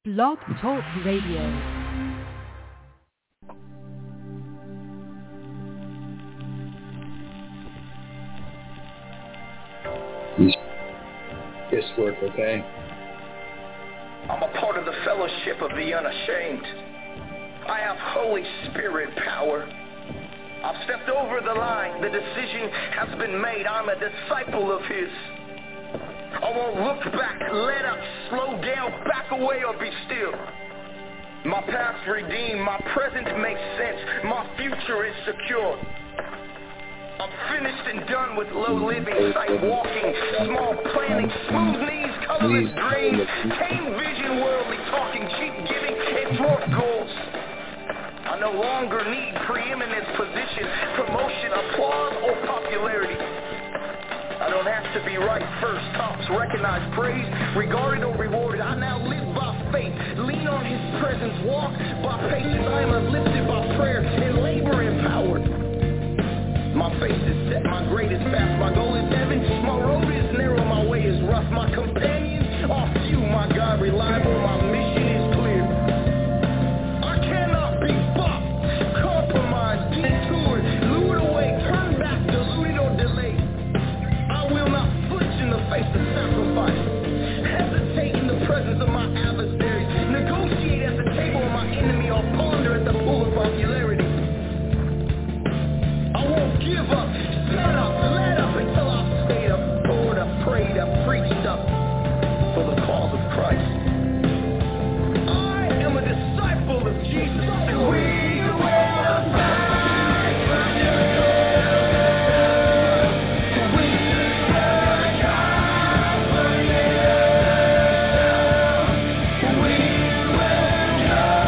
Blog Talk Radio. This work, okay? I'm a part of the fellowship of the unashamed. I have Holy Spirit power. I've stepped over the line. The decision has been made. I'm a disciple of His. I won't look back, let up, slow down, back away, or be still. My past redeemed, my present makes sense, my future is secure. I'm finished and done with low living, sight walking, small planning, smooth knees, colorless dreams, tame vision, worldly talking, cheap giving, and dwarf goals. I no longer need preeminence, position, promotion, applause, or popularity. I don't have to be right first, tops, recognized, praised, regarded, or rewarded. I now live by faith, lean on His presence, walk by patience. I am uplifted by prayer and labor empowered. My face is set, my greatest fast, my goal is heaven, my road is narrow, my way is rough, my companions are few, my God reliable, my mission is clear. I cannot be bought, compromised, detoured, lured away, turned back, deluded, or delayed. I will not flinch in the face of sacrifice, hesitate in the presence of my adversaries, negotiate at the table of my enemy, or ponder at the pool of popularity. I won't give up, set up, let up until I've stayed up, poured up, prayed up, preached up for the cause of Christ. I am a disciple of Jesus. We will fight for you. We will die for you. We will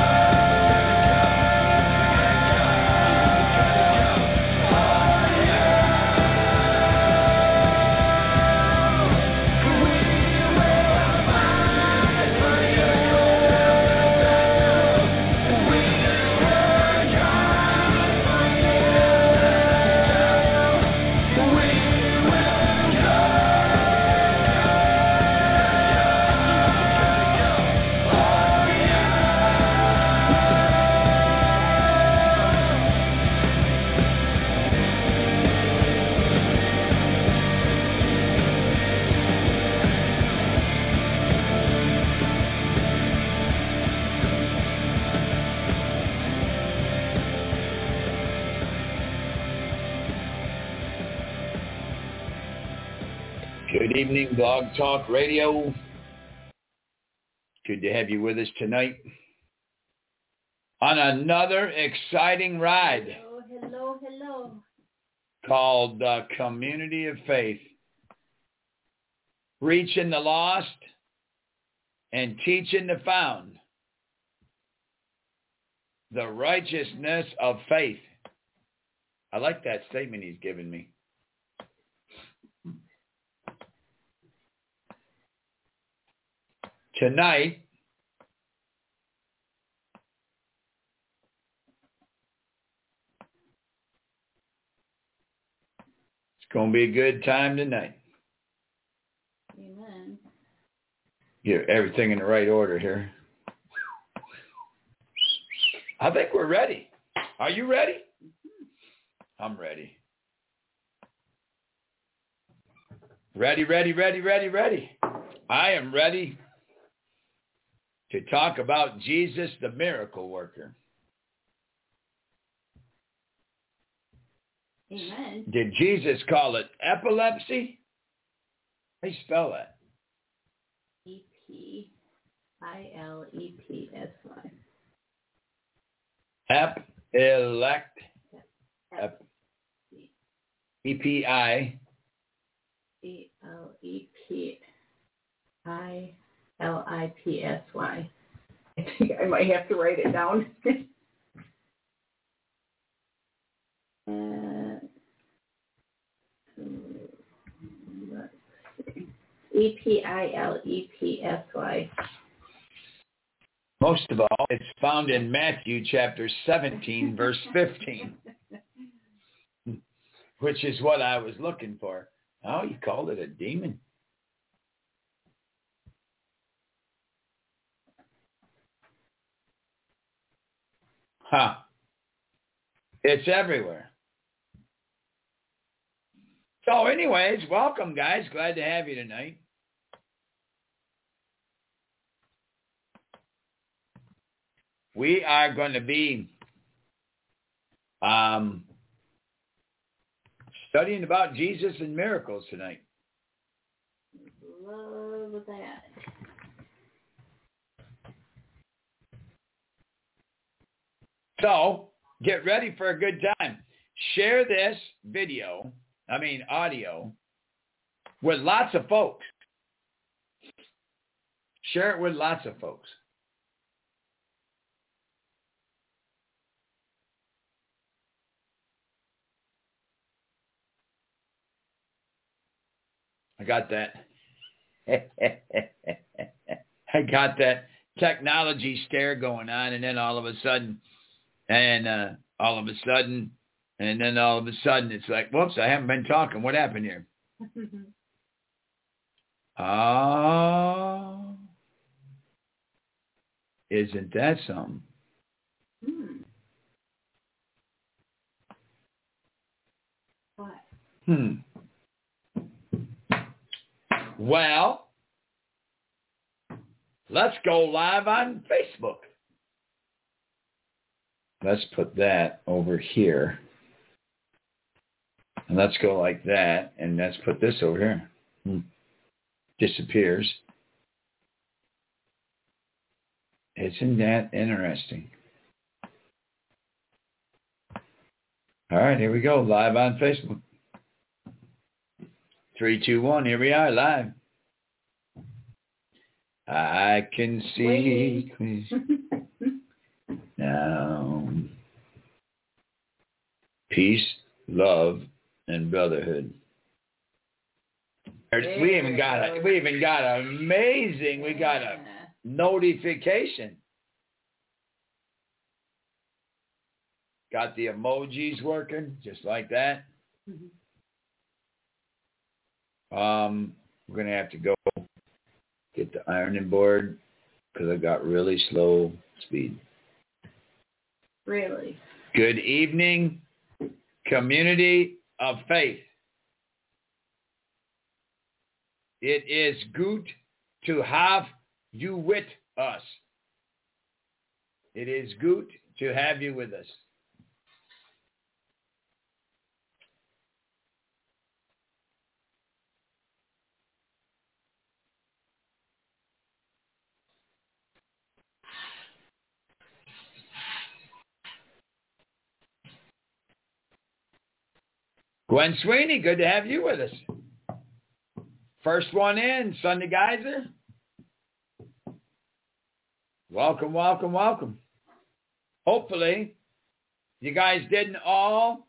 Good evening, Blog Talk Radio. Good to have you with us tonight on another exciting ride. Hello. Called the Community of Faith. Reaching the lost and teaching the found. The righteousness of faith. I like that statement he's given me. Tonight, it's going to be a good time tonight. Amen. Get everything in the right order here. I think we're ready. Are you ready? Mm-hmm. I'm ready. Ready. I am ready to talk about Jesus, the miracle worker. Amen. Did Jesus call it epilepsy? How do you spell that? Epilepsy. E-P-I. E-L-E-P-I-L-I-P-S-Y. I think I might have to write it down. Let's see. E-P-I-L-E-P-S-Y. Most of all, it's found in Matthew chapter 17, verse 15, which is what I was looking for. Oh, you called it a demon. It's everywhere. So anyways, welcome, guys. Glad to have you tonight. We are going to be studying about Jesus and miracles tonight. Love that. So, get ready for a good time. Share this audio, with lots of folks. Share it with lots of folks. I got that. I got that technology stare going on, and then all of a sudden, it's like, whoops, I haven't been talking. What happened here? Oh, isn't that something? What? Well, let's go live on Facebook. Let's put that over here. And let's go like that. And let's put this over here. Disappears. Isn't that interesting? All right, here we go. Live on Facebook. 3, 2, 1. Here we are, live. I can see now. Peace, love, and brotherhood. We even got amazing. We got a notification. Got the emojis working just like that. We're gonna have to go get the ironing board because I got really slow speed. Really? Good evening, community of faith. It is good to have you with us. It is good to have you with us. Gwen Sweeney, good to have you with us. First one in, Sunday Geyser. Welcome, welcome, welcome. Hopefully, you guys didn't all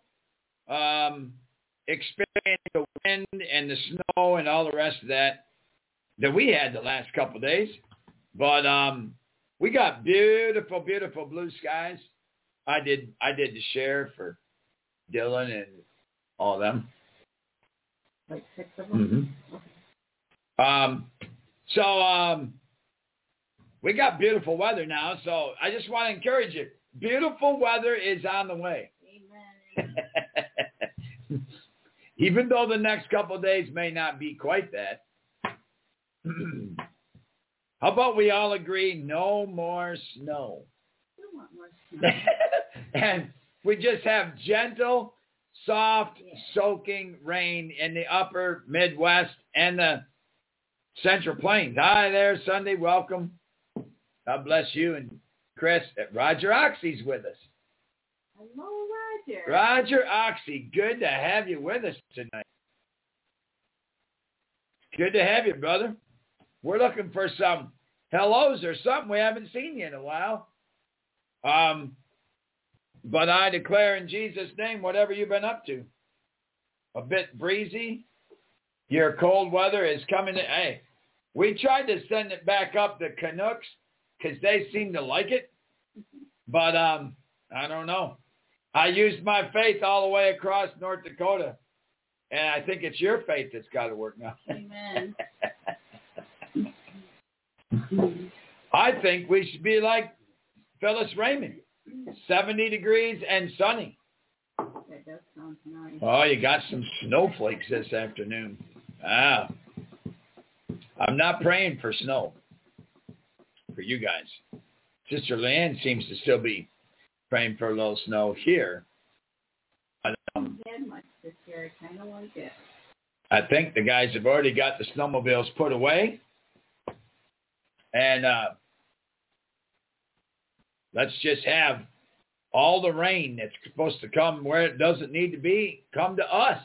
experience the wind and the snow and all the rest of that we had the last couple of days. But we got beautiful, beautiful blue skies. I did the share for Dylan and all of them. Like 6 of them? We got beautiful weather now, so I just want to encourage you. Beautiful weather is on the way. Amen. Even though the next couple of days may not be quite that. How about we all agree no more snow? We want more snow. And we just have gentle, soft, soaking rain in the upper Midwest and the Central Plains. Hi there, Sunday. Welcome. God bless you. And Chris, Roger Oxy's with us. Hello, Roger. Roger Oxy, good to have you with us tonight. Good to have you, brother. We're looking for some hellos or something. We haven't seen you in a while. But I declare in Jesus' name, whatever you've been up to. A bit breezy. Your cold weather is coming in. Hey, we tried to send it back up to Canucks because they seem to like it. But I don't know. I used my faith all the way across North Dakota. And I think it's your faith that's got to work now. Amen. I think we should be like Phyllis Raymond. 70 degrees and sunny. That does sound nice. Oh, you got some snowflakes this afternoon. Ah. I'm not praying for snow for you guys. Sister Leanne seems to still be praying for a little snow here. I haven't had much this year. I kind of like it. I think the guys have already got the snowmobiles put away. And let's just have all the rain that's supposed to come where it doesn't need to be come to us.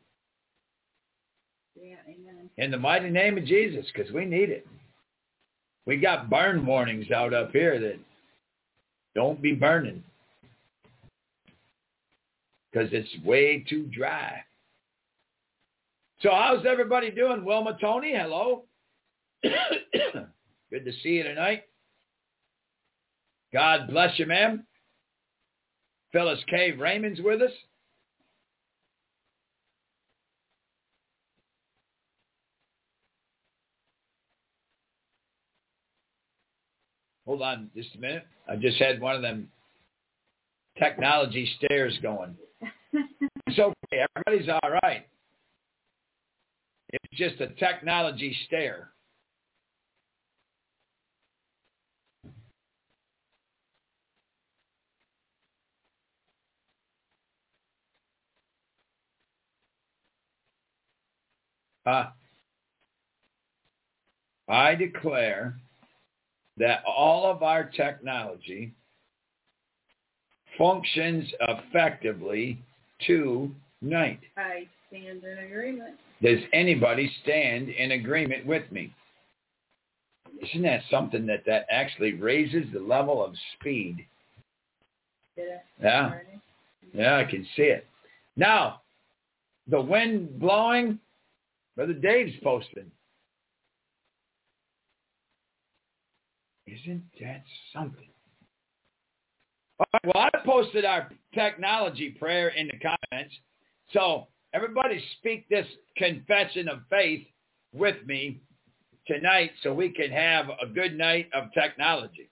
Yeah, amen. In the mighty name of Jesus, because we need it. We got burn warnings out up here that don't be burning because it's way too dry. So how's everybody doing? Wilma Tony, hello. Good to see you tonight. God bless you, ma'am. Phyllis K. Raymond's with us. Hold on just a minute. I just had one of them technology stares going. It's okay. Everybody's all right. It's just a technology stare. I declare that all of our technology functions effectively tonight. I stand in agreement. Does anybody stand in agreement with me? Isn't that something that actually raises the level of speed? Did it? Yeah. Yeah, I can see it. Now, the wind blowing, Brother Dave's posting. Isn't that something? All right, well, I posted our technology prayer in the comments. So everybody speak this confession of faith with me tonight so we can have a good night of technology.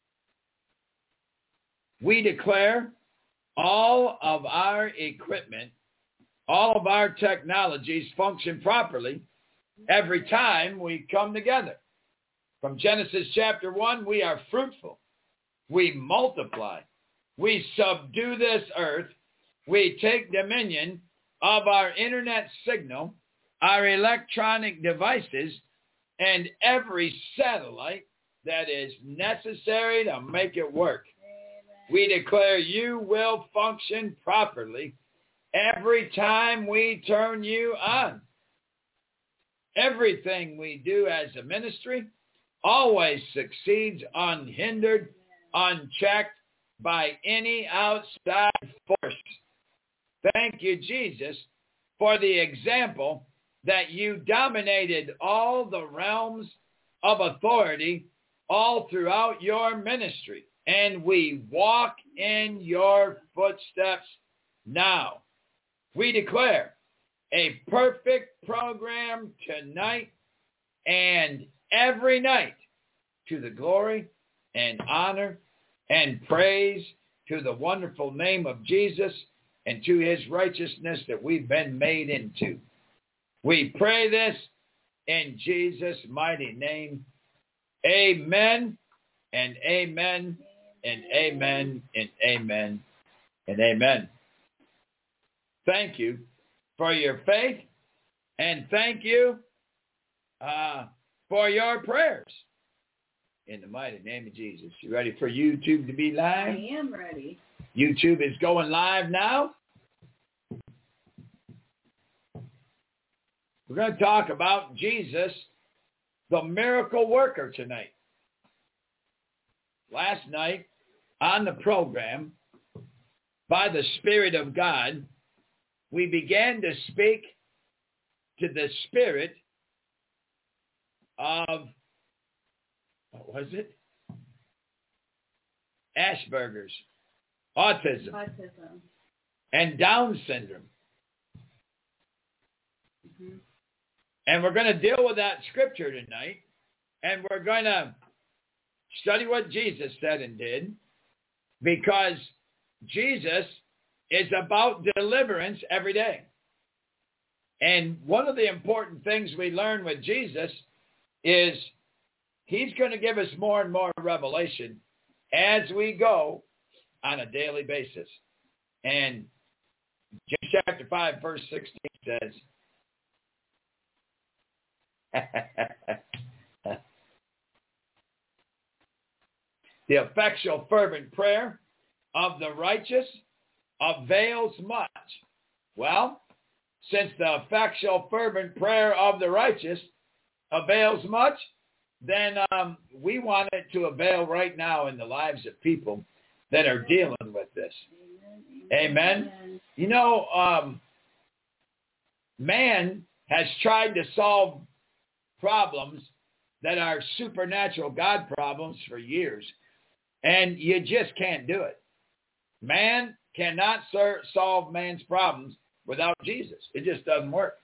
We declare all of our equipment, all of our technologies function properly every time we come together. From Genesis chapter 1, we are fruitful. We multiply. We subdue this earth. We take dominion of our internet signal, our electronic devices, and every satellite that is necessary to make it work. We declare you will function properly every time we turn you on. Everything we do as a ministry always succeeds unhindered, unchecked by any outside force. Thank you, Jesus, for the example that you dominated all the realms of authority all throughout your ministry. And we walk in your footsteps now. We declare a perfect program tonight and every night to the glory and honor and praise to the wonderful name of Jesus and to his righteousness that we've been made into. We pray this in Jesus' mighty name. Amen and amen and amen and amen and amen. Thank you for your faith and thank you for your prayers. In the mighty name of Jesus. You ready for YouTube to be live? I am ready. YouTube is going live now. We're going to talk about Jesus, the miracle worker, tonight. Last night on the program, by the Spirit of God, we began to speak to the spirit of, what was it? Asperger's, autism, and Down syndrome. Mm-hmm. And we're going to deal with that scripture tonight. And we're going to study what Jesus said and did. because Jesus is about deliverance every day. And one of the important things we learn with Jesus is he's going to give us more and more revelation as we go on a daily basis. And James chapter 5, verse 16 says, the effectual fervent prayer of the righteous avails much. Well, since the effectual fervent prayer of the righteous avails much, then we want it to avail right now in the lives of people that are dealing with this. Amen. You know, man has tried to solve problems that are supernatural God problems for years, and you just can't do it. Man cannot solve man's problems without Jesus. It just doesn't work.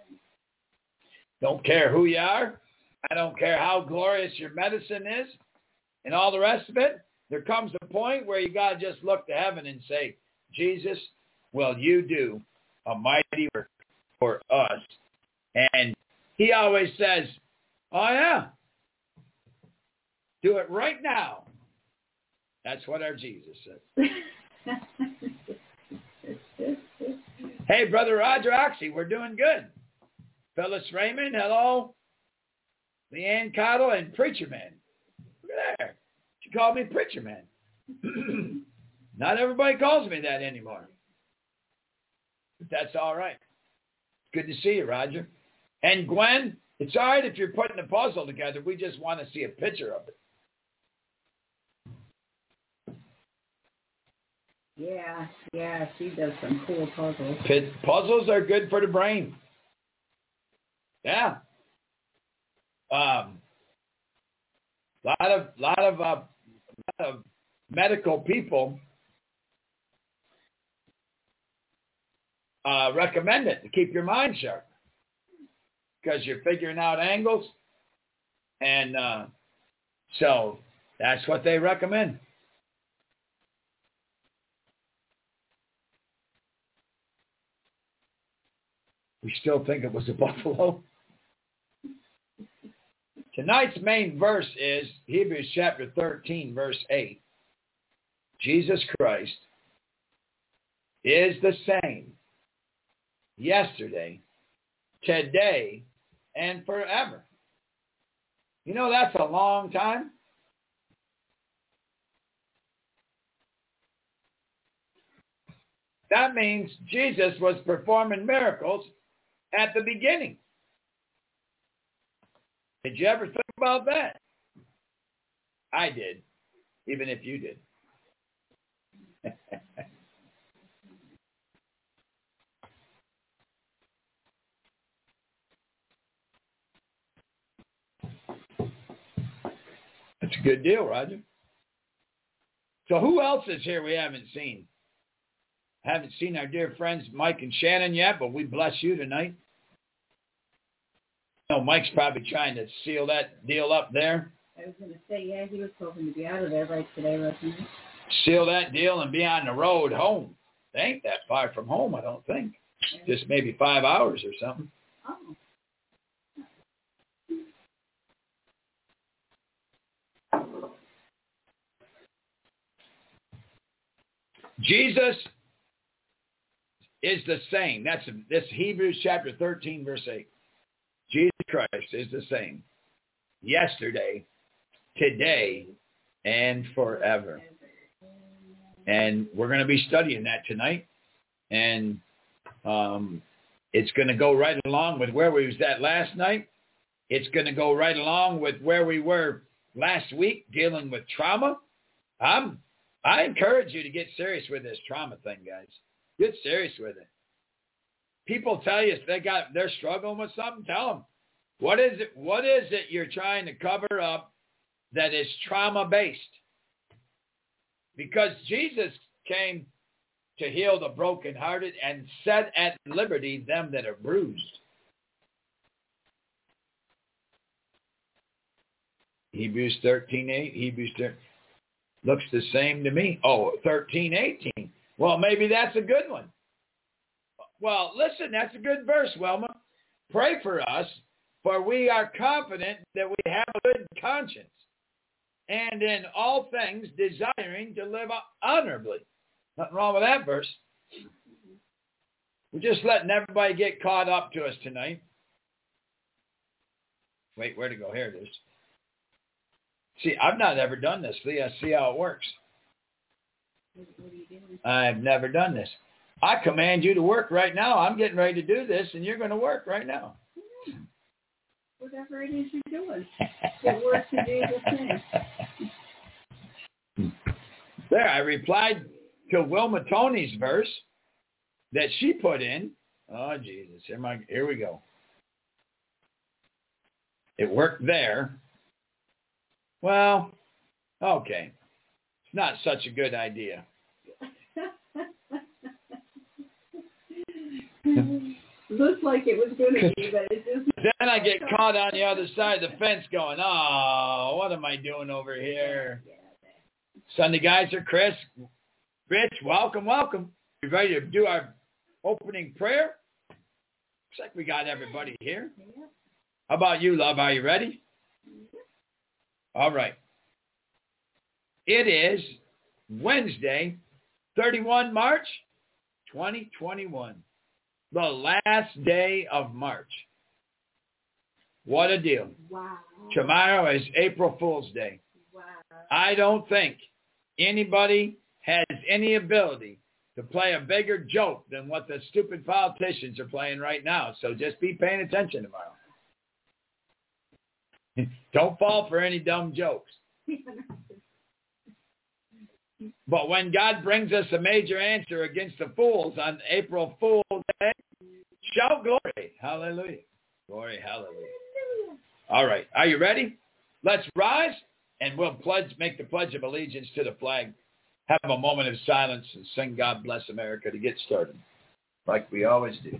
Don't care who you are. I don't care how glorious your medicine is and all the rest of it. There comes a point where you got to just look to heaven and say, Jesus, will you do a mighty work for us? And he always says, oh, yeah, do it right now. That's what our Jesus says. Hey, Brother Roger Oxy, we're doing good. Phyllis Raymond, hello. Leanne Cottle and Preacher Man. Look at there. She called me Preacher Man. Not everybody calls me that anymore. But that's all right. Good to see you, Roger. And Gwen, it's all right if you're putting a puzzle together. We just want to see a picture of it. Yeah, she does some cool puzzles. Puzzles are good for the brain. Yeah. Lot of medical people recommend it to keep your mind sharp because you're figuring out angles, and so that's what they recommend. We still think it was a buffalo. Tonight's main verse is Hebrews chapter 13, verse 8. Jesus Christ is the same yesterday, today, and forever. You know, that's a long time. That means Jesus was performing miracles at the beginning. Did you ever think about that? I did, even if you did. That's a good deal, Roger. So who else is here we haven't seen? Haven't seen our dear friends Mike and Shannon yet, but we bless you tonight. No, Mike's probably trying to seal that deal up there. I was going to say, yeah, he was hoping to be out of there right today, wasn't he? Seal that deal and be on the road home. They ain't that far from home, I don't think. Yeah. Just maybe 5 hours or something. Oh. Jesus is the same. That's Hebrews chapter 13, verse 8. Jesus Christ is the same yesterday, today, and forever. And we're going to be studying that tonight. And it's going to go right along with where we was at last night. It's going to go right along with where we were last week dealing with trauma. I encourage you to get serious with this trauma thing, guys. Get serious with it. People tell you if they're struggling with something, tell them. What is it you're trying to cover up that is trauma-based? Because Jesus came to heal the brokenhearted and set at liberty them that are bruised. Hebrews 13:8. Looks the same to me. Oh, 13:18. Well, maybe that's a good one. Well, listen, that's a good verse, Wilma. Pray for us, for we are confident that we have a good conscience, and in all things desiring to live honorably. Nothing wrong with that verse. We're just letting everybody get caught up to us tonight. Wait, where to go? Here it is. See, I've not ever done this, Leah. See how it works. What are you doing? I've never done this. I command you to work right now. I'm getting ready to do this, and you're going to work right now. Whatever it is you're doing. It works to do the thing. There, I replied to Wilma Tony's verse that she put in. Oh, Jesus. Here we go. It worked there. Well, okay. It's not such a good idea. Looks like it was going to be, but it just... Then I get caught on the other side of the fence going, oh, what am I doing over here? Sunday guys are Chris, Rich, welcome. You ready to do our opening prayer? Looks like we got everybody here. How about you, love? Are you ready? All right. It is Wednesday, 31 March, 2021. The last day of March. What a deal. Wow. Tomorrow is April Fool's Day. Wow. I don't think anybody has any ability to play a bigger joke than what the stupid politicians are playing right now. So just be paying attention tomorrow. Don't fall for any dumb jokes. But when God brings us a major answer against the fools on April Fool's Day, shout glory. Hallelujah. Glory, hallelujah. All right. Are you ready? Let's rise and we'll make the Pledge of Allegiance to the flag. Have a moment of silence and sing God Bless America to get started, like we always do.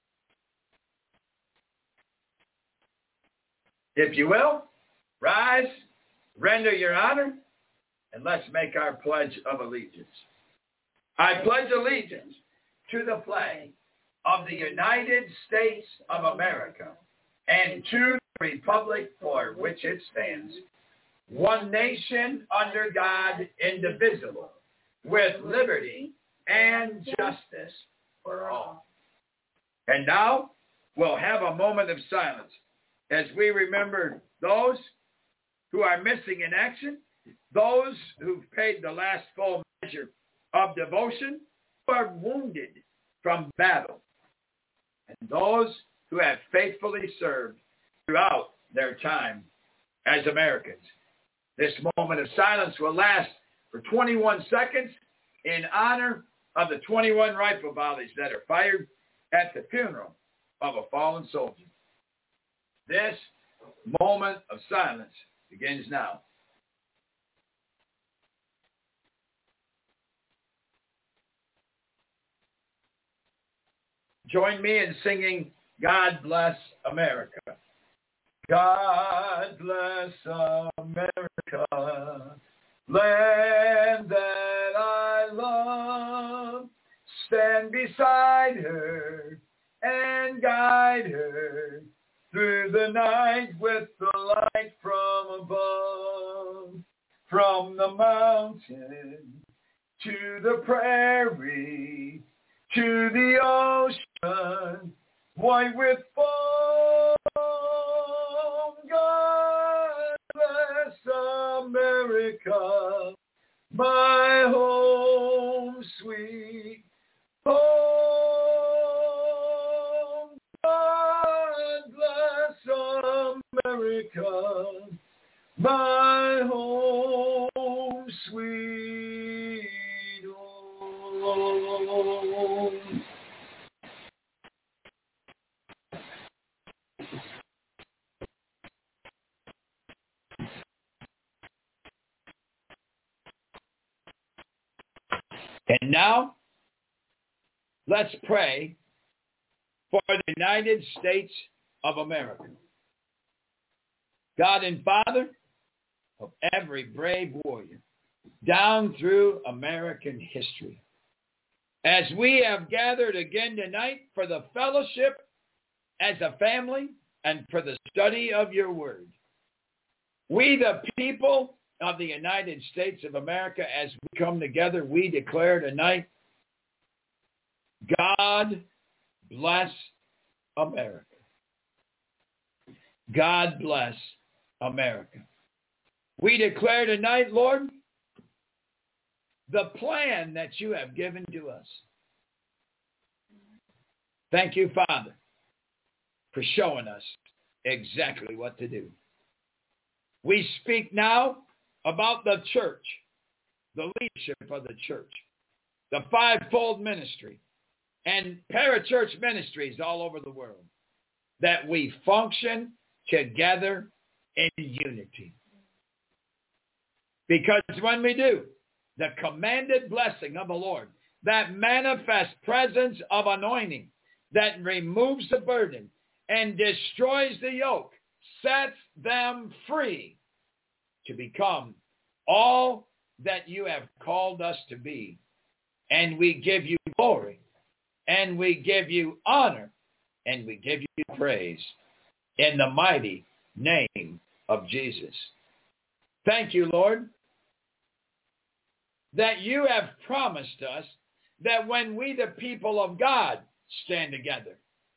If you will, rise, render your honor, and let's make our Pledge of Allegiance. I pledge allegiance to the flag of the United States of America and to the republic for which it stands, one nation under God, indivisible, with liberty and justice for all. And now we'll have a moment of silence as we remember those who are missing in action, those who've paid the last full measure of devotion, who are wounded from battle, and those who have faithfully served throughout their time as Americans. This moment of silence will last for 21 seconds in honor of the 21 rifle volleys that are fired at the funeral of a fallen soldier. This moment of silence begins now. Join me in singing God Bless America. God bless America, land that I love. Stand beside her and guide her through the night with the light from above. From the mountain to the prairie, to the ocean, white with foam. God bless America, my home sweet home. God bless America, my home sweet home. And now, let's pray for the United States of America. God and Father of every brave warrior, down through American history. As we have gathered again tonight for the fellowship as a family and for the study of your word, we, the people of the United States of America, as we come together, we declare tonight, God bless America. God bless America. We declare tonight, Lord, the plan that you have given to us. Thank you, Father, for showing us exactly what to do. We speak now about the church, the leadership of the church, the fivefold ministry, and parachurch ministries all over the world, that we function together in unity. Because when we do, the commanded blessing of the Lord, that manifest presence of anointing that removes the burden and destroys the yoke, sets them free to become all that you have called us to be. And we give you glory, and we give you honor, and we give you praise in the mighty name of Jesus. Thank you, Lord, that you have promised us that when we, the people of God, stand together,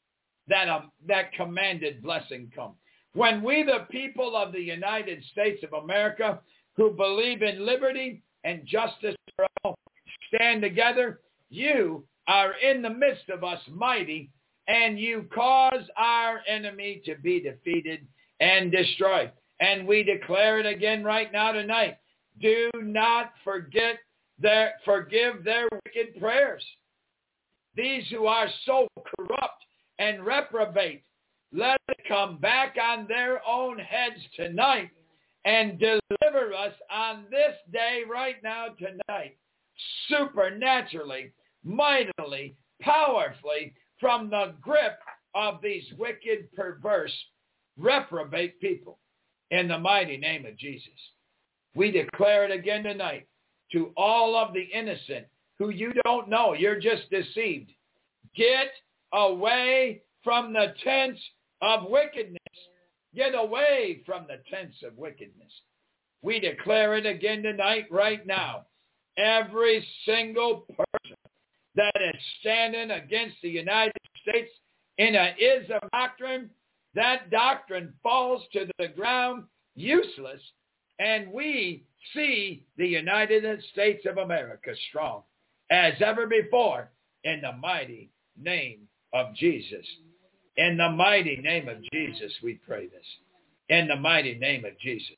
that commanded blessing comes. When we, the people of the United States of America, who believe in liberty and justice for all, stand together, you are in the midst of us mighty, and you cause our enemy to be defeated and destroyed. And we declare it again right now tonight. Do not forgive their wicked prayers. These who are so corrupt and reprobate, let it come back on their own heads tonight and deliver us on this day right now tonight, supernaturally, mightily, powerfully, from the grip of these wicked, perverse, reprobate people. In the mighty name of Jesus. We declare it again tonight to all of the innocent who you don't know. You're just deceived. Get away from the tents of wickedness. Get away from the tents of wickedness. We declare it again tonight, right now. Every single person that is standing against the United States in an ism doctrine, that doctrine falls to the ground useless, and we see the United States of America strong as ever before in the mighty name of Jesus. In the mighty name of Jesus, we pray this. In the mighty name of Jesus.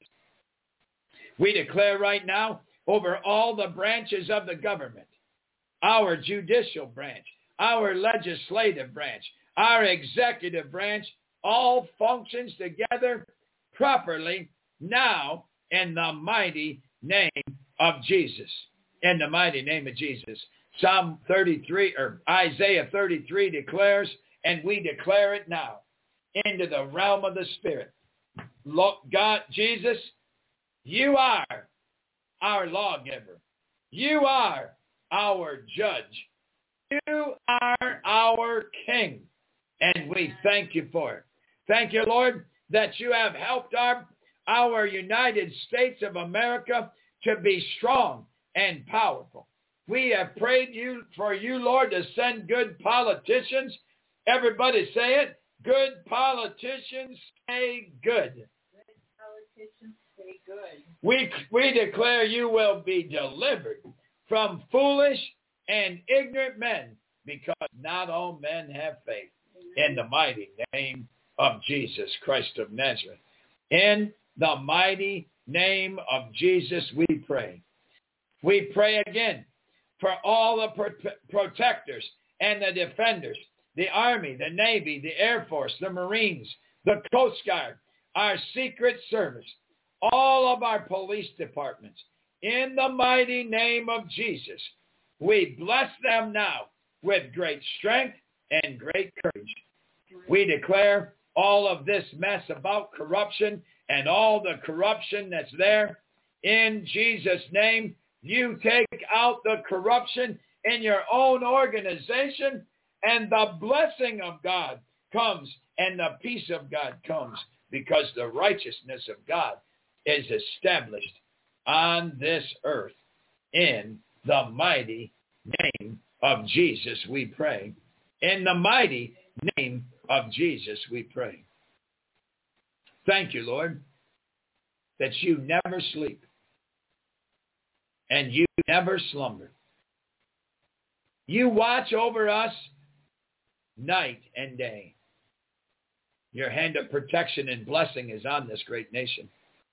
We declare right now over all the branches of the government, our judicial branch, our legislative branch, our executive branch, all functions together properly now in the mighty name of Jesus. In the mighty name of Jesus. Psalm 33 or Isaiah 33 declares, and we declare it now, into the realm of the Spirit. Look, God, Jesus, you are our lawgiver. You are our judge. You are our king. And we thank you for it. Thank you, Lord, that you have helped our United States of America to be strong and powerful. We have prayed for you, Lord, to send good politicians. Everybody say it. Good politicians stay good. Good politicians stay good. We declare you will be delivered from foolish and ignorant men, because not all men have faith. Amen. In the mighty name of Jesus Christ of Nazareth. In the mighty name of Jesus we pray. We pray again for all the protectors and the defenders, the Army, the Navy, the Air Force, the Marines, the Coast Guard, our Secret Service, all of our police departments. In the mighty name of Jesus, we bless them now with great strength and great courage. We declare all of this mess about corruption and all the corruption that's there, in Jesus' name, You take out the corruption in your own organization, and the blessing of God comes, and the peace of God comes, because the righteousness of God is established on this earth. In the mighty name of Jesus, we pray. In the mighty name of Jesus, we pray. Thank you, Lord, that you never sleep and you never slumber. You watch over us night and day. Your hand of protection and blessing is on this great nation.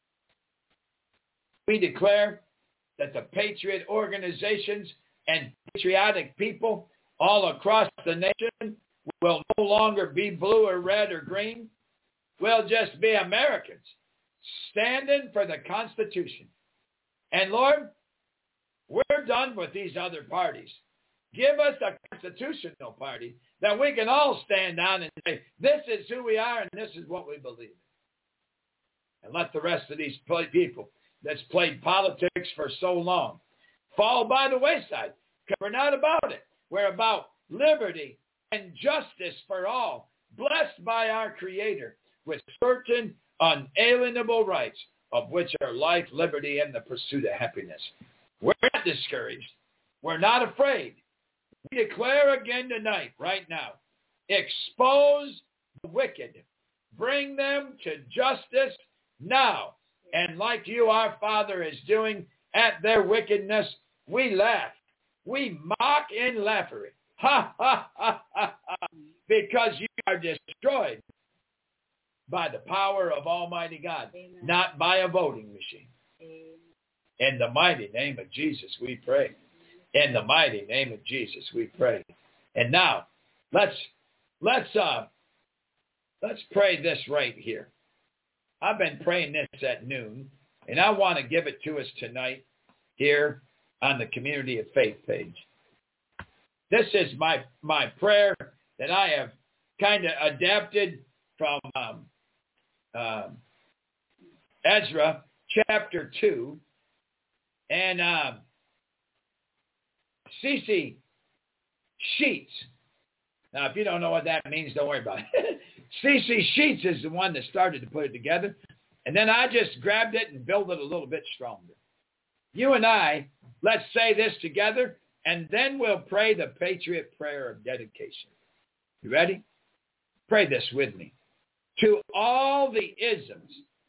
We declare that the patriot organizations and patriotic people all across the nation will no longer be blue or red or green. We'll just be Americans standing for the Constitution. And Lord, we're done with these other parties. Give us a constitutional party that we can all stand on and say, this is who we are and this is what we believe in. And let the rest of these people that's played politics for so long fall by the wayside, because we're not about it. We're about liberty and justice for all, blessed by our Creator with certain unalienable rights, of which are life, liberty, and the pursuit of happiness. We're not discouraged. We're not afraid. We declare again tonight, right now, expose the wicked. Bring them to justice now. And like you, our Father, is doing at their wickedness, we laugh. We mock in laughery. Ha, ha, ha, ha, ha. Because you are destroyed by the power of Almighty God, Amen. Not by a voting machine. Amen. In the mighty name of Jesus, we pray. In the mighty name of Jesus, we pray. And now, let's pray this right here. I've been praying this at noon, and I want to give it to us tonight here on the Community of Faith page. This is my prayer that I have kind of adapted from Ezra chapter 2. And C.C. Sheets. Now, if you don't know what that means, don't worry about it. C.C. Sheets is the one that started to put it together. And then I just grabbed it and built it a little bit stronger. You and I, let's say this together, and then we'll pray the Patriot Prayer of Dedication. You ready? Pray this with me. To all the isms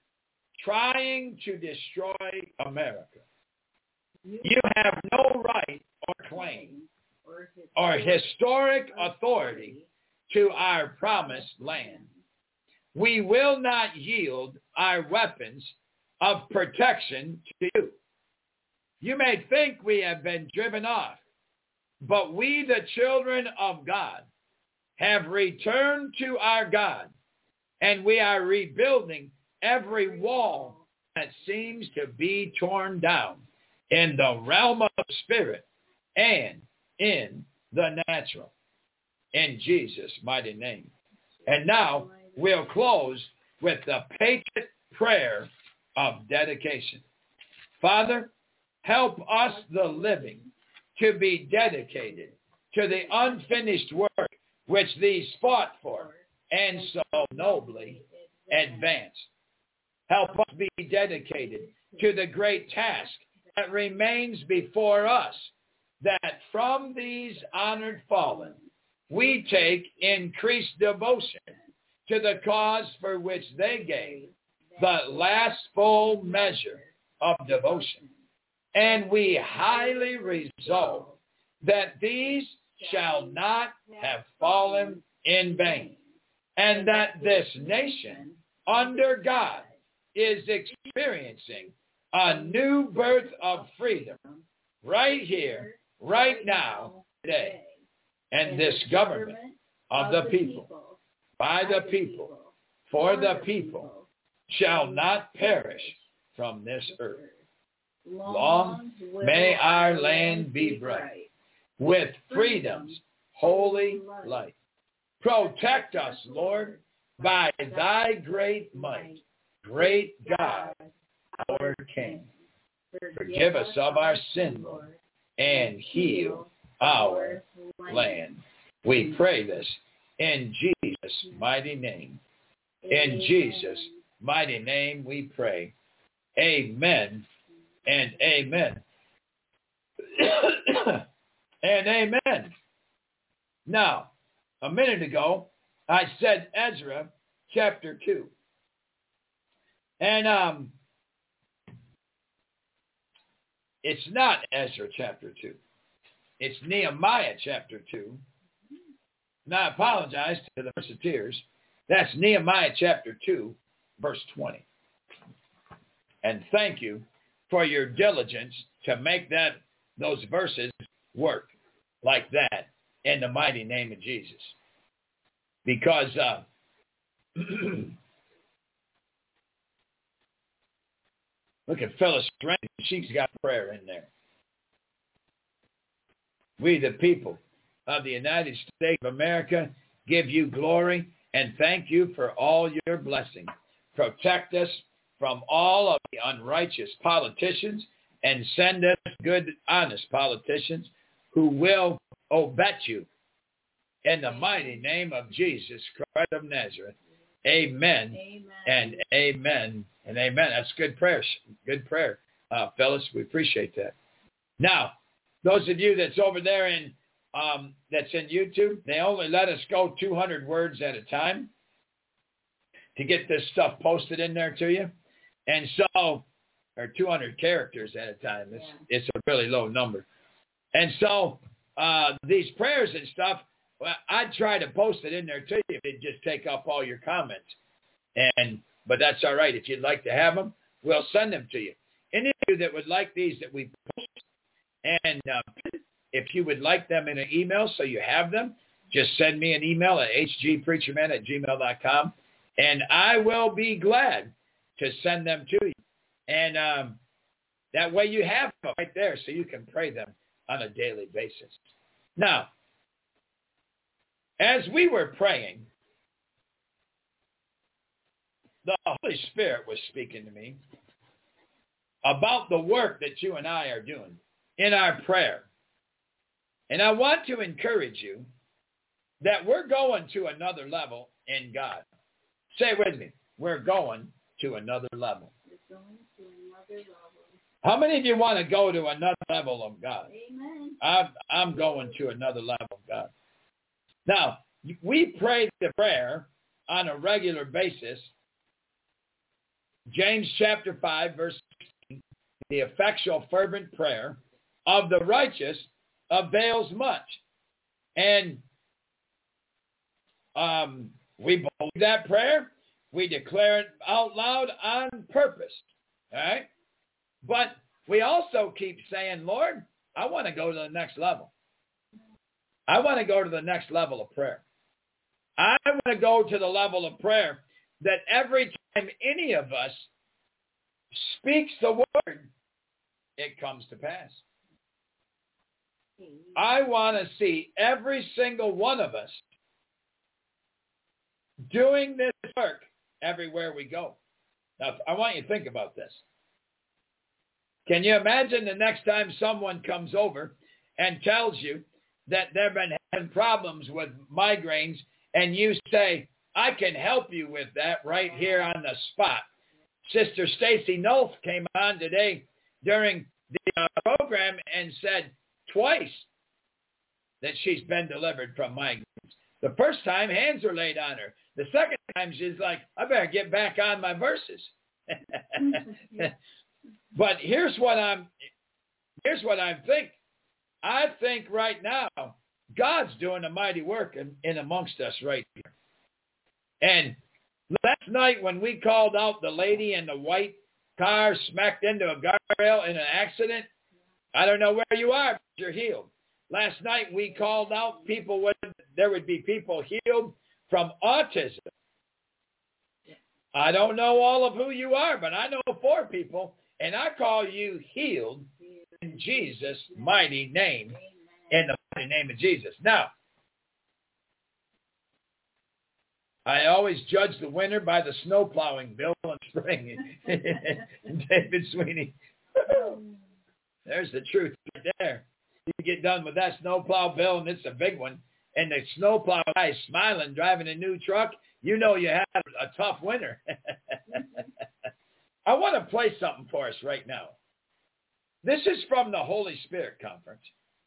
trying to destroy America, you have no right or claim or historic authority to our promised land. We will not yield our weapons of protection to you. You may think we have been driven off, but we, the children of God, have returned to our God, and we are rebuilding every wall that seems to be torn down in the realm of the spirit and in the natural. In Jesus' mighty name. And now we'll close with the Patriot Prayer of Dedication. Father, help us, the living, to be dedicated to the unfinished work which these fought for and so nobly advanced. Help us be dedicated to the great task that remains before us, that from these honored fallen we take increased devotion to the cause for which they gave the last full measure of devotion. And we highly resolve that these shall not have fallen in vain, and that this nation under God is experiencing a new birth of freedom right here, right now, today. And this government of the people, by the people, for the people, shall not perish from this earth. Long may our land be bright with freedom's holy light. Protect us, Lord, by thy great might, great God, our King. Forgive us of our sin, Lord, and heal our land. We pray this in Jesus' mighty name. In Jesus' mighty name we pray. Amen and amen. And amen. Now, a minute ago, I said Ezra chapter 2. And it's not Ezra chapter 2. It's Nehemiah chapter 2. Now, I apologize to the Versateers. That's Nehemiah chapter 2, verse 20. And thank you for your diligence to make those verses work like that in the mighty name of Jesus. Because look at Phyllis Strand. She's got prayer in there. We, the people of the United States of America, give you glory and thank you for all your blessings. Protect us from all of the unrighteous politicians and send us good, honest politicians who will obey you. In the mighty name of Jesus Christ of Nazareth. Amen. Amen. And amen. And amen. That's good prayer. Good prayer, Phyllis. We appreciate that. Now, those of you that's over there that's in YouTube, they only let us go 200 words at a time to get this stuff posted in there to you. And so, or 200 characters at a time. It's a really low number. And so, these prayers and stuff, well, I'd try to post it in there to you if it'd just take up all your comments. But that's all right. If you'd like to have them, we'll send them to you. Any of you that would like these that we post, and if you would like them in an email so you have them, just send me an email at hgpreacherman@gmail.com, and I will be glad to send them to you. And that way you have them right there so you can pray them on a daily basis. Now, as we were praying, the Holy Spirit was speaking to me about the work that you and I are doing in our prayer. And I want to encourage you that we're going to another level in God. Say it with me. We're going to another level. We're going to another level. How many of you want to go to another level of God? Amen. I'm going to another level of God. Now, we pray the prayer on a regular basis. James chapter 5, verse 16, the effectual fervent prayer of the righteous avails much. And we believe that prayer. We declare it out loud on purpose. All right? But we also keep saying, Lord, I want to go to the next level. I want to go to the next level of prayer. I want to go to the level of prayer that every time any of us speaks the word, it comes to pass. I want to see every single one of us doing this work everywhere we go. Now, I want you to think about this. Can you imagine the next time someone comes over and tells you that they've been having problems with migraines, and you say, I can help you with that right here on the spot. Sister Stacy Nolf came on today during the program and said twice that she's been delivered from migraines. The first time, hands were laid on her. The second time, she's like, I better get back on my verses. But here's what I think. I think right now, God's doing a mighty work in amongst us right here. And last night when we called out the lady in the white car smacked into a guardrail in an accident, I don't know where you are, but you're healed. Last night we called out there would be people healed from autism. I don't know all of who you are, but I know 4 people, and I call you healed in Jesus' mighty name, in the mighty name of Jesus. Now, I always judge the winter by the snow plowing bill in spring. David Sweeney. There's the truth right there. You get done with that snowplow bill, and it's a big one, and the snowplow guy is smiling, driving a new truck, you know you had a tough winter. I want to play something for us right now. This is from the Holy Spirit Conference.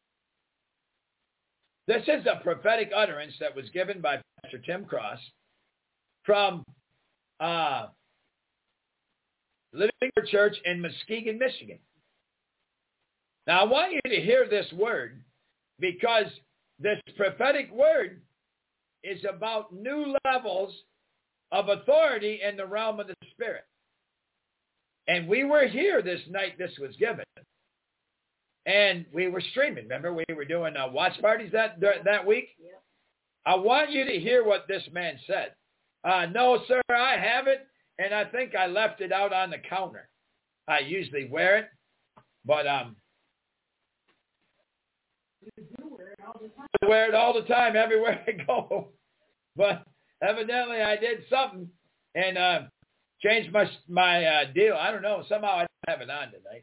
This is a prophetic utterance that was given by Pastor Tim Cross from Living Church in Muskegon, Michigan. Now, I want you to hear this word because this prophetic word is about new levels of authority in the realm of the Spirit. And we were here this night this was given. And we were streaming. Remember, we were doing watch parties that week? Yep. I want you to hear what this man said. No, sir, I haven't, and I think I left it out on the counter. I usually wear it, but I wear it all the time everywhere I go. But evidently I did something and changed my deal. I don't know. Somehow I don't have it on tonight.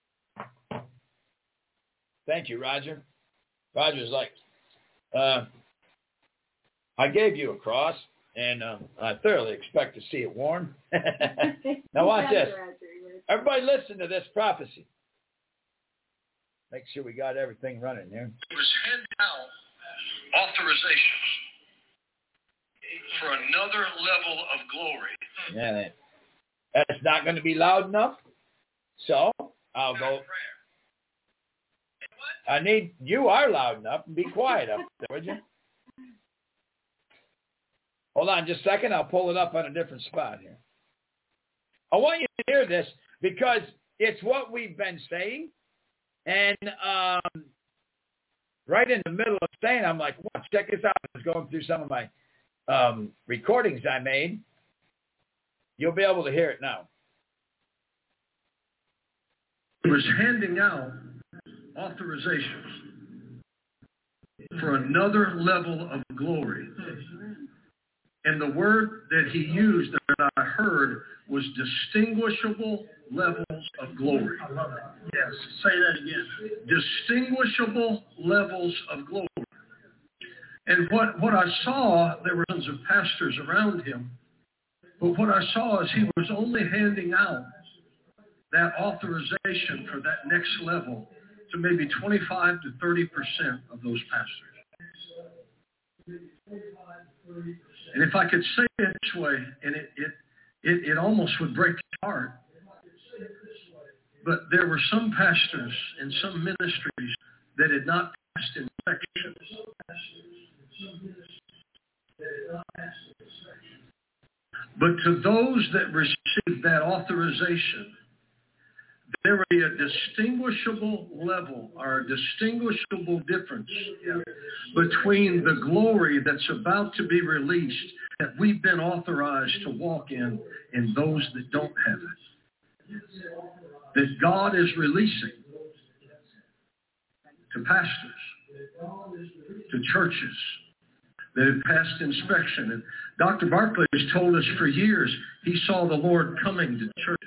Thank you, Roger. Roger's like, I gave you a cross, and I thoroughly expect to see it worn. Now watch this. Everybody listen to this prophecy. Make sure we got everything running here. It was handing out authorizations for another level of glory. Yeah, that's not going to be loud enough, so I'll go. You are loud enough. Be quiet up there, would you? Hold on just a second. I'll pull it up on a different spot here. I want you to hear this because it's what we've been saying. And right in the middle of saying, I'm like, wow, check this out. I was going through some of my recordings I made. You'll be able to hear it now. He was handing out authorizations for another level of glory. And the word that he used that I heard was distinguishable levels of glory. I love it. Yes, say that again. Distinguishable levels of glory. And what I saw, there were tons of pastors around him, but what I saw is he was only handing out that authorization for that next level to maybe 25 to 30% of those pastors. And if I could say it this way, and it almost would break your heart, but there were some pastors and some ministries that had not passed inspections. But to those that received that authorization, there will be a distinguishable level or a distinguishable difference between the glory that's about to be released that we've been authorized to walk in and those that don't have it. That God is releasing to pastors, to churches that have passed inspection. And Dr. Barclay has told us for years he saw the Lord coming to churches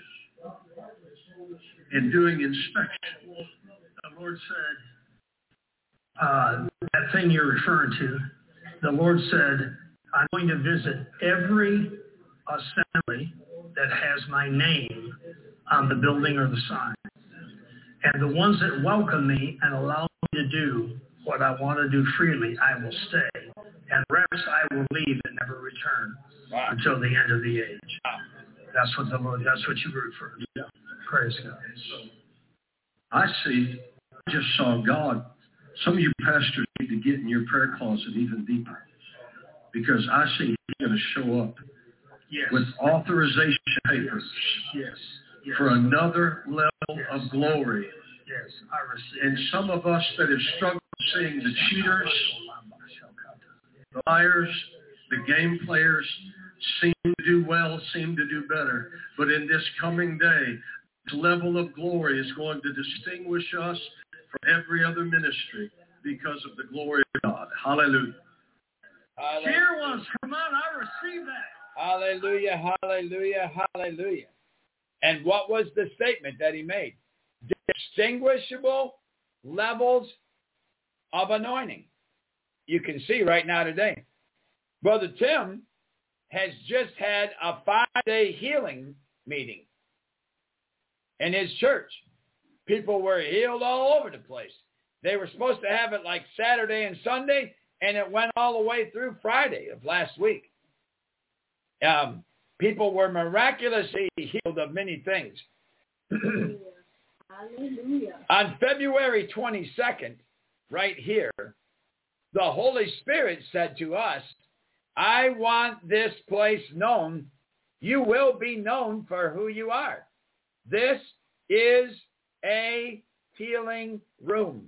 and doing inspection. The Lord said, that thing you're referring to, the Lord said, I'm going to visit every assembly that has my name on the building or the sign. And the ones that welcome me and allow me to do what I want to do freely, I will stay. And the rest I will leave and never return until the end of the age. That's what the Lord, that's what you refer to. Yeah. Praise God. I just saw God. Some of you pastors need to get in your prayer closet even deeper. Because I see He's going to show up with authorization papers for another level of glory. Yes, I receive. And some of us that have struggled seeing the cheaters, the liars, the game players seem to do well, seem to do better. But in this coming day, this level of glory is going to distinguish us from every other ministry because of the glory of God. Hallelujah. Hallelujah. Dear ones, come on, I receive that. Hallelujah, hallelujah, hallelujah. And what was the statement that he made? distinguishable levels of anointing. You can see right now today. Brother Tim has just had a 5-day healing meeting in his church. People were healed all over the place. They were supposed to have it like Saturday and Sunday, and it went all the way through Friday of last week. People were miraculously healed of many things. Hallelujah. On February 22nd, right here, the Holy Spirit said to us, I want this place known. You will be known for who you are. This is a healing room.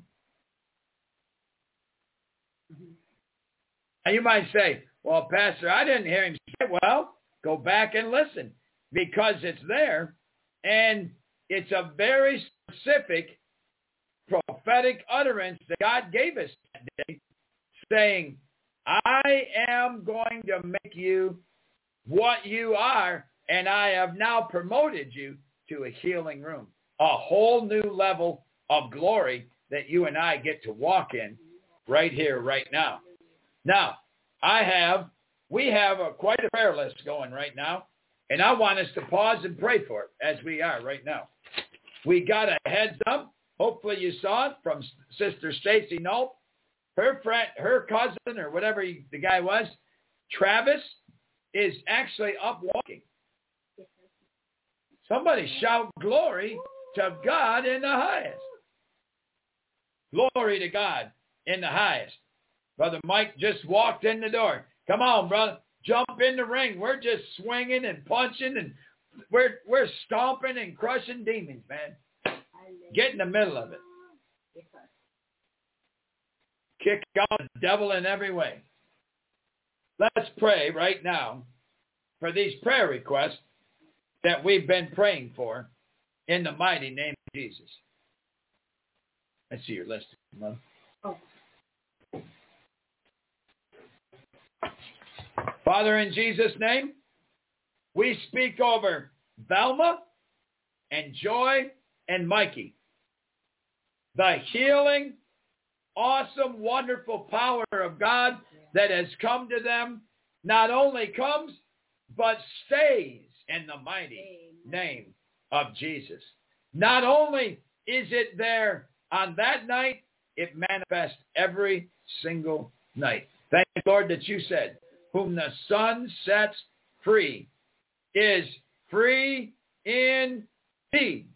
And you might say, well, Pastor, I didn't hear him say, well, go back and listen, because it's there, and it's a very specific prophetic utterance that God gave us that day, saying, I am going to make you what you are, and I have now promoted you to a healing room, a whole new level of glory that you and I get to walk in right here, right now. Now, we have quite a prayer list going right now, and I want us to pause and pray for it as we are right now. We got a heads up. Hopefully you saw it from Sister Stacy Knoll. Her friend, her cousin, or whatever the guy was, Travis, is actually up walking. Somebody shout glory to God in the highest. Glory to God in the highest. Brother Mike just walked in the door. Come on, brother. Jump in the ring. We're just swinging and punching, and we're stomping and crushing demons, man. Get in the middle of it. Kick out the devil in every way. Let's pray right now for these prayer requests that we've been praying for in the mighty name of Jesus. I see your list. Oh. Father, in Jesus' name, we speak over Velma and Joy and Mikey. The healing, awesome, wonderful power of God that has come to them not only comes, but stays in the mighty name of Jesus. Not only is it there on that night, it manifests every single night. Thank you, Lord, that you said, whom the Son sets free is free indeed.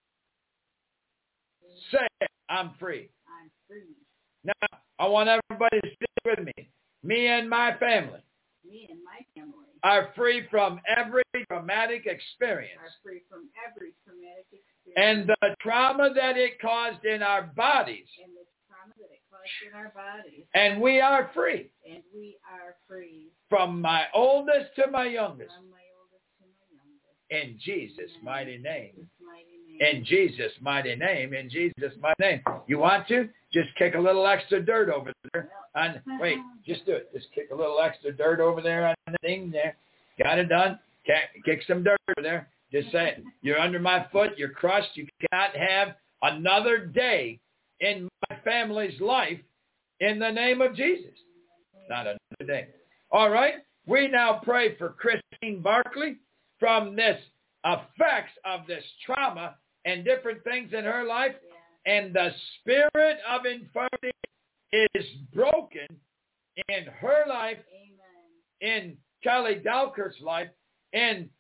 Say, I'm free. I'm free. Now, I want everybody to stick with me. Me and my family. Me and my family. Are free from every traumatic experience. Are free from every traumatic experience. And the trauma that it caused in our bodies. And the trauma that it caused in our bodies. And we are free. And we are free. From my oldest to my youngest. From my oldest to my youngest. In Jesus' mighty name. In In Jesus' mighty name. In Jesus' mighty name. You want to? Just kick a little extra dirt over there. Wait, just do it. Just kick a little extra dirt over there on the thing there. Got it done. Kick some dirt over there. Just say it. You're under my foot. You're crushed. You cannot have another day in my family's life in the name of Jesus. Not another day. All right. We now pray for Christine Barkley from this effects of this trauma and different things in her life. And the spirit of infirmity is broken in her life, amen. In Kelly Dalker's life, in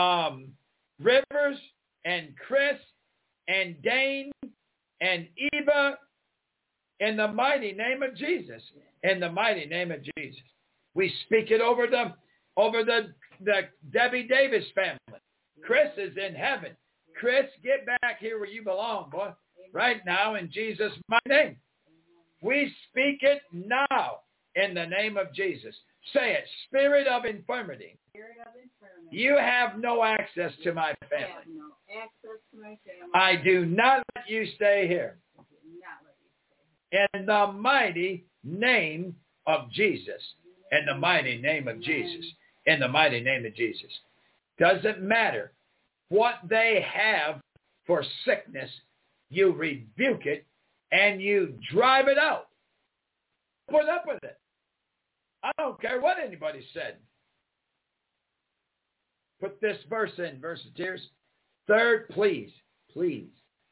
Rivers and Chris and Dane and Eva, in the mighty name of Jesus. In the mighty name of Jesus. We speak it over the Debbie Davis family. Chris is in heaven. Chris, get back here where you belong, boy. Right now in Jesus' mighty name. We speak it now in the name of Jesus. Say it. Spirit of infirmity. Spirit of infirmity. You have no access to my family. I have no access to my family. I do not let you stay here. I do not let you stay here. In the mighty name of Jesus. In the mighty name of Jesus. In the mighty name of Jesus. Doesn't matter what they have for sickness you rebuke it, and you drive it out. Put up with it. I don't care what anybody said. Put this verse in, verse of tears. Third, please. 3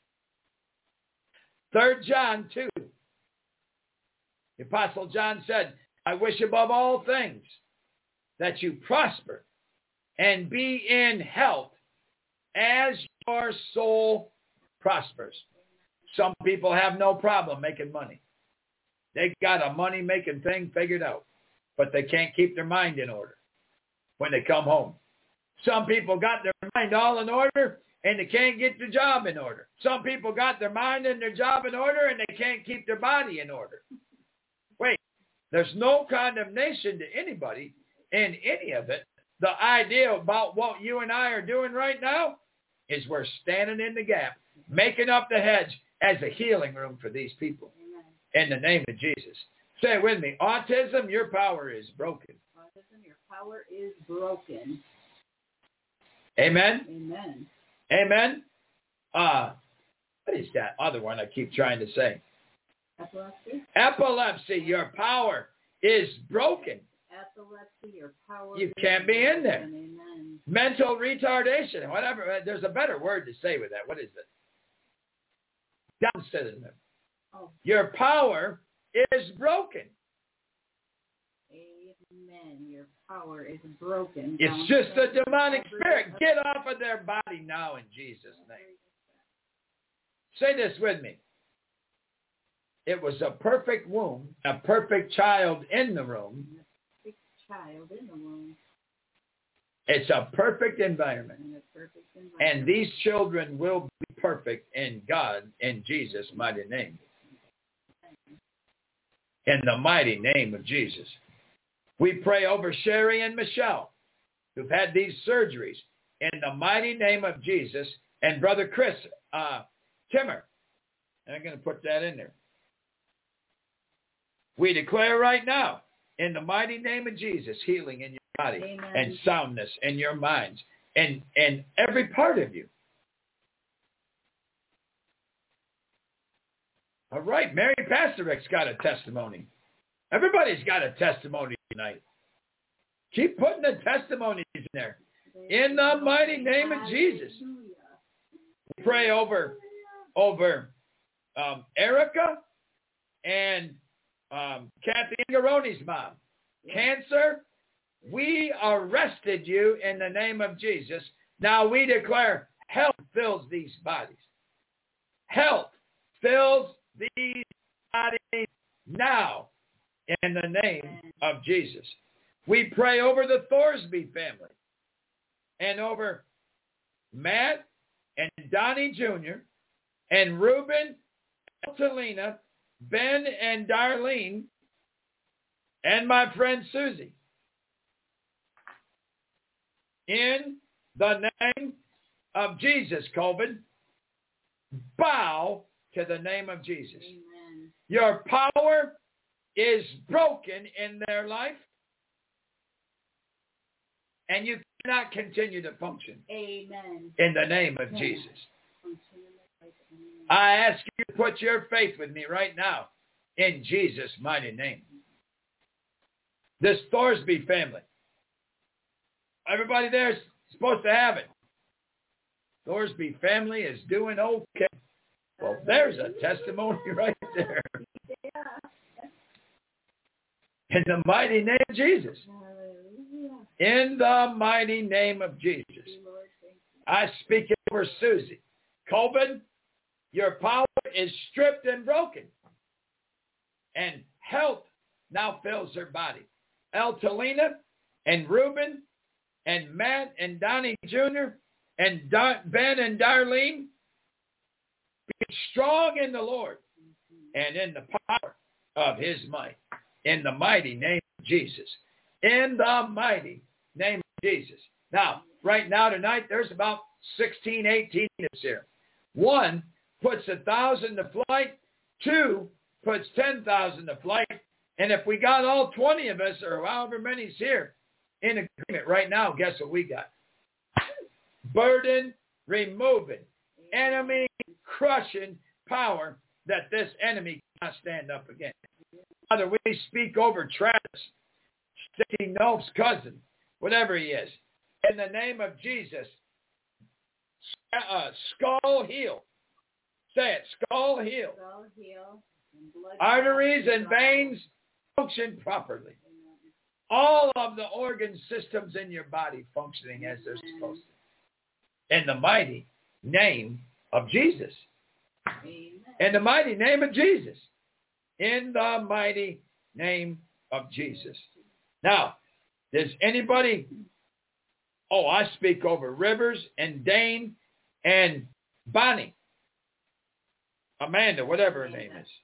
John 2. The Apostle John said, I wish above all things that you prosper and be in health as your soul prospers. Some people have no problem making money. They got a money-making thing figured out, but they can't keep their mind in order when they come home. Some people got their mind all in order, and they can't get their job in order. Some people got their mind and their job in order, and they can't keep their body in order. Wait, there's no condemnation to anybody in any of it. The idea about what you and I are doing right now is we're standing in the gap, making up the hedge as a healing room for these people. In the name of Jesus. Say it with me. Autism, your power is broken. Autism, your power is broken. Amen? Amen. Amen? What is that other one I keep trying to say? Epilepsy? Epilepsy, your power is broken. Epilepsy, your power You can't be in there. Amen. Mental retardation, whatever. There's a better word to say with that. What is it? Down syndrome. Oh. Your power is broken. Amen. Your power is broken. It's just a demonic spirit. Get off of their body now in Jesus' name. Say this with me. It was a perfect womb, a perfect child in the room. A perfect child in the womb. It's a perfect environment. And these children will be perfect in God, in Jesus' mighty name. In the mighty name of Jesus. We pray over Sherry and Michelle, who've had these surgeries, in the mighty name of Jesus, and Brother Chris Timmer. And I'm going to put that in there. We declare right now, in the mighty name of Jesus, healing in your body. Amen. And soundness in your minds and every part of you. All right, Mary Pastorick's got a testimony. Everybody's got a testimony tonight. Keep putting the testimonies in there. In the mighty name of Jesus. We pray over Erica and Kathy Angaroni's mom. Cancer, we arrested you in the name of Jesus. Now we declare health fills these bodies. Health fills these bodies now in the name of Jesus. We pray over the Thorsby family and over Matt and Donnie Jr. and Reuben, Talina, Ben and Darlene, and my friend Susie. In the name of Jesus, COVID, bow to the name of Jesus. Amen. Your power is broken in their life, and you cannot continue to function. Amen. In the name of Jesus. I ask you to put your faith with me right now in Jesus' mighty name. This Thorsby family. Everybody there is supposed to have it. Thorsby family is doing okay. Well, there's a testimony right there. In the mighty name of Jesus. In the mighty name of Jesus. I speak over Susie. COVID, your power is stripped and broken. And health now fills her body. Talina and Reuben and Matt and Donnie Jr. and Ben and Darlene, be strong in the Lord and in the power of his might. In the mighty name of Jesus. In the mighty name of Jesus. Now, right now tonight, there's about 16, 18 here. 1 puts 1,000 to flight. 2 puts 10,000 to flight. And if we got all 20 of us, or however many's here, in agreement right now, guess what we got? Burden removing, enemy crushing, power that this enemy cannot stand up against. Father, we speak over Travis, Sticky Nope's cousin, whatever he is. In the name of Jesus, skull heal. Say it, skull heal. Skull heal. Arteries and veins function properly. All of the organ systems in your body functioning as they're supposed to. In the mighty name of Jesus. Amen. In the mighty name of Jesus. In the mighty name of Jesus. Now, does anybody... Oh, I speak over Rivers and Dane and Bonnie. Amanda, whatever her name is.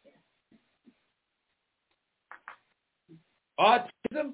Autism,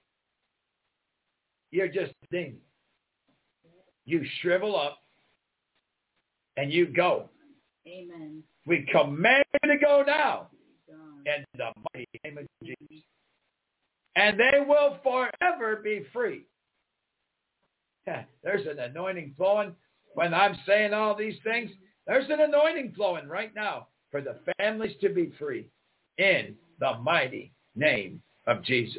you're just a demon. You shrivel up and you go. Amen. We command you to go now in the mighty name of Jesus. And they will forever be free. There's an anointing flowing. When I'm saying all these things, there's an anointing flowing right now for the families to be free in the mighty name of Jesus.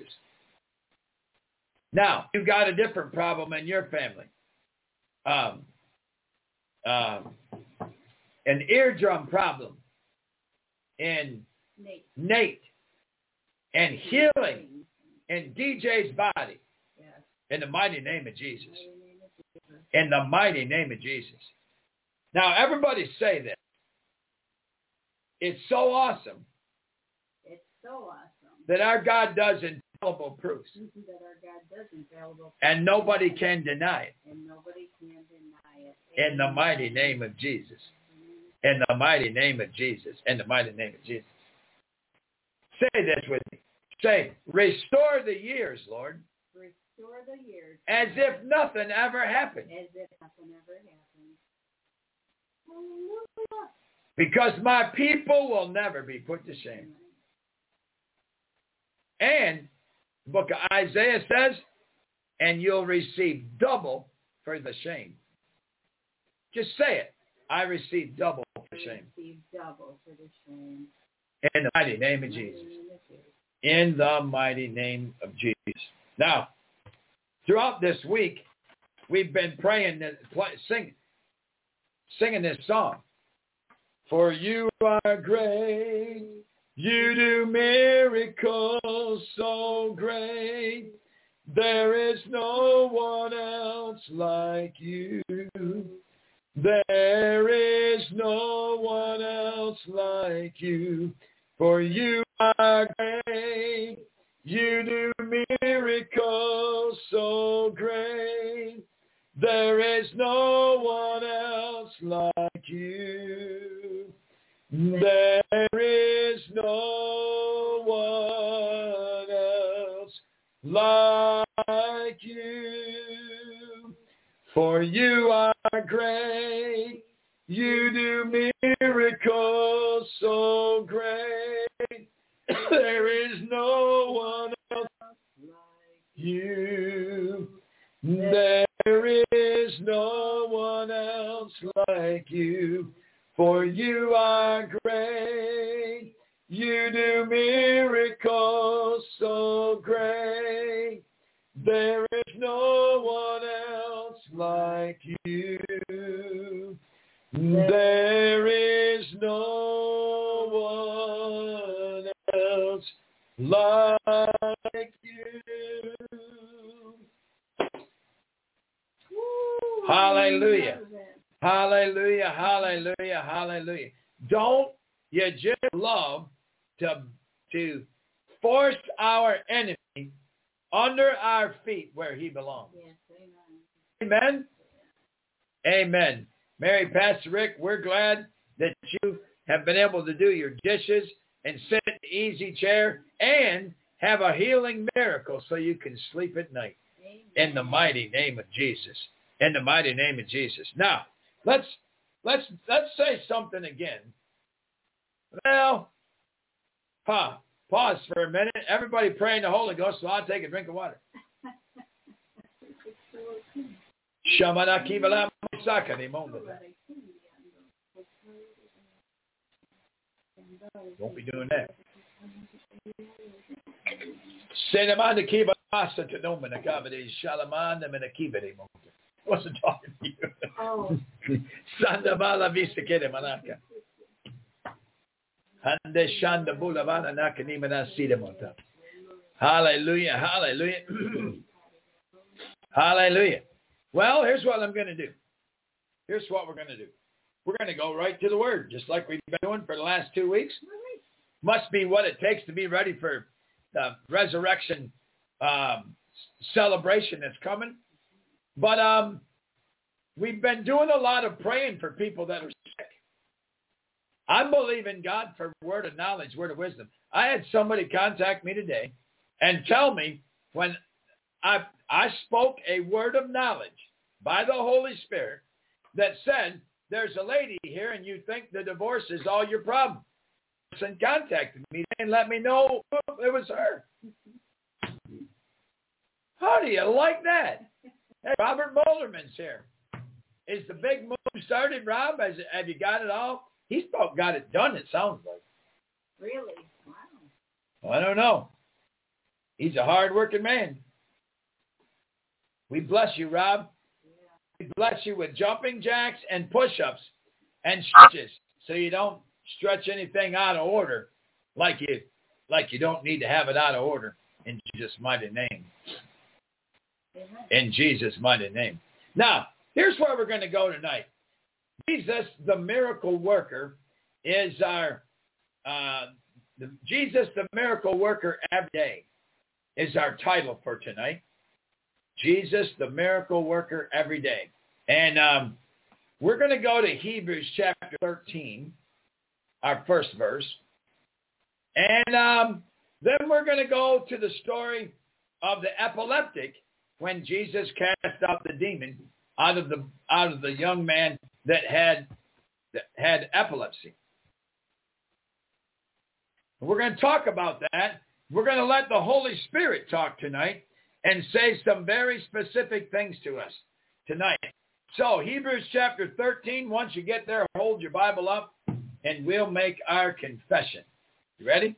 Now, you've got a different problem in your family. An eardrum problem in Nate and healing in DJ's body in the mighty name of Jesus. In the mighty name of Jesus. Now, everybody say this. It's so awesome. It's so awesome. That our God does infallible proofs. That our God does infallible proofs. And nobody can deny it. And nobody can deny it. In the mighty name of Jesus. In the mighty name of Jesus. In the mighty name of Jesus. Say this with me. Say, restore the years, Lord. Restore the years. As if nothing ever happened. As if nothing ever happened. Hallelujah. Because my people will never be put to shame. And the book of Isaiah says, and you'll receive double for the shame. Just say it. I receive double for the shame. I receive double for the shame. In the mighty name of Jesus. In the mighty name of Jesus. Now, throughout this week, we've been praying, singing this song. For you are great, you do miracles so great. There is no one else like you. There is no one else like you. For you are great, you do miracles so great. There is no one else like you. There is no one else like you. For you are great. You do miracles so great. There is no one else like you. There is no one else like you, for you are great. You do miracles so great. There is no one else like you. There is no one else like you. Hallelujah. Hallelujah, hallelujah, hallelujah. Don't you just love to force our enemy under our feet where he belongs? Yes, amen. Amen? Amen. Mary, Pastor Rick, we're glad that you have been able to do your dishes and sit in the easy chair and have a healing miracle so you can sleep at night. Amen. In the mighty name of Jesus. In the mighty name of Jesus. Now, let's say something again. Well, pause for a minute. Everybody pray in the Holy Ghost, so I'll take a drink of water. Won't be doing that. Cinnamon kiba pasta to no manakabadi shalaman the manakibadi. Wasn't talking to you. Oh. Sandabala vista kede manaka. Hande shanda bulavana nakanimana sidamonta. Hallelujah, hallelujah. Hallelujah. Well, here's what I'm going to do. Here's what we're going to do. We're going to go right to the Word, just like we've been doing for the last 2 weeks. Must be what it takes to be ready for the resurrection celebration that's coming. But we've been doing a lot of praying for people that are sick. I'm believing God for word of knowledge, word of wisdom. I had somebody contact me today and tell me when I spoke a word of knowledge by the Holy Spirit that said, there's a lady here and you think the divorce is all your problem. And contacted me and let me know it was her. How do you like that? Hey, Robert Boulderman's here. Is the big move started, Rob? Have you got it all? He's about got it done, it sounds like. Really? Wow. Well, I don't know. He's a hard-working man. We bless you, Rob. Yeah. We bless you with jumping jacks and push-ups and stretches so you don't stretch anything out of order like you don't need to have it out of order in Jesus' mighty name. In Jesus' mighty name. Now, here's where we're going to go tonight. Jesus, the miracle worker, is our, Jesus, the miracle worker every day is our title for tonight. Jesus, the miracle worker every day. And we're going to go to Hebrews chapter 13, our first verse. And then we're going to go to the story of the epileptic when Jesus cast out the demon out of the young man that had epilepsy. We're going to talk about that. We're going to let the Holy Spirit talk tonight and say some very specific things to us tonight. So Hebrews chapter 13, once you get there, hold your Bible up and we'll make our confession. You ready?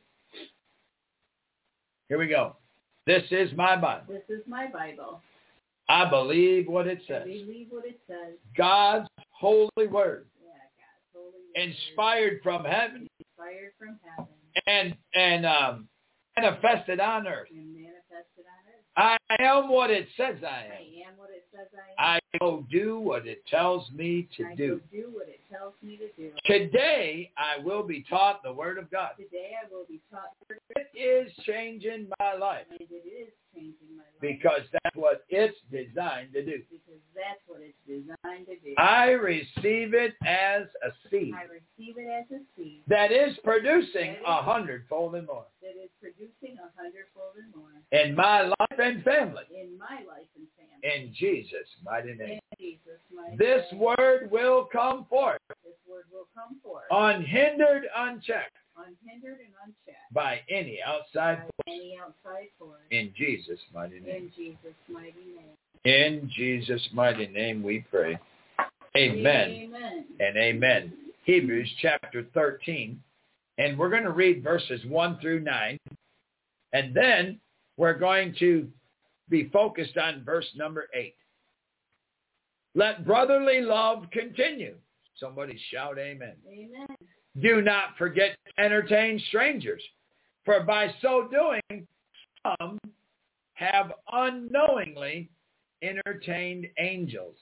Here we go. This is my Bible. This is my Bible. I believe what it says. I believe what it says. God's holy word. Yeah, God's holy word. Inspired from heaven. Inspired from heaven. And manifested on earth. And manifested on earth. I am what it says I am. I am what it says I am. I go do what it tells me to do. I go do what it tells me to do. Today, I will be taught the Word of God. Today, I will be taught the Word of God. It is changing my life. And it is changing my life. Because that's what it's designed to do. Because that's what it's designed to do. I receive it as a seed. I receive it as a seed. That is producing 100-fold and more. That is producing 100-fold and more. In my life and family. In my life and family. In Jesus' mighty name. In Jesus' mighty This name. word will come forth. This word will come forth. Unhindered, unchecked. Unhindered and unchecked. By any outside force. Any outside force. In Jesus' mighty name. In Jesus' mighty name. In Jesus' mighty name we pray. Amen. Amen. And amen. Hebrews chapter 13. And we're going to read verses 1 through 9. And then we're going to be focused on verse number 8. Let brotherly love continue. Somebody shout amen. Amen. Do not forget to entertain strangers, for by so doing, some have unknowingly entertained angels.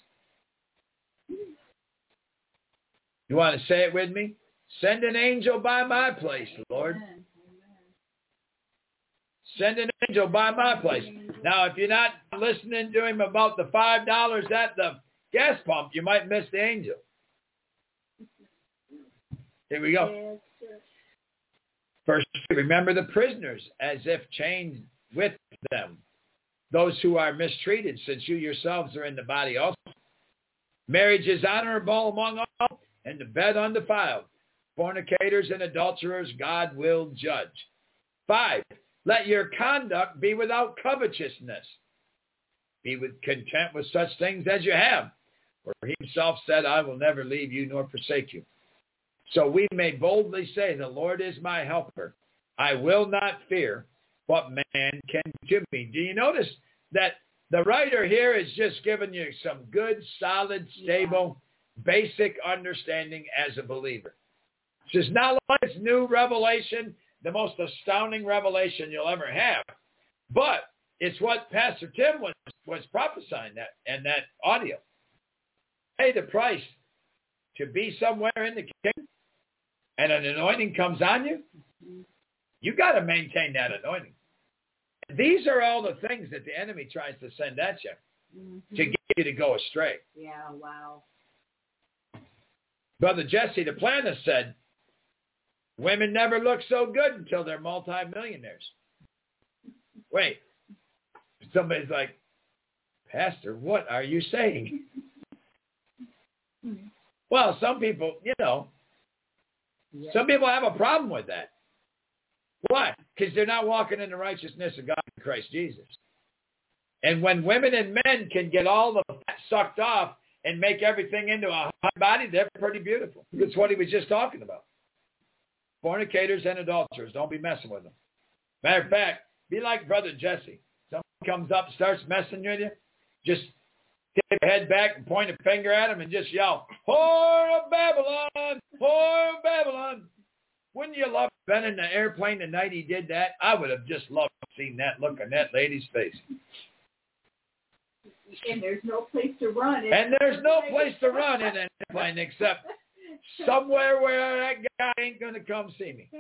You want to say it with me? Send an angel by my place, Lord. Amen. Send an angel by my place. Now, if you're not listening to him about the $5 at the gas pump, you might miss the angel. Here we go. Verse 2, remember the prisoners as if chained with them, those who are mistreated, since you yourselves are in the body also. Marriage is honorable among all, and the bed undefiled. Fornicators and adulterers God will judge. 5, let your conduct be without covetousness. Be content with such things as you have. For he himself said, I will never leave you nor forsake you. So we may boldly say, the Lord is my helper. I will not fear what man can do me. Do you notice that the writer here is just giving you some good, solid, stable, basic understanding as a believer? This is not like this new revelation, the most astounding revelation you'll ever have. But it's what Pastor Tim was prophesying that in that audio. Pay the price to be somewhere in the kingdom, and an anointing comes on you. You got to maintain that anointing. These are all the things that the enemy tries to send at you to get you to go astray. Yeah, wow. Brother Jesse Duplantis said, women never look so good until they're multimillionaires. Wait, somebody's like, Pastor, what are you saying? Well, some people, some people have a problem with that. Why? Because they're not walking in the righteousness of God in Christ Jesus. And when women and men can get all the fat sucked off and make everything into a hot body, they're pretty beautiful. That's what he was just talking about. Fornicators and adulterers, don't be messing with them. Matter of fact, be like Brother Jesse. Someone comes up and starts messing with you, just take your head back and point a finger at him and just yell, "Whore of Babylon! Whore of Babylon!" Wouldn't you love been in the airplane the night he did that? I would have just loved seeing that look on that lady's face. And there's no place to run. And there's no place to run in an airplane except somewhere where that guy ain't going to come see me.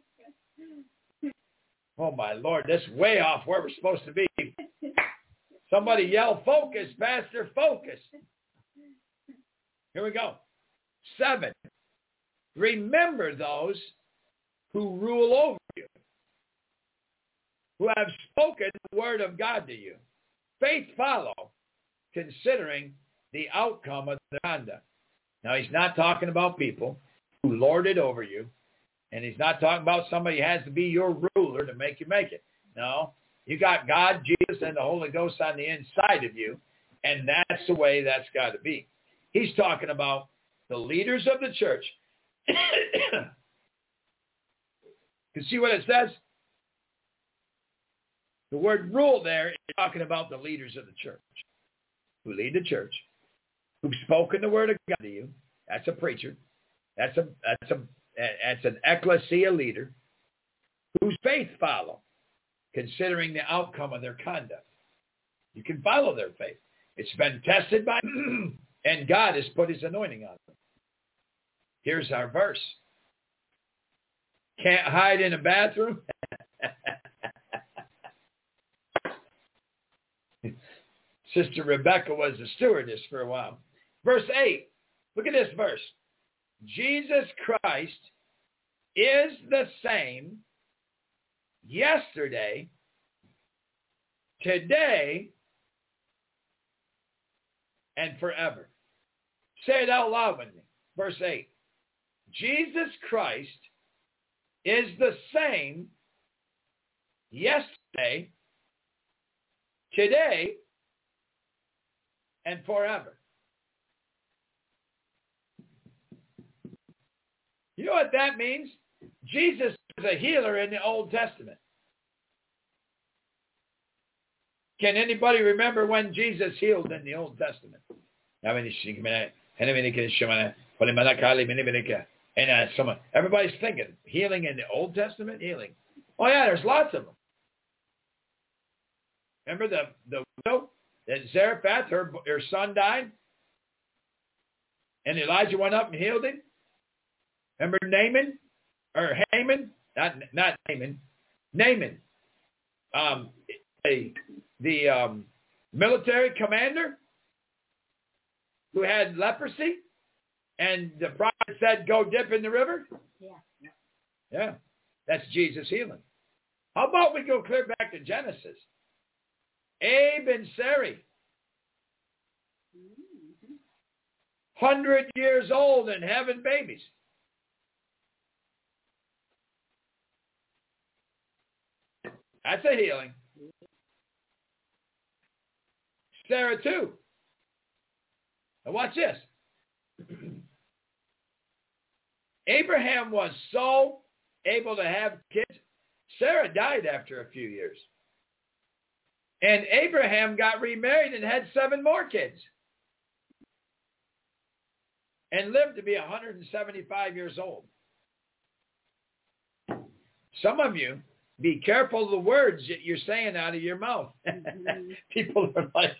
Oh, my Lord, that's way off where we're supposed to be. Somebody yell, focus, Pastor, focus. Here we go. 7, remember those who rule over you, who have spoken the word of God to you. Faith follow, considering the outcome of their conduct. Now, he's not talking about people who lord it over you, and he's not talking about somebody who has to be your ruler to make you make it. No, you got God, Jesus, and the Holy Ghost on the inside of you, and that's the way that's got to be. He's talking about the leaders of the church. You see what it says? The word rule there is talking about the leaders of the church, who lead the church, who've spoken the word of God to you. That's a preacher. That's an ecclesia leader whose faith follow, considering the outcome of their conduct. You can follow their faith. It's been tested by and God has put his anointing on them. Here's our verse. Can't hide in a bathroom. Sister Rebecca was a stewardess for a while. Verse 8. Look at this verse. Jesus Christ is the same yesterday, today, and forever. Say it out loud with me. Verse 8. Jesus Christ is the same yesterday, today, and forever. You know what that means? Jesus was a healer in the Old Testament. Can anybody remember when Jesus healed in the Old Testament? Everybody's thinking, healing in the Old Testament? Healing. Oh yeah, there's lots of them. Remember the widow at Zarephath, her son died? And Elijah went up and healed him? Remember Naaman? Or Haman? Not Naaman. Naaman. The military commander who had leprosy? And the prophet said, go dip in the river? Yeah. That's Jesus healing. How about we go clear back to Genesis? Abe and Sarai. 100 years old and having babies. That's a healing. Sarah too. Now watch this. Abraham was so able to have kids. Sarah died after a few years. And Abraham got remarried and had 7 more kids. And lived to be 175 years old. Some of you, be careful of the words that you're saying out of your mouth. People are like,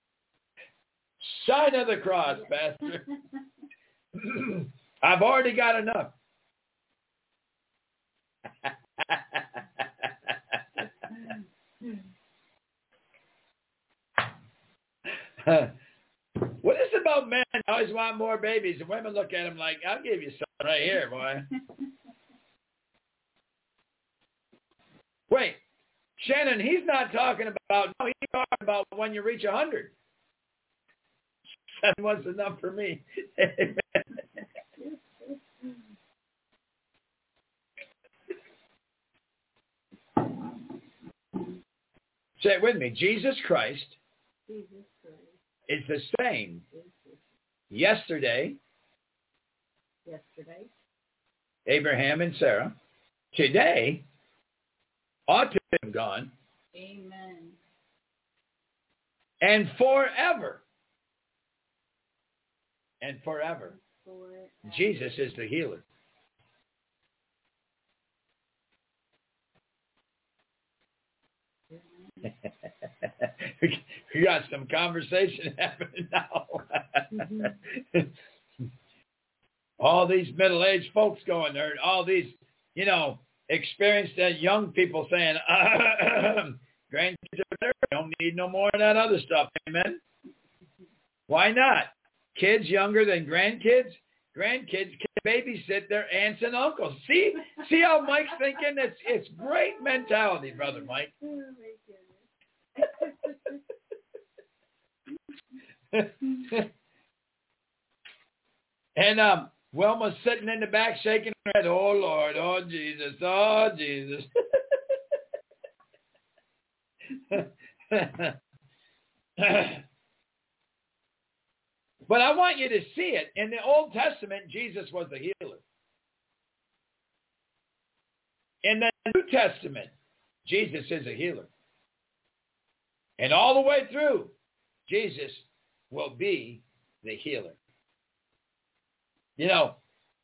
sign of the cross, Pastor. I've already got enough. What is it about men always want more babies? And women look at them like, I'll give you something right here, boy. Wait, Shannon, he's not talking about, no, he's talking about when you reach 100. That was enough for me. Say it with me. Jesus Christ is the same yesterday, Abraham and Sarah, today, ought to have gone, Amen, and forever. And forever. Jesus is the healer. We got some conversation happening now. All these middle-aged folks going there, all these, experienced young people saying, grandkids are better, don't need no more of that other stuff. Amen? Why not? Kids younger than grandkids? Grandkids can babysit their aunts and uncles. See how Mike's thinking? It's great mentality, Brother Mike. And Wilma's sitting in the back shaking her head. Oh, Lord. Oh, Jesus. Oh, Jesus. But I want you to see it. In the Old Testament, Jesus was the healer. In the New Testament, Jesus is a healer. And all the way through, Jesus will be the healer. Well,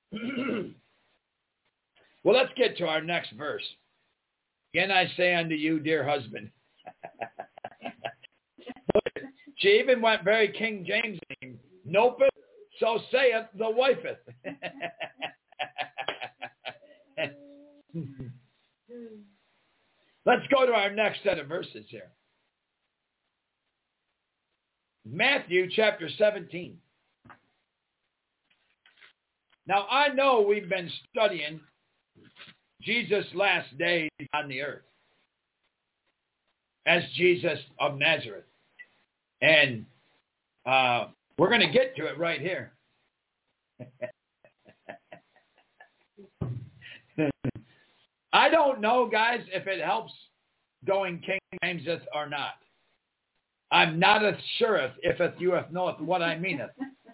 let's get to our next verse. Again, I say unto you, dear husband. She even went very King James. Nopeth, so saith the wifeth. Let's go to our next set of verses here. Matthew chapter 17. Now, I know we've been studying Jesus' last days on the earth as Jesus of Nazareth. And we're going to get to it right here. I don't know, guys, if it helps going King James or not. I'm not as sure if you knoweth what I meaneth.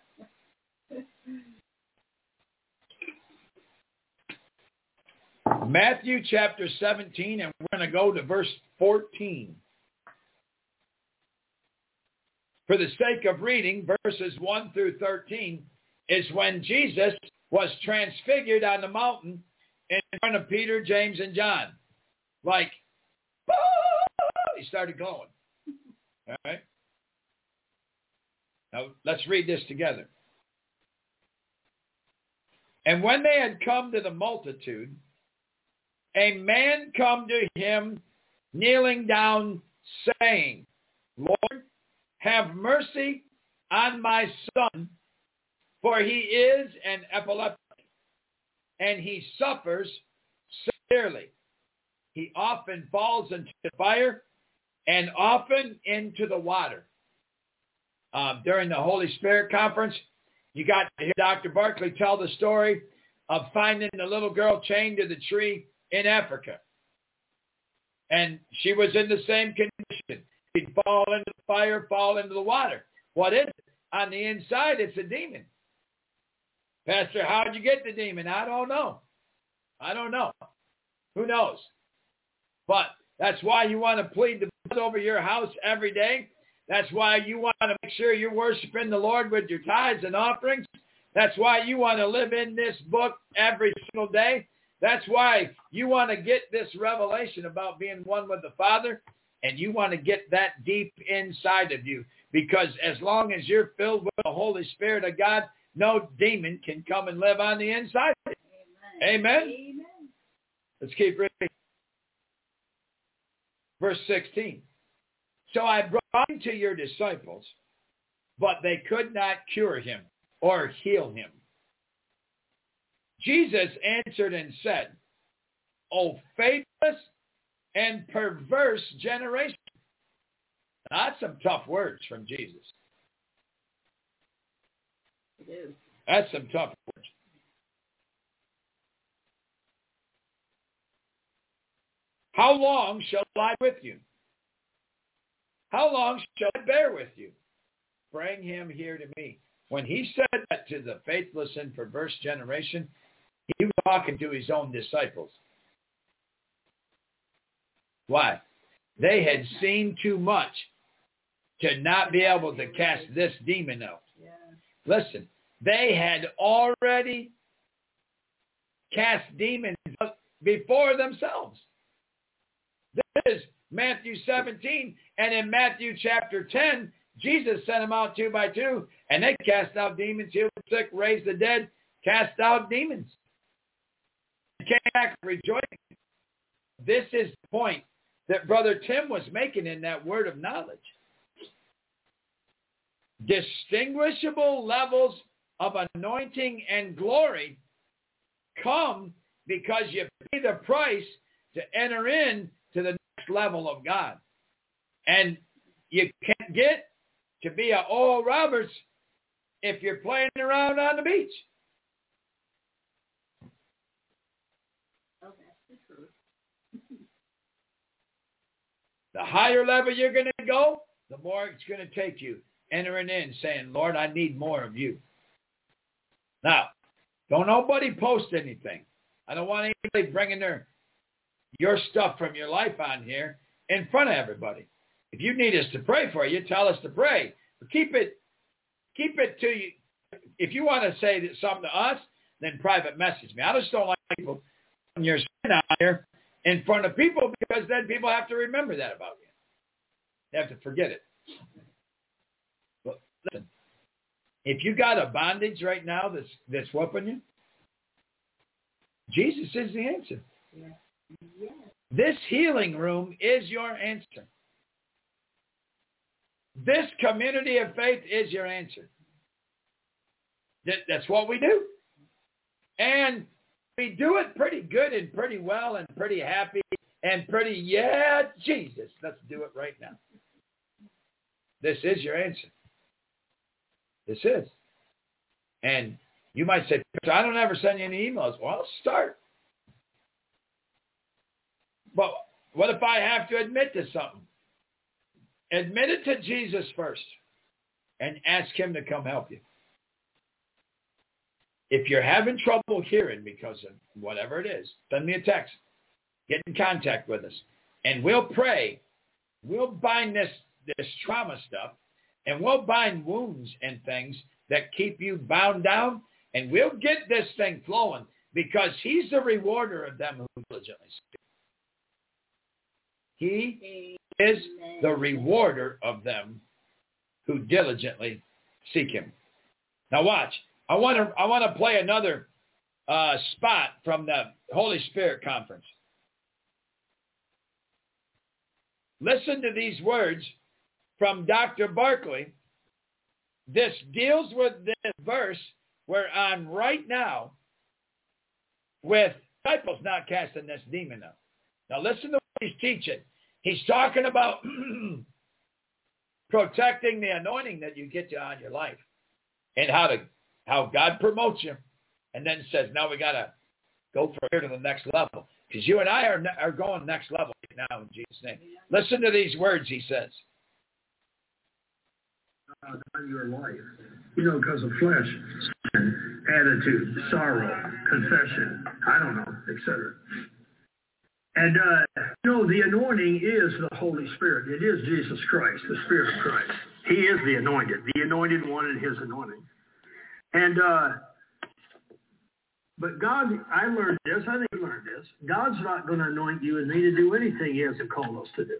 Matthew chapter 17, and we're going to go to verse 14. For the sake of reading, verses 1 through 13 is when Jesus was transfigured on the mountain in front of Peter, James, and John. Like, he started glowing. All right? Now, let's read this together. And when they had come to the multitude, a man come to him, kneeling down, saying, Lord, have mercy on my son, for he is an epileptic, and he suffers severely. He often falls into the fire and often into the water. During the Holy Spirit conference, you got to hear Dr. Barkley tell the story of finding the little girl chained to the tree in Africa. And she was in the same condition. She'd fall into the fire, fall into the water. What is it? On the inside, it's a demon. Pastor, how'd you get the demon? I don't know. Who knows? But that's why you want to plead the blood over your house every day. That's why you want to make sure you're worshiping the Lord with your tithes and offerings. That's why you want to live in this book every single day. That's why you want to get this revelation about being one with the Father, and you want to get that deep inside of you. Because as long as you're filled with the Holy Spirit of God, no demon can come and live on the inside of you. Amen? Amen. Let's keep reading. Verse 16. So I brought him to your disciples, but they could not cure him or heal him. Jesus answered and said, O faithless and perverse generation. That's some tough words from Jesus. It is. That's some tough words. How long shall I be with you? How long shall I bear with you? Bring him here to me. When he said that to the faithless and perverse generation, he was talking to his own disciples. Why? They had seen too much to not be able to cast this demon out. Yeah. Listen, they had already cast demons out before themselves. This is Matthew 17, and in Matthew chapter 10, Jesus sent them out 2 by 2, and they cast out demons, healed the sick, raised the dead, cast out demons. They came back rejoicing. This is the point that Brother Tim was making in that word of knowledge. Distinguishable levels of anointing and glory come because you pay the price to enter in to the next level of God. And you can't get to be a Oral Roberts if you're playing around on the beach. Oh, that's the truth. The higher level you're going to go, the more it's going to take you entering in saying, Lord, I need more of you. Now, don't nobody post anything. I don't want anybody bringing your stuff from your life on here in front of everybody. If you need us to pray for you, tell us to pray. But keep it to you. If you want to say something to us, then private message me. I just don't like people when you're sitting out here in front of people, because then people have to remember that about you. They have to forget it. But listen, if you got a bondage right now that's whooping you, Jesus is the answer. Yeah. Yes. This healing room is your answer. This community of faith is your answer. That's what we do. And we do it pretty good and pretty well and pretty happy and pretty, yeah, Jesus, let's do it right now. This is your answer. This is. And you might say, I don't ever send you any emails. Well, start. But what if I have to admit to something? Admit it to Jesus first and ask him to come help you. If you're having trouble hearing because of whatever it is, send me a text. Get in contact with us. And we'll pray. We'll bind this trauma stuff, and we'll bind wounds and things that keep you bound down, and we'll get this thing flowing, because he's the rewarder of them who diligently seek. He is the rewarder of them who diligently seek him. Now watch. I want to play another spot from the Holy Spirit Conference. Listen to these words from Dr. Barkley. This deals with this verse we're on right now with disciples not casting this demon out. Now listen to what he's teaching. He's talking about protecting the anointing that you get on your life, and how God promotes you, and then says, now we got to go from here to the next level. Because you and I are going next level right now in Jesus' name. Listen to these words he says. On your life, because of flesh, sin, attitude, sorrow, confession, I don't know, etc. And, the anointing is the Holy Spirit. It is Jesus Christ, the Spirit of Christ. He is the anointed one in his anointing. And, but God, I learned this, I think you learned this. God's not going to anoint you and me to do anything he hasn't called us to do.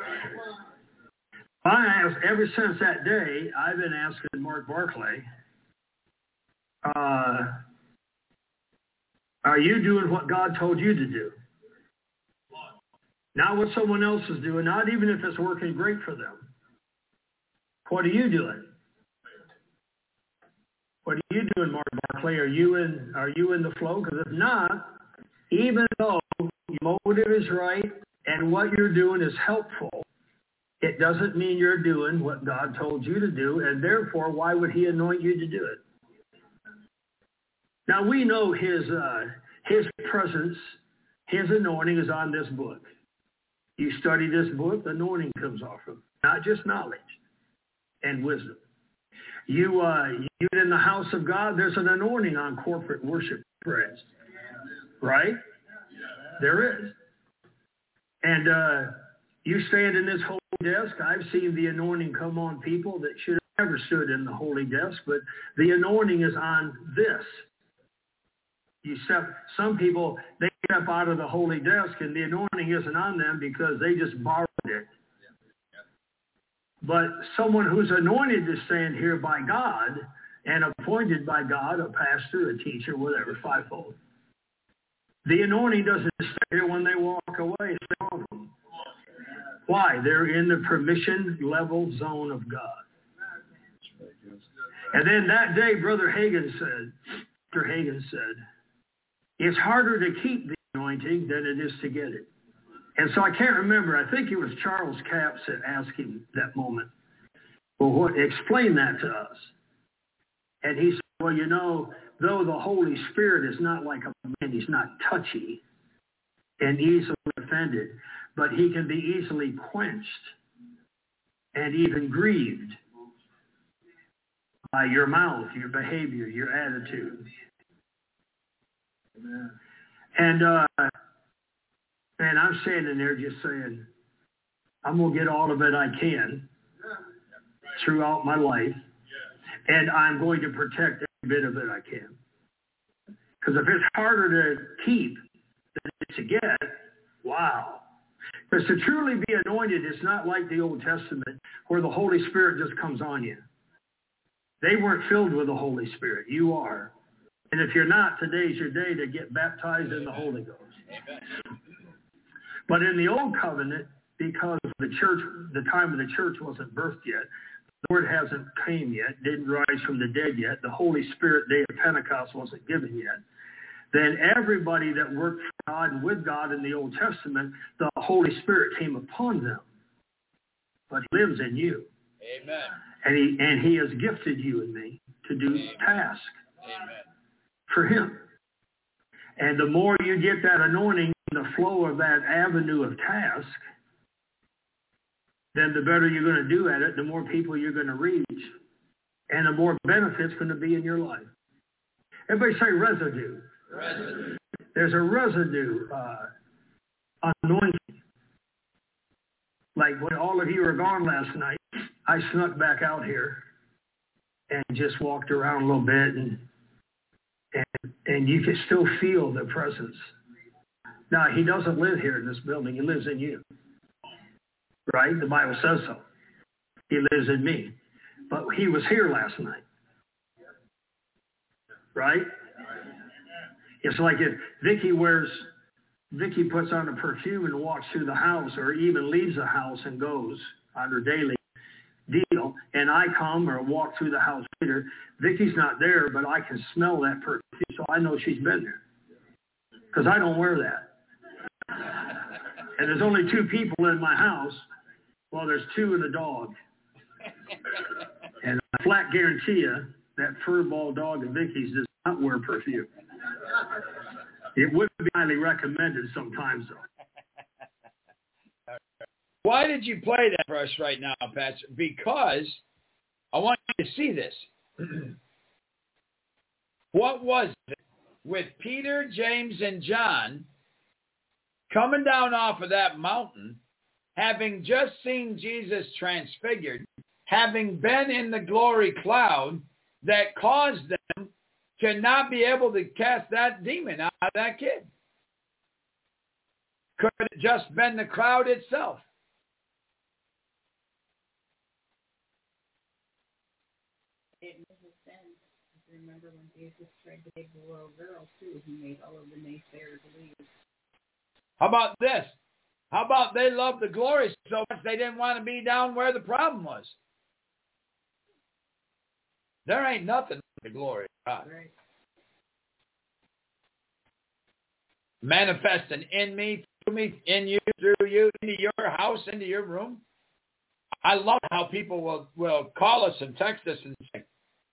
Ever since that day, I've been asking Mark Barclay, are you doing what God told you to do? Not what someone else is doing, not even if it's working great for them. What are you doing? What are you doing, Mark Barclay? Are you in the flow? Because if not, even though your motive is right and what you're doing is helpful, it doesn't mean you're doing what God told you to do, and therefore, why would he anoint you to do it? Now, we know his presence, his anointing is on this book. You study this book, the anointing comes off of it, not just knowledge and wisdom. You in the house of God, there's an anointing on corporate worship prayers, right? There is. And you stand in this holy desk. I've seen the anointing come on people that should have never stood in the holy desk, but the anointing is on this. Some people, they step out of the holy desk and the anointing isn't on them because they just borrowed it. But someone who's anointed to stand here by God and appointed by God, a pastor, a teacher, whatever, fivefold. The anointing doesn't stay here when they walk away. Stay on them. Why? They're in the permission level zone of God. And then that day, Dr. Hagin said, it's harder to keep the anointing than it is to get it. And so I can't remember. I think it was Charles Capps that asked him that moment, well, explain that to us. And he said, well, though the Holy Spirit is not like a man, he's not touchy and easily offended, but he can be easily quenched and even grieved by your mouth, your behavior, your attitude. And I'm standing there just saying, I'm going to get all of it I can throughout my life, and I'm going to protect every bit of it I can. Because if it's harder to keep than it is to get, wow. Because to truly be anointed, it's not like the Old Testament where the Holy Spirit just comes on you. They weren't filled with the Holy Spirit. You are. And if you're not, today's your day to get baptized in the Holy Ghost. Amen. But in the Old Covenant, because the time of the church wasn't birthed yet, the Lord hasn't came yet, didn't rise from the dead yet, the Holy Spirit day of Pentecost wasn't given yet, then everybody that worked for God and with God in the Old Testament, the Holy Spirit came upon them. But he lives in you. Amen. And he has gifted you and me to do tasks for him. And the more you get that anointing, the flow of that avenue of task, then the better you're going to do at it, the more people you're going to reach, and the more benefits going to be in your life. Everybody say residue. Residue. There's a residue anointing. Like when all of you were gone last night, I snuck back out here and just walked around a little bit, and you can still feel the presence. Now, he doesn't live here in this building. He lives in you. Right? The Bible says so. He lives in me. But he was here last night. Right? It's like if Vicky puts on a perfume and walks through the house or even leaves the house and goes on her daily deal, and I come or walk through the house later, Vicky's not there, but I can smell that perfume, so I know she's been there. Because I don't wear that. And there's only 2 people in my house. Well, there's 2 and a dog. And I flat guarantee you that furball dog of Vicky's does not wear perfume. It would be highly recommended sometimes, though. Why did you play that for us right now, Pastor? Because I want you to see this. What was it with Peter, James, and John coming down off of that mountain, having just seen Jesus transfigured, having been in the glory cloud, that caused them to not be able to cast that demon out of that kid? Could it just been the crowd itself? It must have been. Remember when Jesus tried to save the little girl, too, he made all of the naysayers leave. How about this? How about they loved the glory so much they didn't want to be down where the problem was? There ain't nothing like the glory of God. Right. Manifesting in me, through me, in you, through you, into your house, into your room. I love how people will call us and text us and say,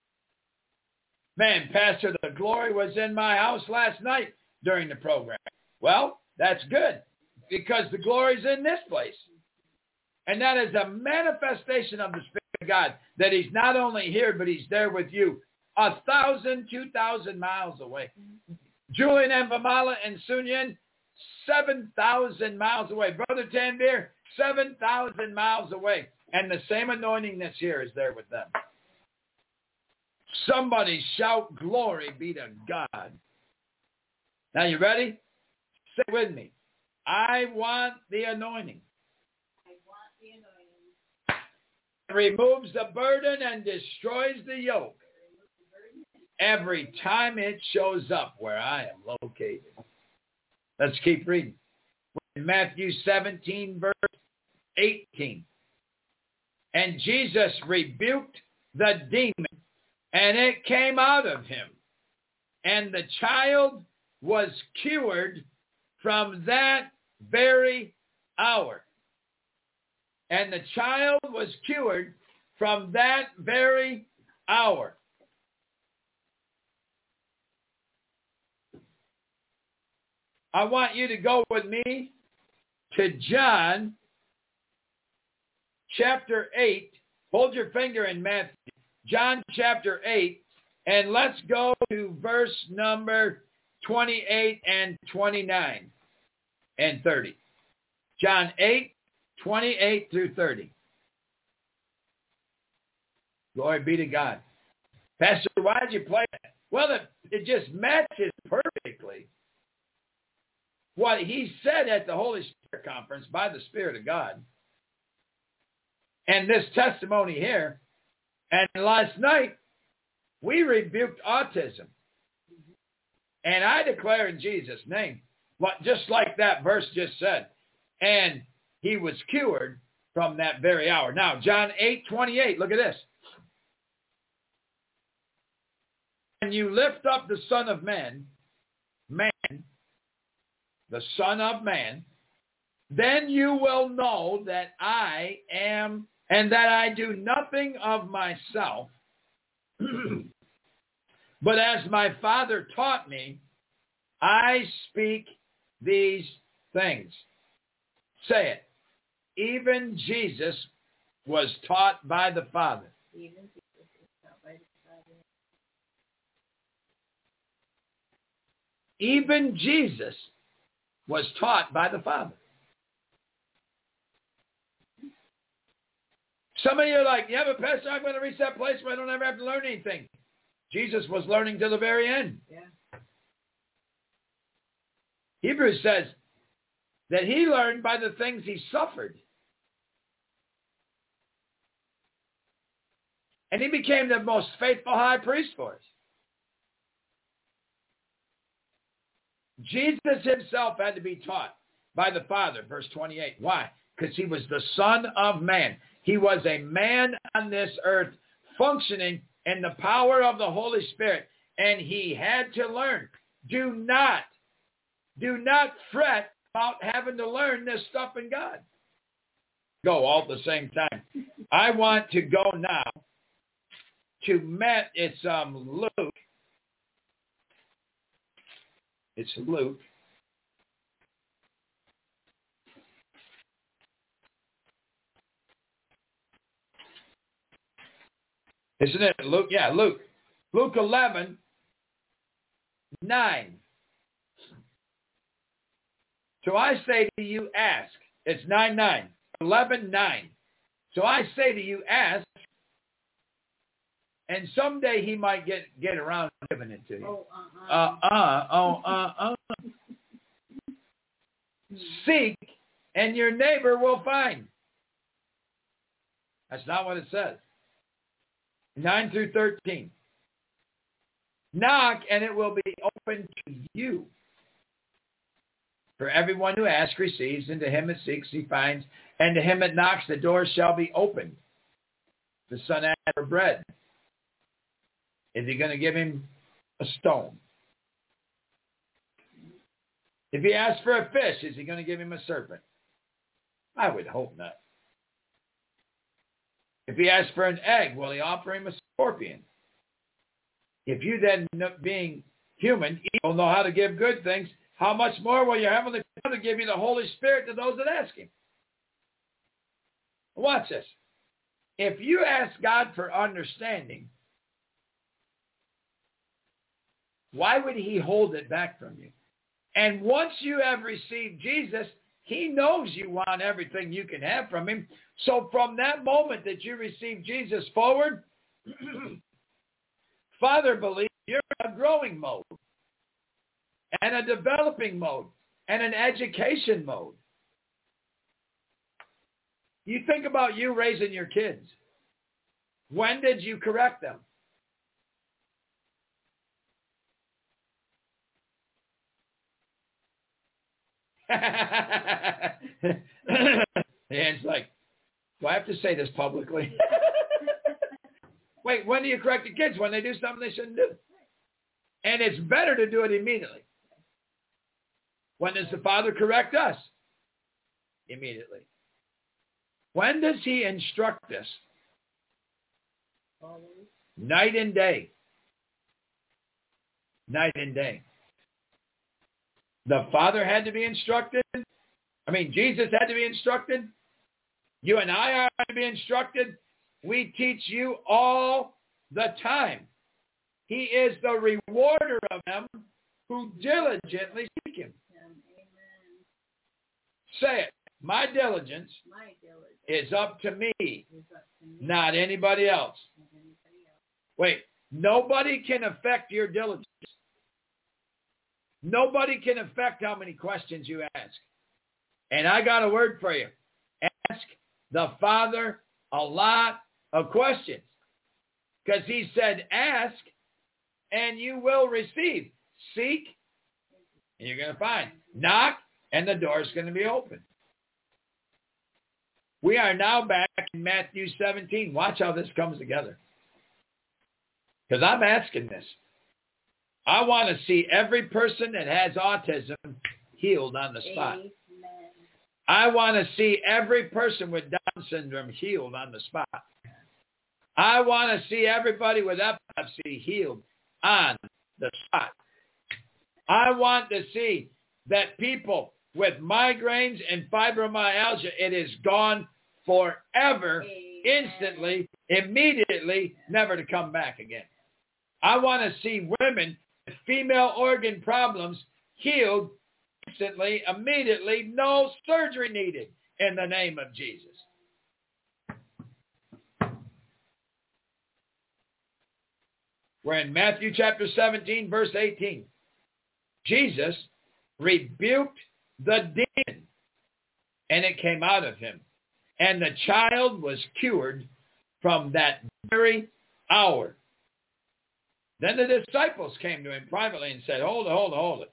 man, Pastor, the glory was in my house last night during the program. Well, that's good, because the glory's in this place. And that is a manifestation of the Spirit of God, that he's not only here, but he's there with you 1,000, 2,000 miles away. Julian and Vamala and Sunyan, 7,000 miles away. Brother Tanvir, 7,000 miles away. And the same anointing that's here is there with them. Somebody shout, glory be to God. Now you ready? Say it with me. I want the anointing. I want the anointing. Removes the burden and destroys the yoke every time it shows up where I am located. Let's keep reading. In Matthew 17, verse 18. And Jesus rebuked the demon, and it came out of him. And the child was cured from that very hour. And the child was cured from that very hour. I want you to go with me to John chapter 8. Hold your finger in Matthew. John chapter 8. And let's go to verse number 28 and 29 and 30. John 8, 28 through 30. Glory be to God. Pastor, why did you play that? Well, it just matches perfectly what he said at the Holy Spirit conference by the Spirit of God. And this testimony here. And last night, we rebuked autism. And I declare in Jesus' name, just like that verse just said, and he was cured from that very hour. Now, John 8:28, look at this. When you lift up the Son of Man, the Son of Man, then you will know that I am, and that I do nothing of myself, but as my Father taught me, I speak these things. Say it. Even Jesus was taught by the Father. Even Jesus was taught by the Father. Even Jesus was taught by the Father. Some of you are like, yeah, but Pastor, I'm going to reach that place where I don't ever have to learn anything. Jesus was learning till the very end. Yeah. Hebrews says that he learned by the things he suffered. And he became the most faithful high priest for us. Jesus himself had to be taught by the Father, verse 28. Why? Because he was the Son of Man. He was a man on this earth functioning in the power of the Holy Spirit. And he had to learn. Do not fret about having to learn this stuff in God. Go all at the same time. I want to go now to Luke. It's Luke. Isn't it Luke? Yeah, Luke. Luke 11 9. So I say to you, ask. It's 9:9. 11:9. So I say to you, ask. And someday he might get around to giving it to you. Seek, and your neighbor will find. That's not what it says. 9 through 13. Knock, and it will be open to you. For everyone who asks receives, and to him that seeks he finds, and to him that knocks the door shall be opened. The son asked for bread. Is he going to give him a stone? If he asks for a fish, is he going to give him a serpent? I would hope not. If he asks for an egg, will he offer him a scorpion? If you then, being human, evil, know how to give good things, how much more will your heavenly Father give you the Holy Spirit to those that ask him? Watch this. If you ask God for understanding, why would he hold it back from you? And once you have received Jesus, he knows you want everything you can have from him. So from that moment that you receive Jesus forward, Father believes you're in a growing mode and a developing mode and an education mode. You think about you raising your kids. When did you correct them? And it's like, do I have to say this publicly? Wait, when do you correct the kids? When they do something they shouldn't do. And it's better to do it immediately. When does the Father correct us? Immediately. When does he instruct us? Always. Night and day. Night and day. The Father had to be instructed. Jesus had to be instructed. You and I are to be instructed. We teach you all the time. He is the rewarder of them who diligently seek him. Amen. Say it. My diligence is up to me, not anybody else. Wait, nobody can affect your diligence. Nobody can affect how many questions you ask. And I got a word for you. Ask the Father a lot of questions. Because he said, ask and you will receive. Seek and you're going to find. Knock and the door is going to be open. We are now back in Matthew 17. Watch how this comes together. Because I'm asking this. I want to see every person that has autism healed on the spot. Amen. I want to see every person with Down syndrome healed on the spot. I want to see everybody with epilepsy healed on the spot. I want to see that people with migraines and fibromyalgia, it is gone forever, instantly, immediately, never to come back again. I want to see women with female organ problems healed instantly, immediately, no surgery needed in the name of Jesus. We're in Matthew chapter 17, verse 18. Jesus rebuked the demon, and it came out of him. And the child was cured from that very hour. Then the disciples came to him privately and said, hold it.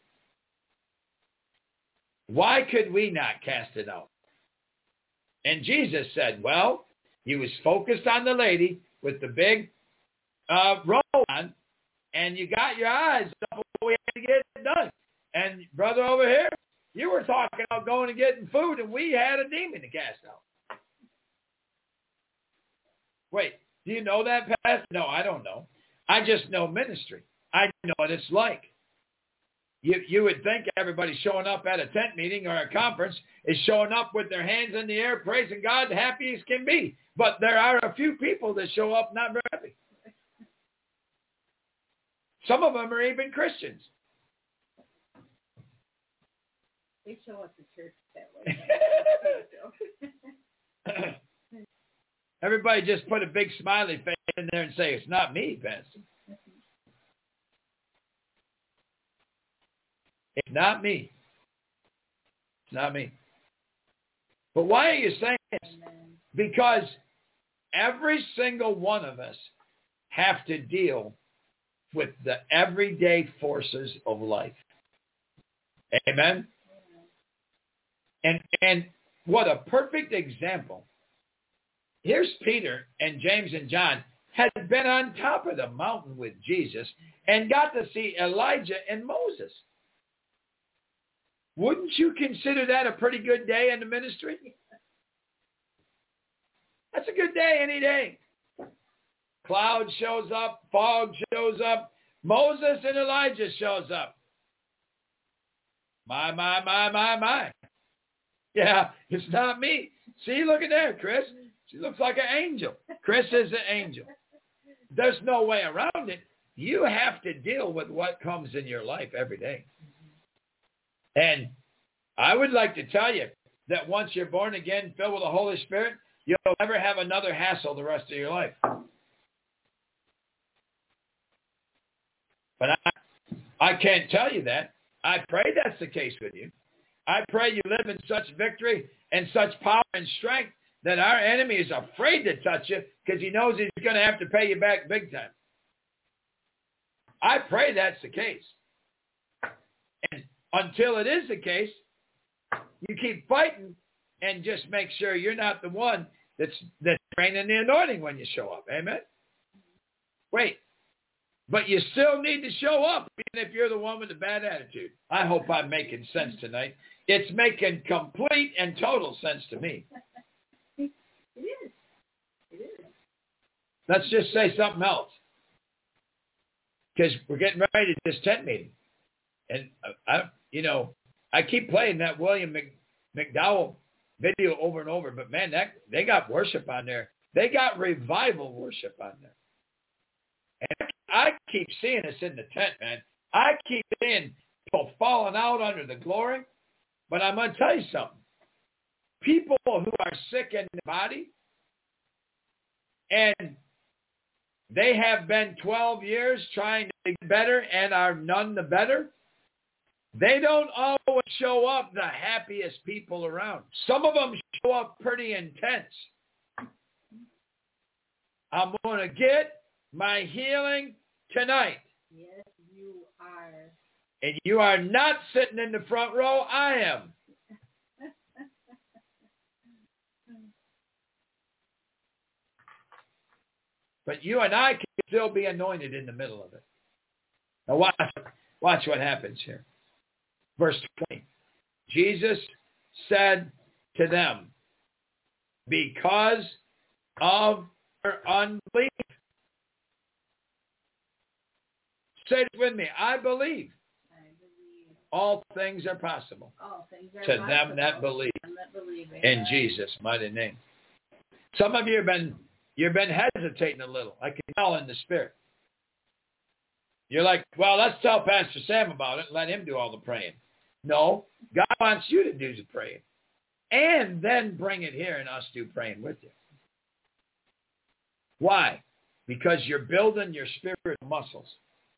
Why could we not cast it out? And Jesus said, well, he was focused on the lady with the big robe on, and you got your eyes up what we had to get it done. And brother over here, you were talking about going and getting food, and we had a demon to cast out. Wait, do you know that, Pastor? No, I don't know. I just know ministry. I know what it's like. You would think everybody showing up at a tent meeting or a conference is showing up with their hands in the air, praising God, happy as can be. But there are a few people that show up not very happy. Some of them are even Christians. They show up to church that way. Everybody just put a big smiley face in there and say, it's not me, Pastor. It's not me. It's not me. But why are you saying this? Because every single one of us have to deal with the everyday forces of life. Amen? And what a perfect example. Here's Peter and James and John had been on top of the mountain with Jesus and got to see Elijah and Moses. Wouldn't you consider that a pretty good day in the ministry? That's a good day any day. Cloud shows up, fog shows up, Moses and Elijah shows up. My. Yeah, it's not me. See, look at there, Chris. She looks like an angel. Chris is an angel. There's no way around it. You have to deal with what comes in your life every day. And I would like to tell you that once you're born again, filled with the Holy Spirit, you'll never have another hassle the rest of your life. But I can't tell you that. I pray that's the case with you. I pray you live in such victory and such power and strength that our enemy is afraid to touch you because he knows he's going to have to pay you back big time. I pray that's the case. And until it is the case, you keep fighting and just make sure you're not the one that's draining the anointing when you show up. Amen? Wait. But you still need to show up, even if you're the one with the bad attitude. I hope I'm making sense tonight. It's making complete and total sense to me. It is. It is. Let's just say something else. Because we're getting ready to this tent meeting. And, I keep playing that William McDowell video over and over. But, man, they got worship on there. They got revival worship on there. And I keep seeing this in the tent, man. I keep seeing people falling out under the glory. But I'm going to tell you something. People who are sick in the body, and they have been 12 years trying to get better and are none the better, they don't always show up the happiest people around. Some of them show up pretty intense. I'm going to get my healing tonight. Yes, you are. And you are not sitting in the front row. I am. But you and I can still be anointed in the middle of it. Now watch what happens here. Verse 20. Jesus said to them, because of their unbelief. Say it with me. I believe. All things are possible. All things are to possible. Them that believe. Amen. In Jesus' mighty name. Some of you you've been hesitating a little. I can tell in the spirit. You're like, well, let's tell Pastor Sam about it and let him do all the praying. No, God wants you to do the praying. And then bring it here and us do praying with you. Why? Because you're building your spiritual muscles.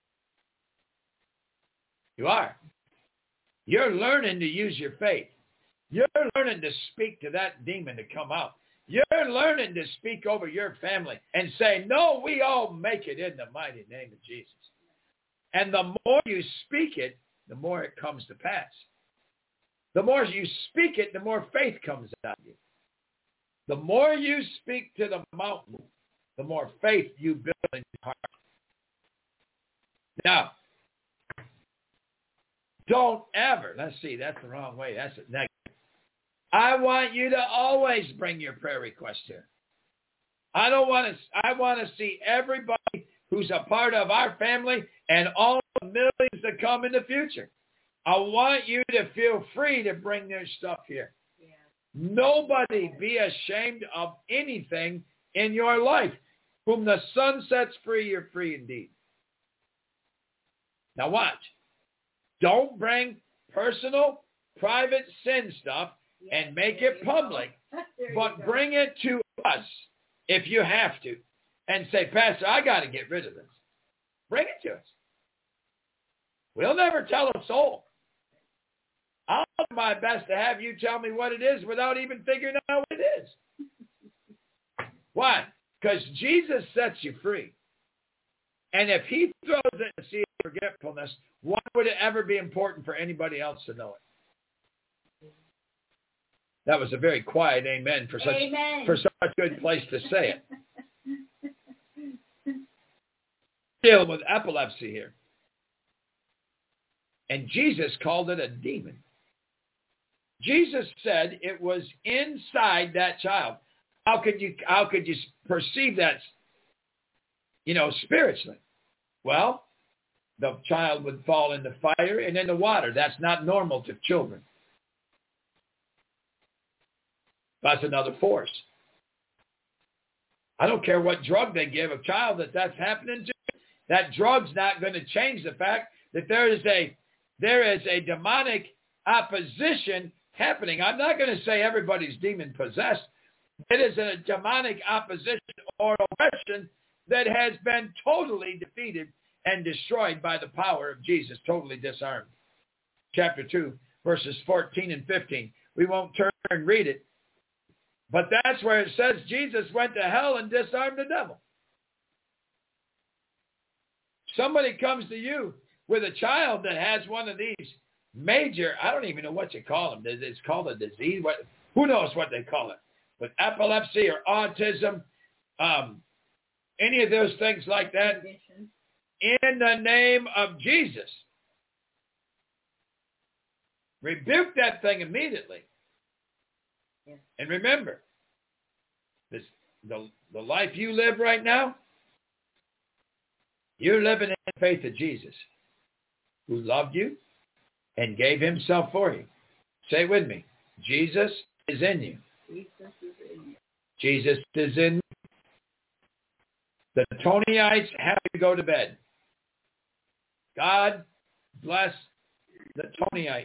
You are. You're learning to use your faith. You're learning to speak to that demon to come out. You're learning to speak over your family and say, no, we all make it in the mighty name of Jesus. And the more you speak it, the more it comes to pass. The more you speak it, the more faith comes out of you. The more you speak to the mountain, the more faith you build in your heart. Now, don't ever, let's see, that's the wrong way. That's a negative. I want you to always bring your prayer request here. I want to see everybody who's a part of our family and all the millions that come in the future. I want you to feel free to bring their stuff here. Yeah. Nobody be ashamed of anything in your life. Whom the Son sets free, you're free indeed. Now watch. Don't bring personal private sin stuff and make it public, but bring it to us if you have to and say, Pastor, I got to get rid of this. Bring it to us. We'll never tell a soul. I'll do my best to have you tell me what it is without even figuring out what it is. Why? Because Jesus sets you free. And if he throws it in the sea of forgetfulness, why would it ever be important for anybody else to know it? That was a very quiet amen for such a good place to say it. Dealing with epilepsy here. And Jesus called it a demon. Jesus said it was inside that child. How could you perceive that, spiritually? Well, the child would fall in the fire and in the water. That's not normal to children. That's another force. I don't care what drug they give a child that's happening to. That drug's not going to change the fact that there is a demonic opposition happening. I'm not going to say everybody's demon possessed. It is a demonic opposition or oppression that has been totally defeated and destroyed by the power of Jesus, totally disarmed. Chapter 2, verses 14 and 15. We won't turn and read it. But that's where it says Jesus went to hell and disarmed the devil. Somebody comes to you with a child that has one of these major, I don't even know what you call them. It's called a disease. Who knows what they call it? But epilepsy or autism, any of those things like that, in the name of Jesus, rebuke that thing immediately. And remember, the life you live right now, you're living in the faith of Jesus, who loved you and gave himself for you. Say it with me. Jesus is in you. Jesus is in you. The Tonyites have to go to bed. God bless the Tonyites.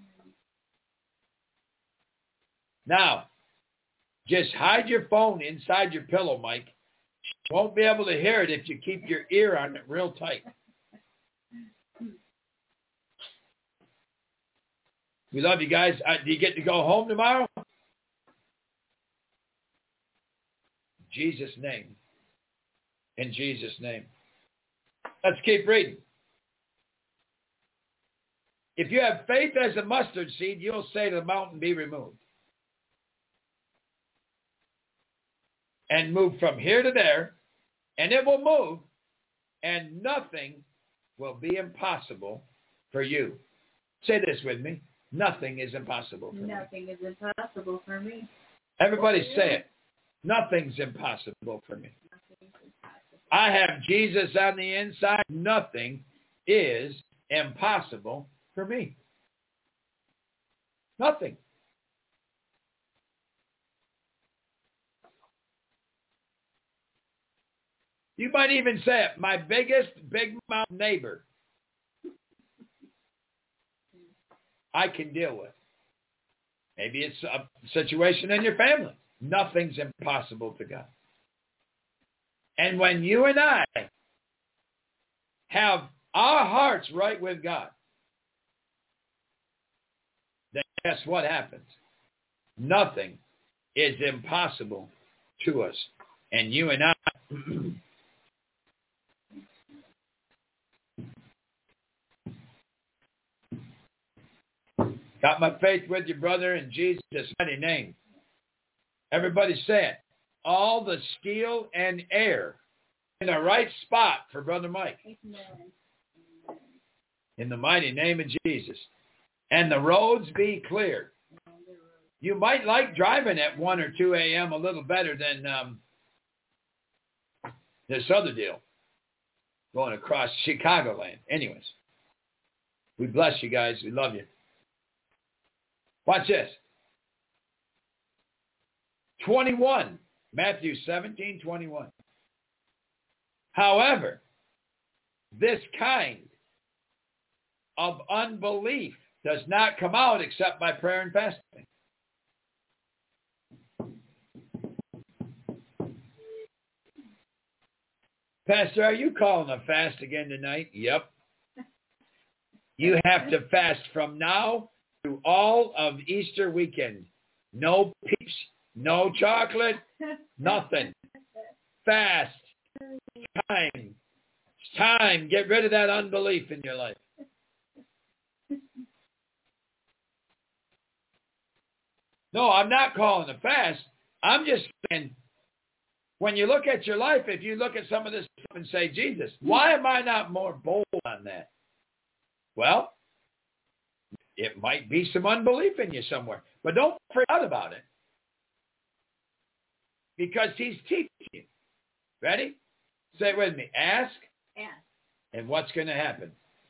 Now, just hide your phone inside your pillow, Mike. You won't be able to hear it if you keep your ear on it real tight. We love you guys. Do you get to go home tomorrow? Jesus' name. In Jesus' name. Let's keep reading. If you have faith as a mustard seed, you'll say to the mountain, be removed. And move from here to there, and it will move, and nothing will be impossible for you. Say this with me. Nothing is impossible for me. Nothing is impossible for me. Everybody say it. Nothing's impossible for me. I have Jesus on the inside. Nothing is impossible for me. Nothing. You might even say it, my biggest big mouth neighbor I can deal with. Maybe it's a situation in your family. Nothing's impossible to God. And when you and I have our hearts right with God, then guess what happens? Nothing is impossible to us. And you and I got my faith with you, brother, in Jesus' mighty name. Everybody say it. All the steel and air in the right spot for Brother Mike. Amen. In the mighty name of Jesus. And the roads be clear. You might like driving at 1 or 2 a.m. a little better than this other deal. Going across Chicagoland. Anyways. We bless you guys. We love you. Watch this. 21. Matthew 17:21. However, this kind of unbelief, does not come out except by prayer and fasting. Pastor, are you calling a fast again tonight? Yep. You have to fast from now through all of Easter weekend. No peeps, no chocolate, nothing. Fast. Time. It's time. Get rid of that unbelief in your life. No, I'm not calling a fast. I'm just saying, when you look at your life, if you look at some of this stuff and say, Jesus, why am I not more bold on that? Well, it might be some unbelief in you somewhere. But don't freak out about it. Because he's teaching you. Ready? Say it with me. Ask. Ask. And what's going to happen?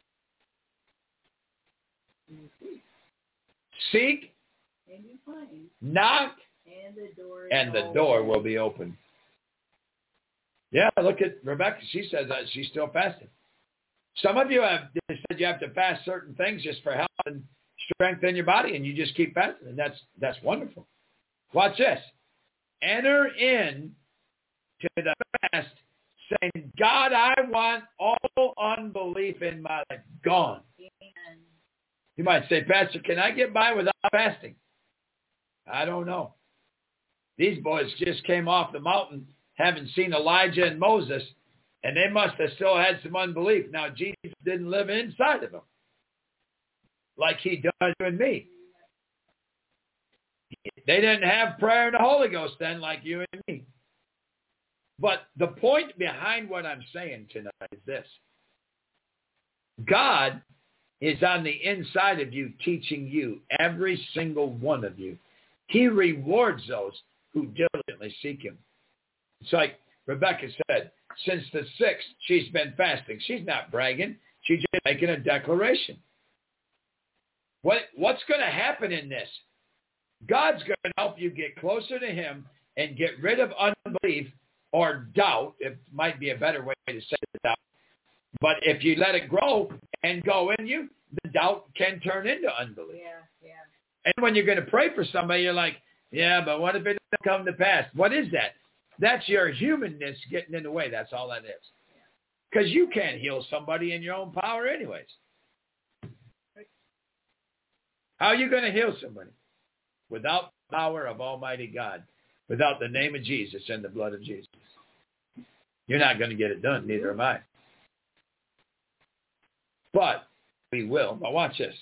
Seek. And you find. Knock. And the door will be open. Yeah, look at Rebecca. She says that she's still fasting. Some of you have said you have to fast certain things just for health and strength in your body, and you just keep fasting, and that's wonderful. Watch this. Enter in to the fast saying, God, I want all unbelief in my life gone. Amen. You might say, Pastor, can I get by without fasting? I don't know. These boys just came off the mountain, haven't seen Elijah and Moses, and they must have still had some unbelief. Now, Jesus didn't live inside of them like he does you and me. They didn't have prayer in the Holy Ghost then like you and me. But the point behind what I'm saying tonight is this. God is on the inside of you teaching you, every single one of you. He rewards those who diligently seek him. It's like Rebecca said, since the 6th, she's been fasting. She's not bragging. She's just making a declaration. What's going to happen in this? God's going to help you get closer to him and get rid of unbelief or doubt. It might be a better way to say doubt. But if you let it grow and go in you, the doubt can turn into unbelief. Yeah. And when you're going to pray for somebody, you're like, yeah, but what if it doesn't come to pass? What is that? That's your humanness getting in the way. That's all that is. Because you can't heal somebody in your own power anyways. How are you going to heal somebody? Without the power of Almighty God. Without the name of Jesus and the blood of Jesus. You're not going to get it done. Neither am I. But we will. But watch this.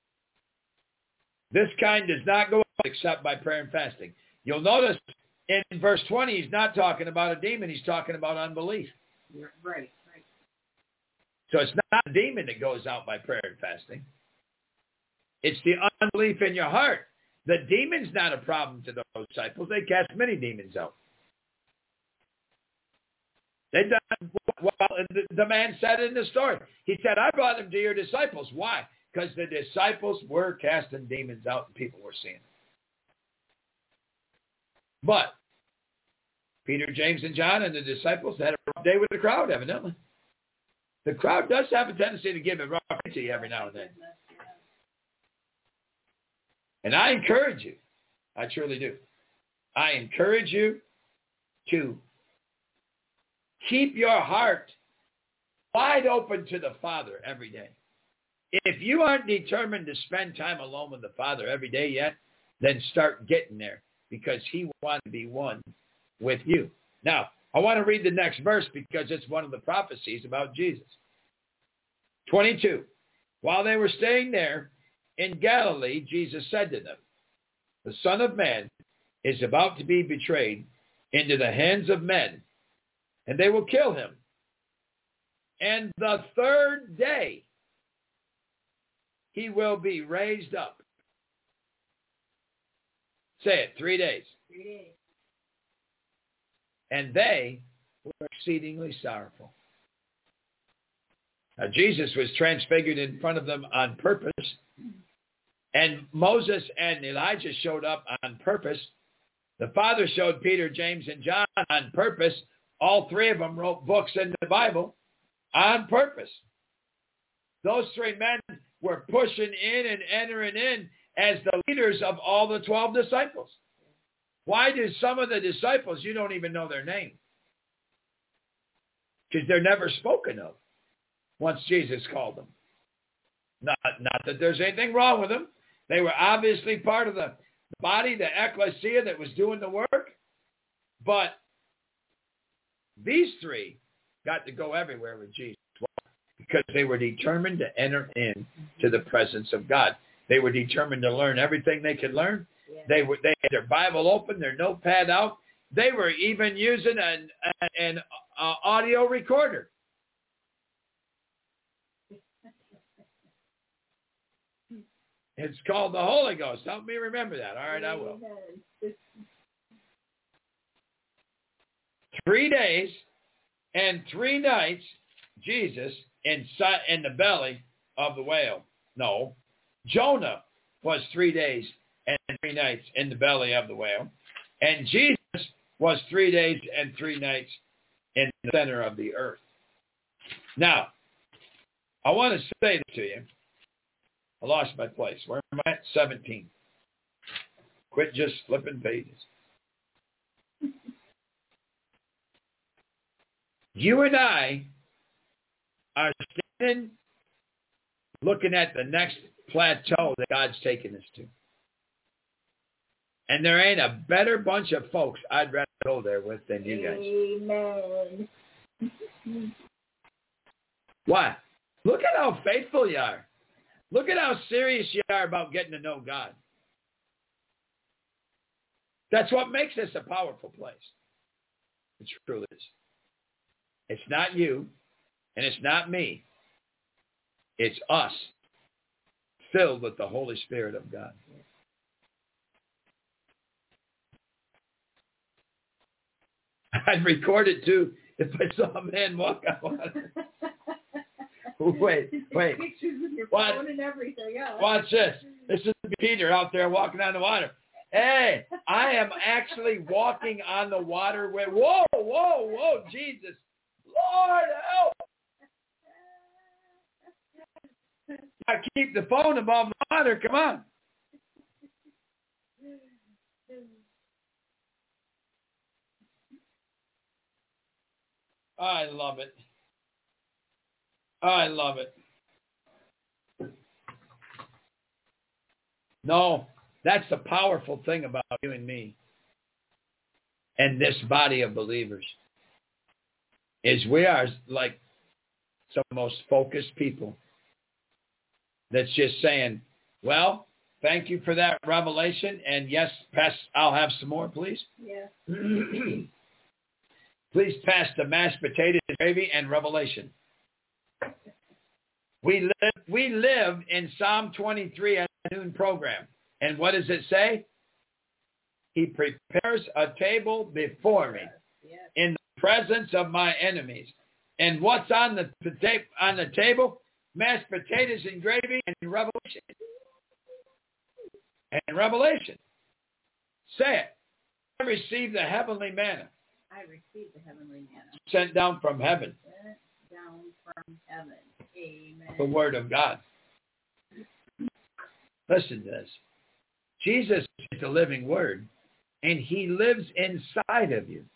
This kind does not go out except by prayer and fasting. You'll notice in verse 20, he's not talking about a demon. He's talking about unbelief. Right. So it's not a demon that goes out by prayer and fasting. It's the unbelief in your heart. The demon's not a problem to those disciples. They cast many demons out. They done well. The man said in the story. He said, I brought them to your disciples. Why? Because the disciples were casting demons out and people were seeing it. But Peter, James, and John and the disciples had a rough day with the crowd, evidently. The crowd does have a tendency to give it rough to you every now and then. And I encourage you. I truly do. I encourage you to keep your heart wide open to the Father every day. If you aren't determined to spend time alone with the Father every day yet, then start getting there because he wants to be one with you. Now, I want to read the next verse because it's one of the prophecies about Jesus. 22. While they were staying there in Galilee, Jesus said to them, the Son of Man is about to be betrayed into the hands of men, and they will kill him. And the third day, he will be raised up. Say it, 3 days. 3 days. And they were exceedingly sorrowful. Now, Jesus was transfigured in front of them on purpose. And Moses and Elijah showed up on purpose. The Father showed Peter, James, and John on purpose. All three of them wrote books in the Bible on purpose. Those three men were pushing in and entering in as the leaders of all the 12 disciples. Why do some of the disciples, you don't even know their name? Because they're never spoken of once Jesus called them. Not that there's anything wrong with them. They were obviously part of the body, the ecclesia that was doing the work. But these three got to go everywhere with Jesus because they were determined to enter into the presence of God. They were determined to learn everything they could learn. Yeah. They had their Bible open, their notepad out. They were even using an audio recorder. It's called the Holy Ghost. Help me remember that. All right, I will. 3 days and 3 nights, Jesus in the belly of the whale. No, Jonah was 3 days and 3 nights in the belly of the whale. And Jesus was 3 days and 3 nights in the center of the earth. Now, I want to say this to you. I lost my place. Where am I at? 17. Quit just flipping pages. You and I are standing looking at the next plateau that God's taking us to. And there ain't a better bunch of folks I'd rather go there with than you guys. Amen. Why? Look at how faithful you are. Look at how serious you are about getting to know God. That's what makes this a powerful place. It truly is. It's not you, and it's not me. It's us, filled with the Holy Spirit of God. I'd record it too if I saw a man walk on water. Wait. Pictures of your phone and everything else. Watch this. This is Peter out there walking on the water. Hey, I am actually walking on the water with, whoa, Jesus. Lord, help. I keep the phone above the water. Come on. I love it. I love it. No, that's the powerful thing about you and me and this body of believers is we are like some of the most focused people that's just saying, well, thank you for that revelation. And yes, I'll have some more, please. Yeah. Please pass the mashed potatoes, gravy, and revelation. We live in Psalm 23 at the noon program. And what does it say? He prepares a table before me in the presence of my enemies. And what's on the table? Mashed potatoes and gravy and revelation. And revelation. Say it. I received the heavenly manna. I received the heavenly manna. Sent down from heaven. Sent down from heaven. Amen. The Word of God. Listen to this. Jesus is the living Word, and He lives inside of you.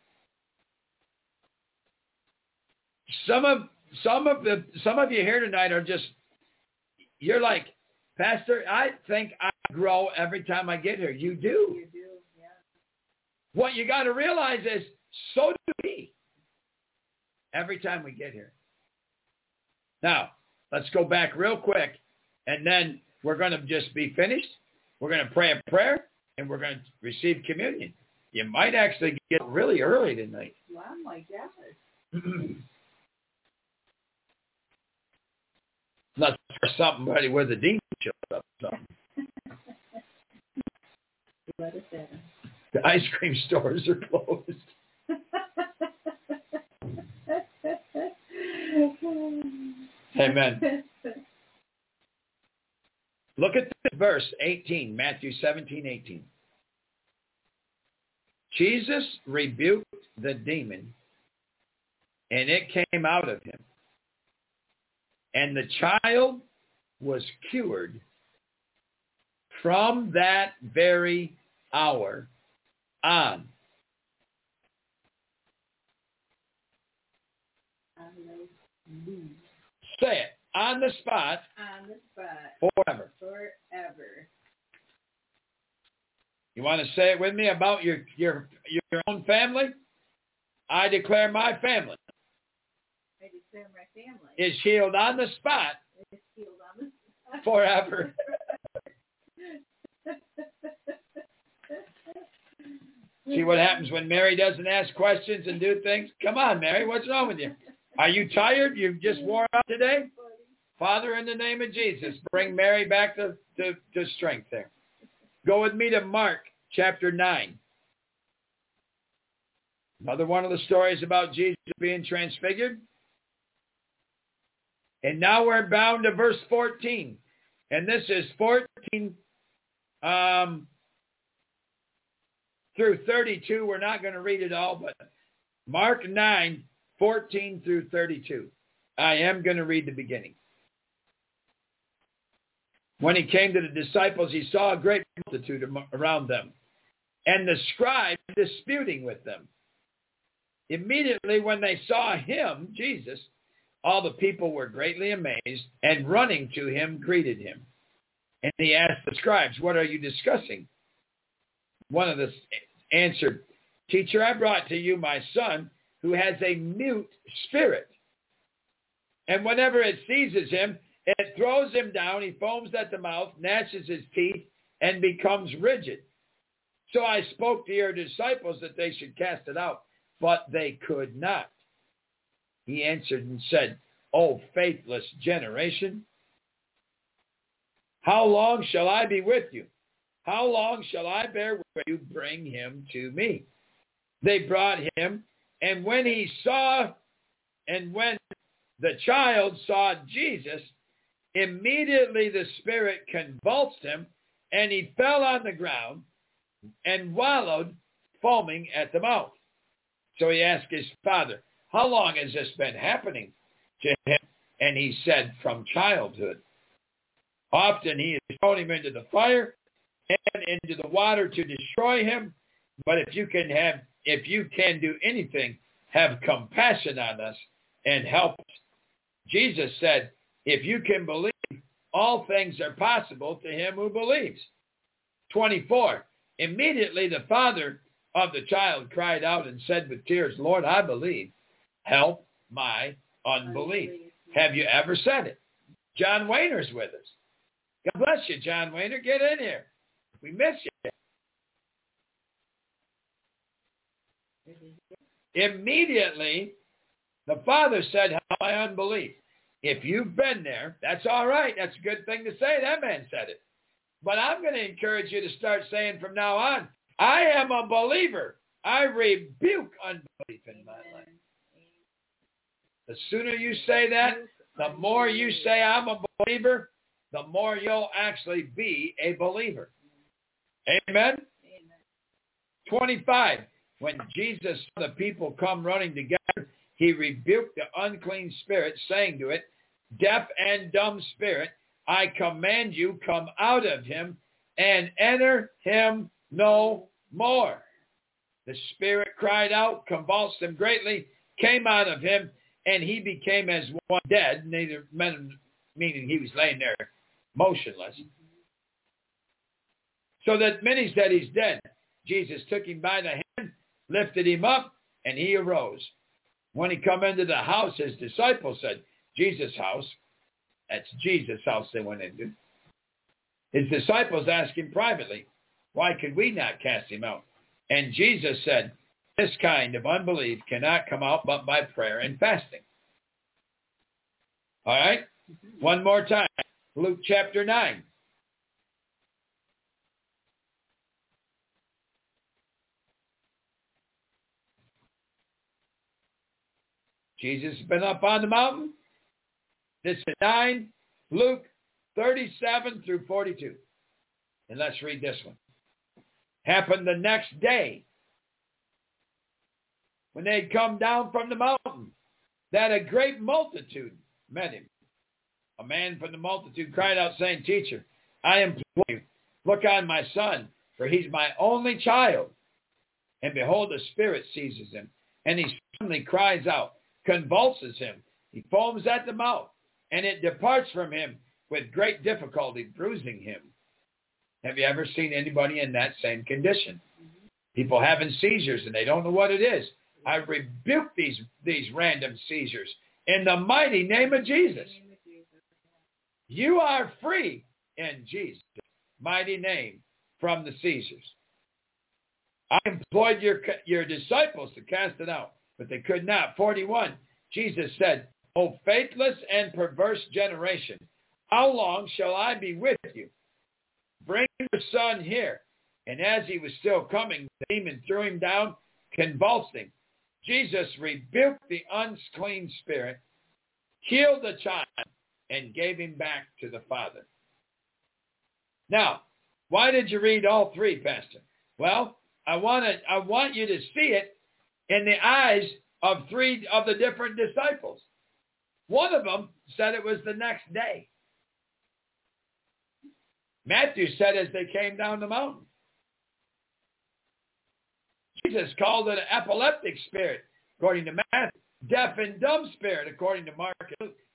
Some of you here tonight are just, you're like, Pastor, I think I grow every time I get here. You do. You do, yeah. What you got to realize is, so do we. Every time we get here. Now, let's go back real quick, and then we're going to just be finished. We're going to pray a prayer, and we're going to receive communion. You might actually get really early tonight. Wow, my gosh. Not for somebody where the demon showed up. Something. Let us in. The ice cream stores are closed. Amen. Look at this verse 18, Matthew 17:18. Jesus rebuked the demon, and it came out of him. And the child was cured from that very hour on. Say it. On the spot. On the spot. Forever. Forever. You want to say it with me about your own family? I declare my family. I declare my family. Is healed on the spot. Is healed on the spot. Forever. See what happens when Mary doesn't ask questions and do things? Come on, Mary. What's wrong with you? Are you tired? You've just wore out today? Father, in the name of Jesus, bring Mary back to strength there. Go with me to Mark chapter 9. Another one of the stories about Jesus being transfigured. And now we're bound to verse 14. And this is 14 through 32. We're not going to read it all, but Mark 9, 14 through 32. I am going to read the beginning. When he came to the disciples, he saw a great multitude around them, and the scribes disputing with them. Immediately when they saw him, Jesus, all the people were greatly amazed, and running to him, greeted him. And he asked the scribes, "What are you discussing?" One of them answered, "Teacher, I brought to you my son, who has a mute spirit. And whenever it seizes him, it throws him down. He foams at the mouth, gnashes his teeth, and becomes rigid. So I spoke to your disciples that they should cast it out, but they could not." He answered and said, "O faithless generation, how long shall I be with you? How long shall I bear with you? Bring him to me." They brought him, and when the child saw Jesus, immediately the spirit convulsed him, and he fell on the ground and wallowed, foaming at the mouth. So he asked his father, "How long has this been happening to him?" And he said, "From childhood. Often he has thrown him into the fire and into the water to destroy him. But if you can do anything, have compassion on us and help us." Jesus said, "If you can believe, all things are possible to him who believes." 24. Immediately the father of the child cried out and said with tears, "Lord, I believe. Help my unbelief." Have you ever said it? John Wayner's with us. God bless you, John Wayner. Get in here. We miss you. Immediately, the father said, "Help my unbelief." If you've been there, that's all right. That's a good thing to say. That man said it. But I'm going to encourage you to start saying from now on, "I am a believer. I rebuke unbelief in my life." The sooner you say that, the more you say, "I'm a believer," the more you'll actually be a believer. Amen? 25. When Jesus saw the people come running together, he rebuked the unclean spirit, saying to it, "Deaf and dumb spirit, I command you, come out of him and enter him no more." The spirit cried out, convulsed him greatly, came out of him, and he became as one dead, meaning he was laying there motionless. So that many said, "He's dead." Jesus took him by the hand, lifted him up, and he arose. When he come into the house, his disciples said, "Jesus' house." That's Jesus' house they went into. His disciples asked him privately, "Why could we not cast him out?" And Jesus said, "This kind of unbelief cannot come out but by prayer and fasting." All right? One more time. Luke chapter 9. Jesus has been up on the mountain. This is 9, Luke 37 through 42. And let's read this one. Happened the next day, when they had come down from the mountain, that a great multitude met him. A man from the multitude cried out, saying, Teacher, I implore you, look on my son, for he's my only child. And behold, the spirit seizes him, and he suddenly cries out, convulses him. He foams at the mouth, and it departs from him with great difficulty, bruising him. Have you ever seen anybody in that same condition? People having seizures, and they don't know what it is. I rebuke these random seizures in the mighty name of Jesus. You are free in Jesus' mighty name from the seizures. I employed your disciples to cast it out, but they could not. 41, Jesus said, O faithless and perverse generation, how long shall I be with you? Bring your son here. And as he was still coming, the demon threw him down, convulsing. Jesus rebuked the unclean spirit, healed the child, and gave him back to the Father. Now, why did you read all three, Pastor? Well, I want you to see it in the eyes of three of the different disciples. One of them said it was the next day. Matthew said as they came down the mountain. Jesus called it an epileptic spirit, according to Matthew. Deaf and dumb spirit, according to Mark and Luke.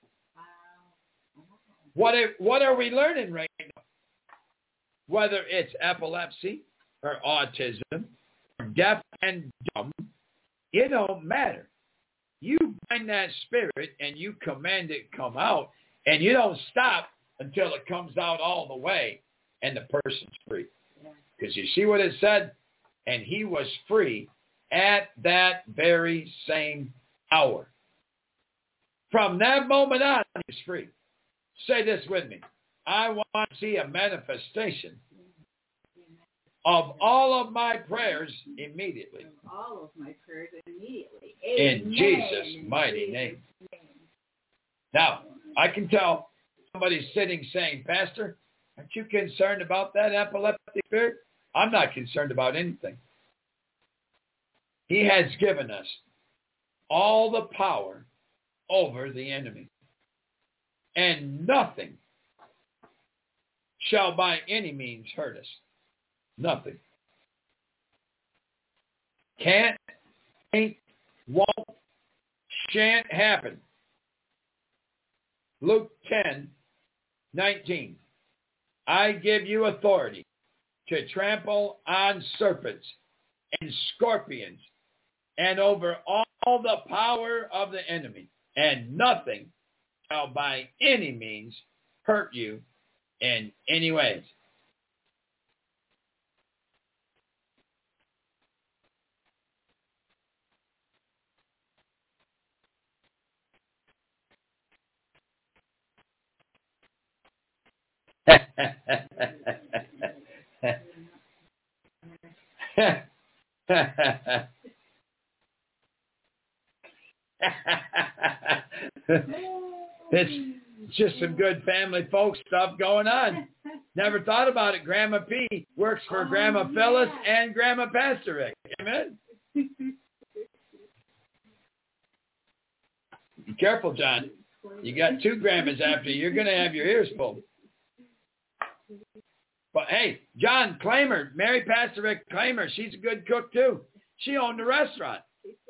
What are we learning right now? Whether it's epilepsy or autism, or deaf and dumb, it don't matter. You bind that spirit and you command it come out, and you don't stop until it comes out all the way and the person's free. Because you see what it said? And he was free at that very same hour. From that moment on, he's free. Say this with me. I want to see a manifestation of all of my prayers immediately. All of my prayers immediately. In Jesus' mighty name. Now, I can tell somebody's sitting saying, Pastor, aren't you concerned about that epileptic spirit? I'm not concerned about anything. He has given us all the power over the enemy. And nothing shall by any means hurt us. Nothing. Can't, ain't, won't, shan't happen. Luke 10:19. I give you authority to trample on serpents and scorpions and over all the power of the enemy, and nothing shall by any means hurt you in any ways. It's just some good family folk stuff going on. Never thought about it. Grandma P works for Grandma Phyllis and Grandma Pastor Rick. Amen. Be careful, John. You got two grandmas after you. You're going to have your ears pulled. But hey, John Claimer, Mary Pastor Rick Claimer, she's a good cook too. She owned a restaurant.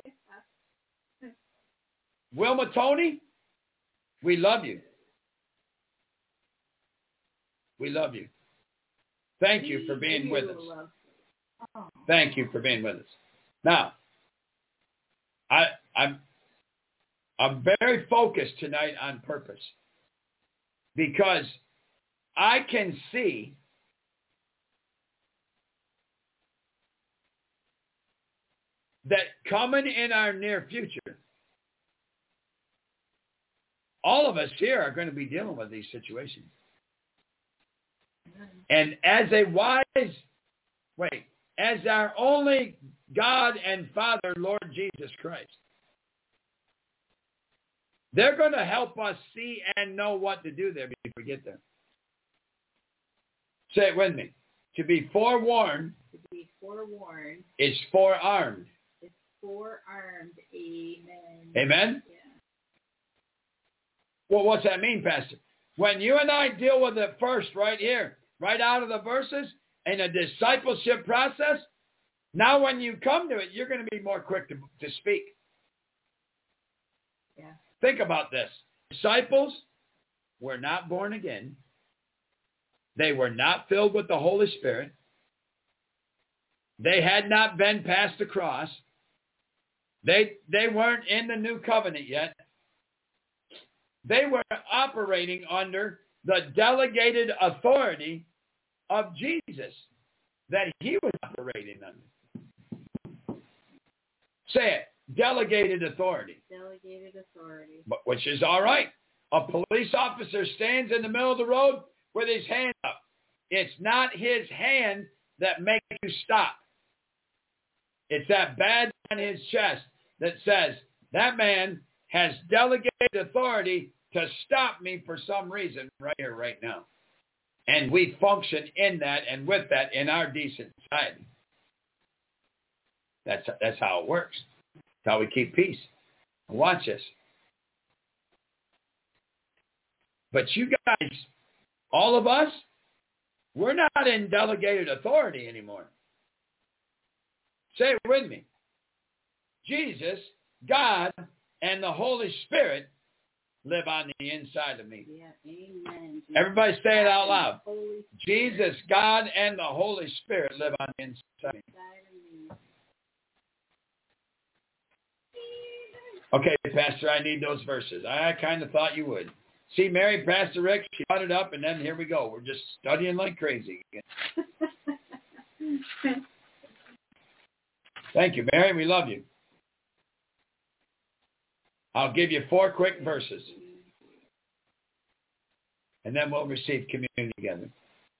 Wilma Tony, we love you. We love you. Thank you for being with us. Thank you for being with us. Now, I'm very focused tonight on purpose, because I can see that coming in our near future, all of us here are going to be dealing with these situations. And as our only God and Father, Lord Jesus Christ, they're going to help us see and know what to do there before we get there. Say it with me. To be forewarned, is forearmed. It's forearmed. Amen. Amen? Yeah. Well, what's that mean, Pastor? When you and I deal with it first right here, right out of the verses, in a discipleship process, now when you come to it, you're going to be more quick to speak. Yeah. Think about this. Disciples were not born again. They were not filled with the Holy Spirit. They had not been past the cross. They weren't in the new covenant yet. They were operating under the delegated authority of Jesus that he was operating under. Say it. Delegated authority. Delegated authority. Which is all right. A police officer stands in the middle of the road with his hand up. It's not his hand that makes you stop. It's that badge on his chest that says, that man has delegated authority to stop me for some reason right here, right now. And we function in that and with that in our decent society. That's how it works. That's how we keep peace. Watch this. But you guys, all of us, we're not in delegated authority anymore. Say it with me. Jesus, God, and the Holy Spirit live on the inside of me. Yeah, amen. Everybody say it out loud. Holy Jesus, God, and the Holy Spirit live on the inside of me. Okay, Pastor, I need those verses. I kind of thought you would. See, Mary, Pastor Rick, she brought it up, and then here we go. We're just studying like crazy again. Thank you, Mary. We love you. I'll give you 4 quick verses. And then we'll receive communion together.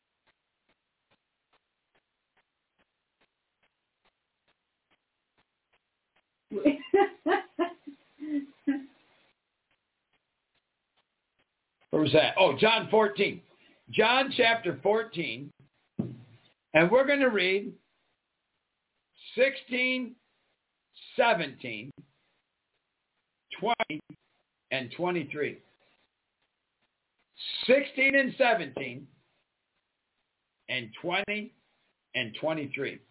Where was that? Oh, John 14. John chapter 14. And we're going to read 16, 17, 20, and 23. 16 and 17, and 20 and 23.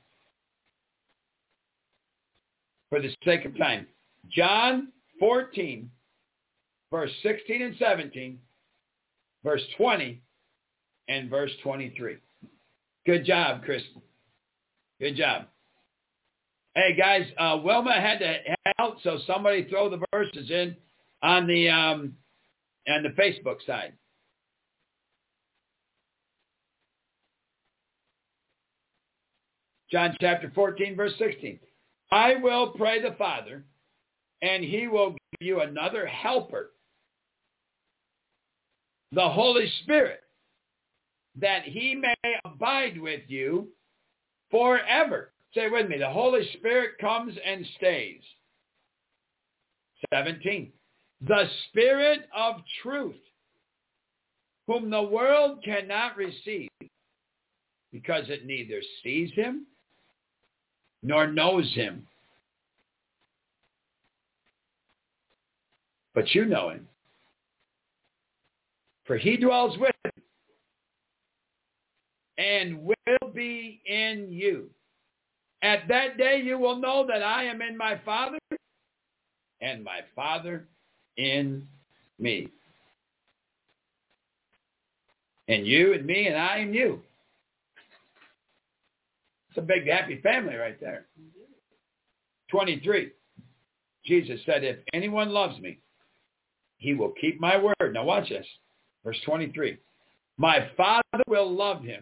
For the sake of time. John 14, verse 16 and 17, verse 20, and verse 23. Good job, Kristen. Good job. Hey, guys, Wilma had to help, so somebody throw the verses in on the Facebook side. John chapter 14, verse 16. I will pray the Father, and he will give you another helper, the Holy Spirit, that he may abide with you forever. Say it with me. The Holy Spirit comes and stays. 17. The Spirit of truth, whom the world cannot receive, because it neither sees him nor knows him. But you know him, for he dwells with you and will be in you. At that day you will know that I am in my Father, and my Father in me. And you and me and I and you. It's a big happy family right there. 23. Jesus said, if anyone loves me, he will keep my word. Now watch this. Verse 23. My Father will love him.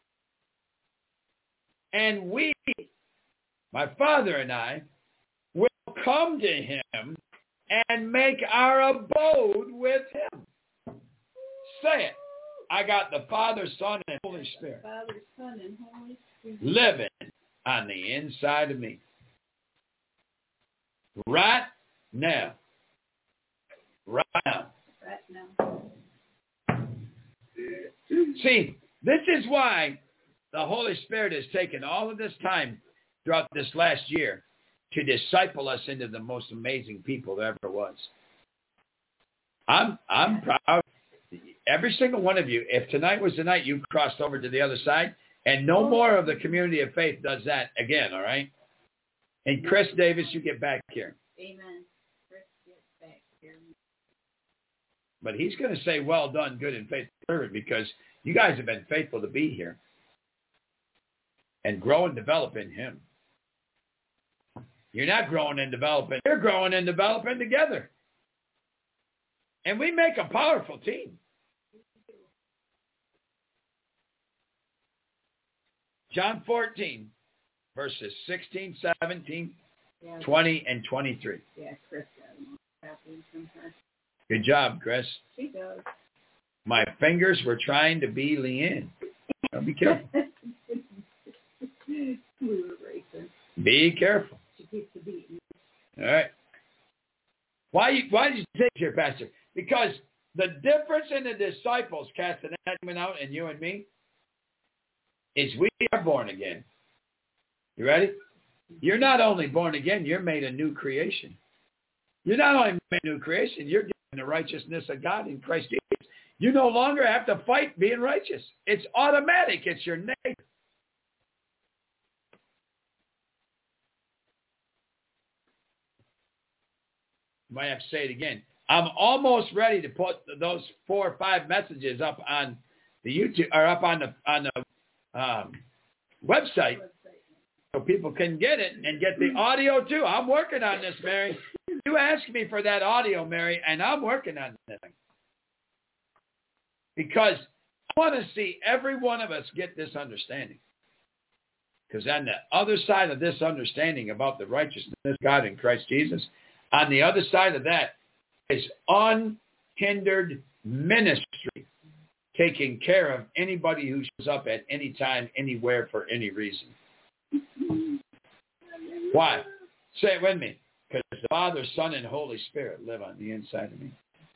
And we, my Father and I, will come to him and make our abode with him. Say it. I got the Father, Son, and Holy Spirit. Father, Son, and Holy Spirit. Living on the inside of me. Right now. Right now. Right now. See, this is why the Holy Spirit has taken all of this time throughout this last year to disciple us into the most amazing people there ever was. I'm proud. every single one of you, if tonight was the night you crossed over to the other side, and no more of the community of faith does that again, all right? And Chris Davis, you get back here. Amen. Chris, get back here. But he's going to say, well done, good and faithful servant, because you guys have been faithful to be here and grow and develop in him. You're not growing and developing. You're growing and developing together. And we make a powerful team. John 14, verses 16, 17, 20, and 23. Yeah, Chris does. Good job, Chris. She does. My fingers were trying to be Leanne. Oh, be careful. We were racing. Be careful. She keeps the beat. All right. Why did you say here, Pastor? Because the difference in the disciples casting that demon out and you and me is we are born again. You ready? You're not only born again, you're made a new creation. You're not only made a new creation, you're given the righteousness of God in Christ Jesus. You no longer have to fight being righteous. It's automatic. It's your nature. Might have to say it again. I'm almost ready to put those 4 or 5 messages up on the YouTube or up on the website so people can get it and get the audio too. I'm working on this, Mary. You asked me for that audio, Mary, and I'm working on this because I want to see every one of us get this understanding. Because on the other side of this understanding about the righteousness of God in Christ Jesus, on the other side of that is unhindered ministry, taking care of anybody who shows up at any time, anywhere, for any reason. Why? Say it with me. Because the Father, Son, and Holy Spirit live on the inside of me.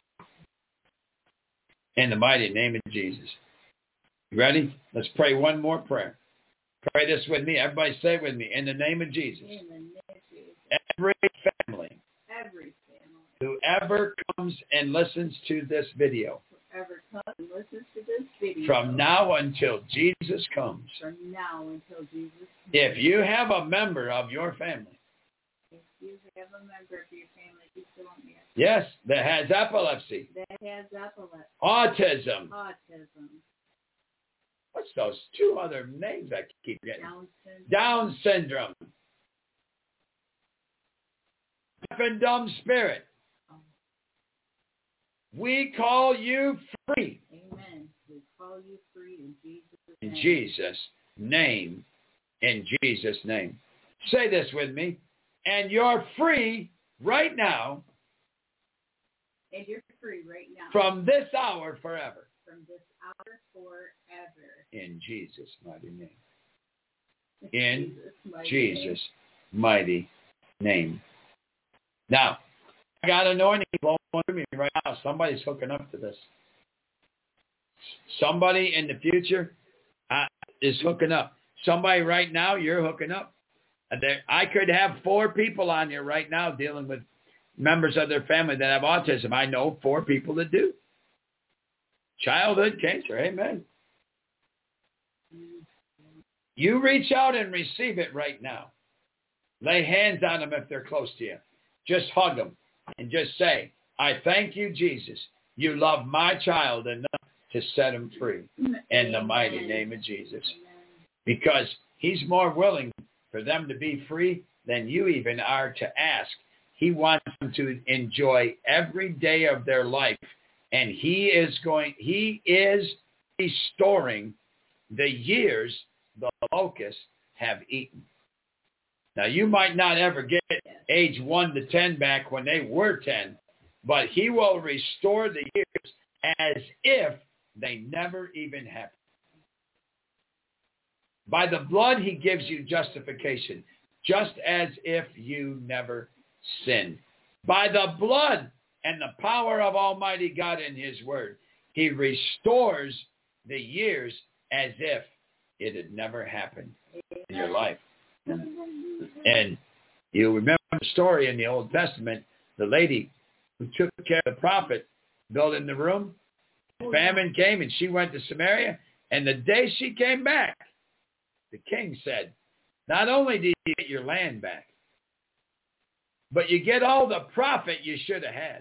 In the mighty name of Jesus. You ready? Let's pray one more prayer. Pray this with me. Everybody say it with me. In the name of Jesus. Every family. Whoever comes and listens to this video. Whoever comes and listens to this video. From now until Jesus comes. From now until Jesus comes. If you have a member of your family. If you have a member of your family, you still want me. Yes, that has epilepsy. That has epilepsy. Autism. Autism. What's those 2 other names I keep getting? Down syndrome. Down syndrome. Deaf and dumb spirit. We call you free. Amen. We call you free in Jesus' name. In Jesus' name. In Jesus' name. Say this with me. And you're free right now. And you're free right now. From this hour forever. From this hour forever. In Jesus' mighty name. In Jesus' mighty name. Now, I got anointing flowing through me right now. Somebody's hooking up to this. Somebody in the future is hooking up. Somebody right now, you're hooking up. I could have 4 people on here right now dealing with members of their family that have autism. I know 4 people that do. Childhood cancer, amen. You reach out and receive it right now. Lay hands on them if they're close to you. Just hug them and just say, I thank you, Jesus. You love my child enough to set him free in the mighty name of Jesus. Because he's more willing for them to be free than you even are to ask. He wants them to enjoy every day of their life. And he is restoring the years the locusts have eaten. Now, you might not ever get age 1 to 10 back when they were 10, but he will restore the years as if they never even happened. By the blood, he gives you justification, just as if you never sinned. By the blood and the power of Almighty God in his word, he restores the years as if it had never happened in your life. And you remember the story in the Old Testament, the lady who took care of the prophet building the room. Famine came and she went to Samaria. And the day she came back, the king said, not only do you get your land back, but you get all the profit you should have had.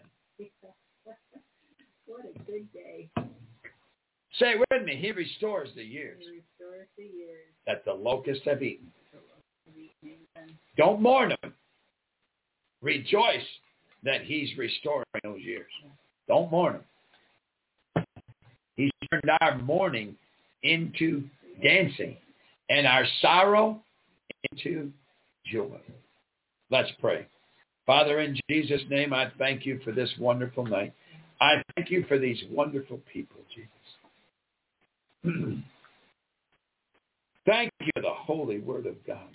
What a good day. Say it with me. He restores the years He restores the years that the locusts have eaten. the locusts have eaten. Don't mourn him. Rejoice that he's restoring those years. Don't mourn him. He's turned our mourning into dancing and our sorrow into joy. Let's pray. Father, in Jesus' name, I thank you for this wonderful night. I thank you for these wonderful people, Jesus. Thank you for the holy word of God.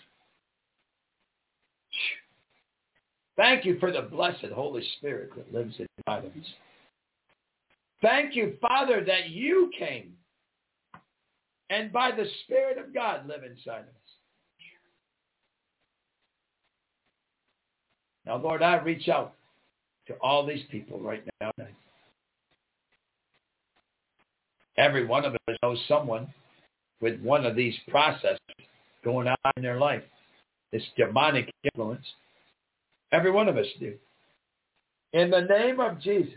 Thank you for the blessed Holy Spirit that lives inside of us. Thank you, Father, that you came and by the Spirit of God live inside of us. Now, Lord, I reach out to all these people right now. Every one of us knows someone with one of these processes going on in their life, this demonic influence. Every one of us do. In the name of Jesus,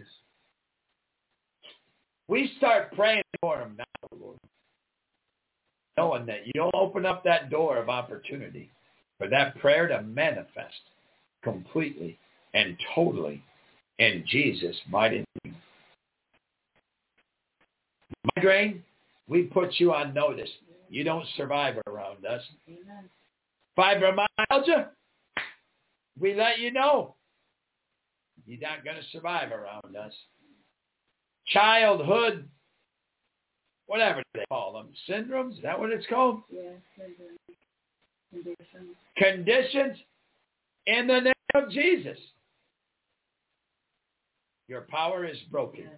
we start praying for them now, Lord, knowing that you'll open up that door of opportunity for that prayer to manifest completely and totally in Jesus' mighty name. Migraine, we put you on notice. You don't survive around us. Amen. Fibromyalgia, we let you know you're not going to survive around us. Childhood, whatever they call them, syndromes, is that what it's called? Yeah, conditions. Conditions, in the name of Jesus. Your power is broken. Yes.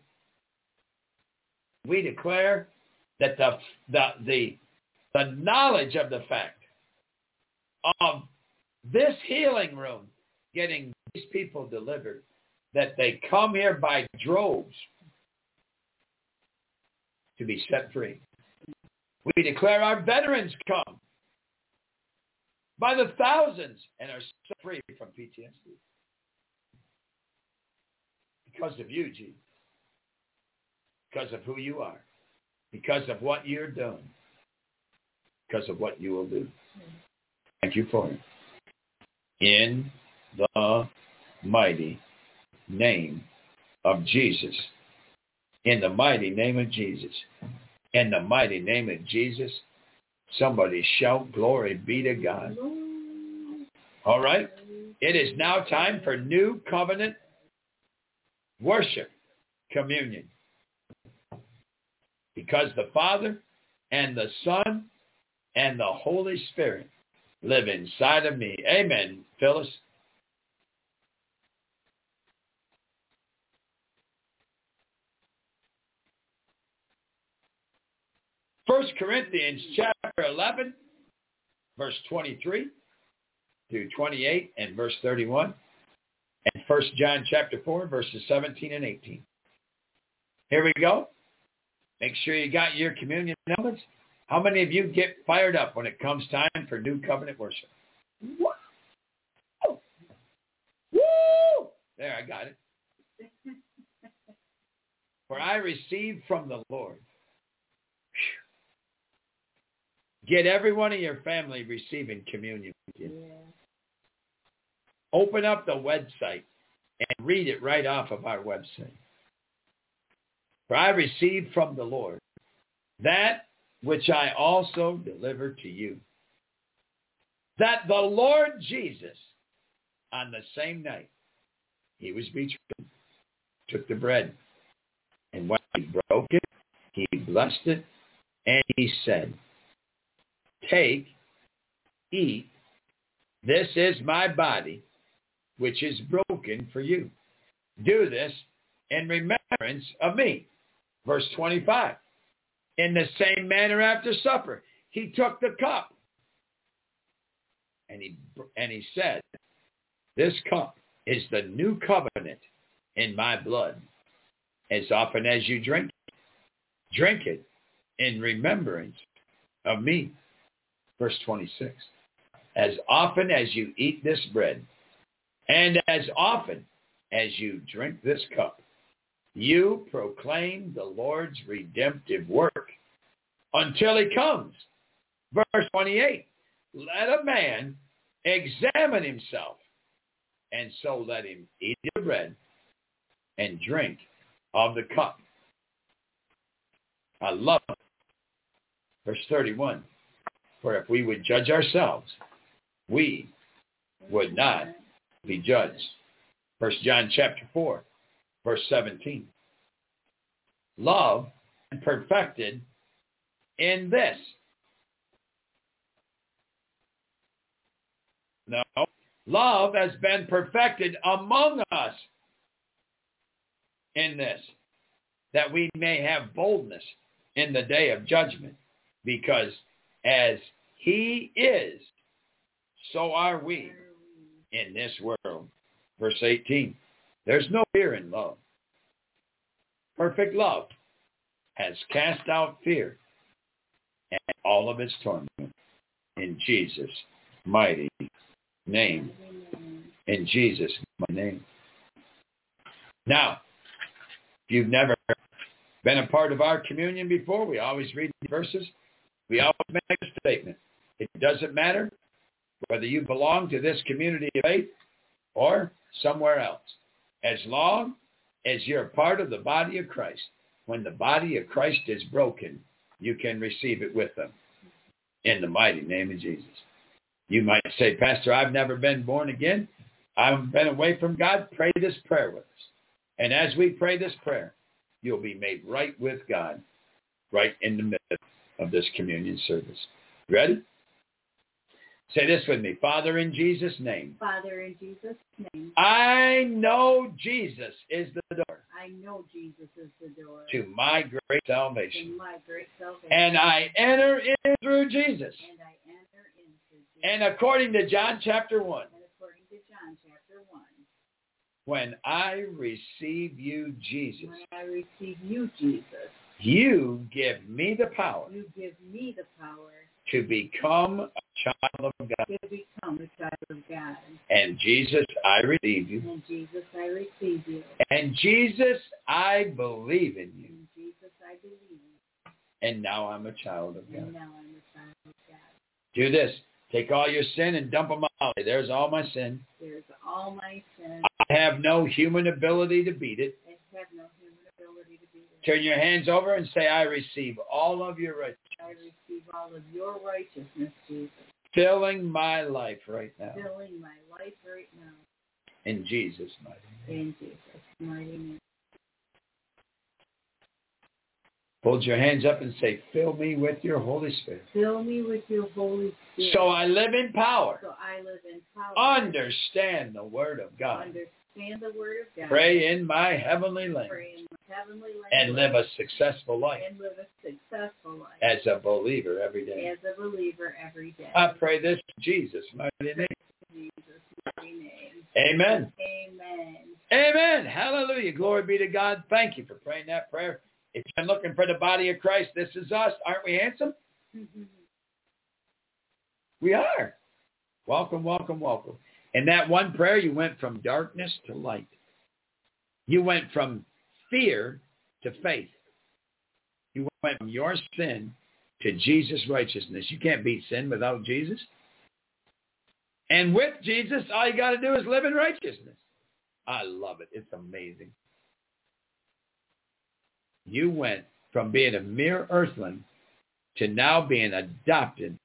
We declare that the knowledge of the fact of this healing room getting these people delivered, that they come here by droves to be set free. We declare our veterans come by the thousands and are set free from PTSD. Because of you, Jesus. Because of who you are. Because of what you're doing. Because of what you will do. Thank you for it. In the mighty name of Jesus. In the mighty name of Jesus. In the mighty name of Jesus. Somebody shout, glory be to God. All right. It is now time for New Covenant worship, communion. Because the Father and the Son and the Holy Spirit live inside of me. Amen, Phyllis. First Corinthians chapter 11, verse 23 through 28 and verse 31. And 1 John chapter 4, verses 17 and 18. Here we go. Make sure you got your communion elements. How many of you get fired up when it comes time for New Covenant worship? Woo! Woo! There, I got it. For I received from the Lord. Get every one of your family receiving communion with you. Yeah. Open up the website and read it right off of our website. For I received from the Lord that which I also delivered to you, that the Lord Jesus, on the same night he was betrayed, took the bread, and when he broke it, he blessed it, and he said, take, eat, this is my body, which is broken for you. Do this in remembrance of me. Verse 25. In the same manner after supper, he took the cup. And he said, this cup is the new covenant in my blood. As often as you drink, Drink it in remembrance of me. Verse 26. As often as you eat this bread, and as often as you drink this cup, you proclaim the Lord's redemptive work until he comes. Verse 28. Let a man examine himself, and so let him eat the bread and drink of the cup. I love it. Verse 31. For if we would judge ourselves, we would not be judged. 1 John chapter 4, verse 17. Love perfected in this. No. Love has been perfected among us in this, that we may have boldness in the day of judgment, because as he is, so are we in this world. Verse 18, there's no fear in love. Perfect love has cast out fear and all of its torment. In Jesus' mighty name. In Jesus' mighty name. Now, if you've never been a part of our communion before, we always read the verses. We always make a statement. It doesn't matter whether you belong to this community of faith or somewhere else. As long as you're part of the body of Christ, when the body of Christ is broken, you can receive it with them. In the mighty name of Jesus. You might say, Pastor, I've never been born again. I've been away from God. Pray this prayer with us. And as we pray this prayer, you'll be made right with God right in the middle of this communion service. Ready? Say this with me. Father, in Jesus' name. Father, in Jesus' name. I know Jesus is the door. I know Jesus is the door. To my great salvation. To my great salvation. And I enter in through Jesus. And I enter in through Jesus. And according to John chapter 1. And according to John chapter 1. When I receive you, Jesus. When I receive you, Jesus. You give me the power. You give me the power. To become a child of God. To become a child of God. And Jesus, I receive you. And Jesus, I receive you. And Jesus, I believe in you. And Jesus, I believe in you. And now I'm a child of God. And now I'm a child of God. Do this. Take all your sin and dump them out. There's all my sin. There's all my sin. I have no human ability to beat it. I have no human ability to beat it. Turn your hands over and say, I receive all of your righteousness. I receive all of your righteousness, Jesus. Filling my life right now. Filling my life right now. In Jesus' mighty name. In Jesus' mighty name. Hold your hands up and say, fill me with your Holy Spirit. Fill me with your Holy Spirit. So I live in power. So I live in power. Understand the Word of God. Understand the Word of God. Pray in my heavenly language. Pray in my heavenly language. And live a successful life. And live a successful life. As a believer every day. As a believer every day. I pray this in Jesus' mighty name. In Jesus' mighty name. Amen. Amen. Amen. Hallelujah. Glory be to God. Thank you for praying that prayer. If you're looking for the body of Christ, this is us. Aren't we handsome? Mm-hmm. We are. Welcome, welcome, welcome. In that one prayer, you went from darkness to light. You went from fear to faith. You went from your sin to Jesus' righteousness. You can't beat sin without Jesus. And with Jesus, all you got to do is live in righteousness. I love it. It's amazing. You went from being a mere earthling to now being adopted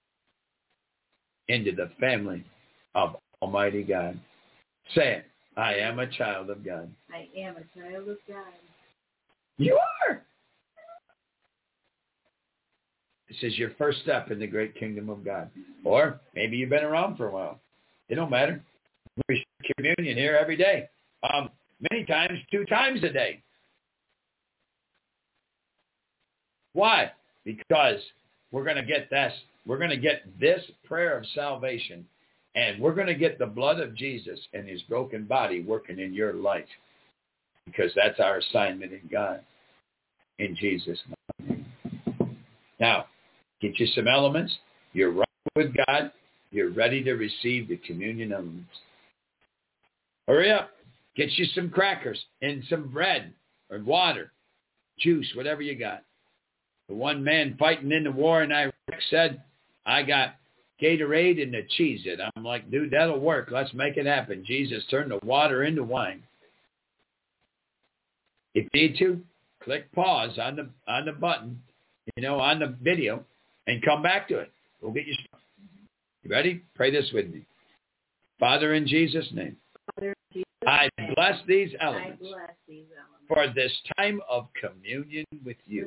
into the family of Almighty God. Say it. I am a child of God. I am a child of God. You are. This is your first step in the great kingdom of God. Or maybe you've been around for a while. It don't matter. We receive communion here every day. Many times, 2 times a day. Why? Because we're going to get this. We're going to get this prayer of salvation, and we're going to get the blood of Jesus and his broken body working in your life, because that's our assignment in God. in Jesus' name. Now, get you some elements. You're right with God. You're ready to receive the communion elements. Hurry up. Get you some crackers and some bread or water, juice, whatever you got. The one man fighting in the war in Iraq said, I got Gatorade and the Cheez-It. I'm like, dude, that'll work. Let's make it happen. Jesus turned the water into wine. If you need to, click pause on the button, on the video, and come back to it. Go get your stuff. You ready? Pray this with me. Father, in Jesus' name, I bless these elements for this time of communion with you.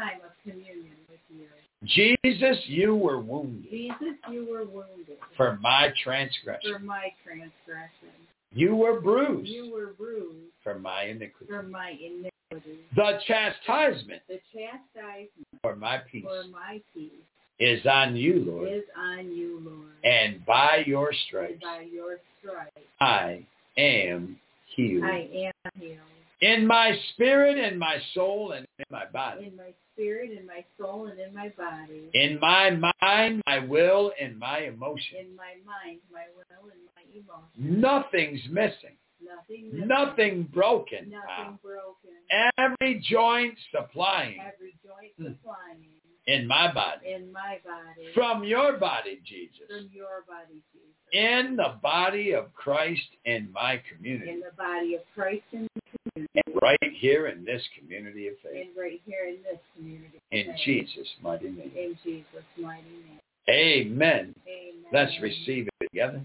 Jesus, you were wounded. For my transgression. You were bruised. For my iniquity. The chastisement. For my peace. Is on you, Lord. And by your stripes. I am healed. In my spirit, in my soul, and in my body. In my mind, my will, and my emotion. Nothing's missing. Nothing broken. Every joint supplying. In my body. From your body, Jesus. In the body of Christ in my community. And right here in this community of faith. In Jesus' mighty name. Amen. Let's receive it together.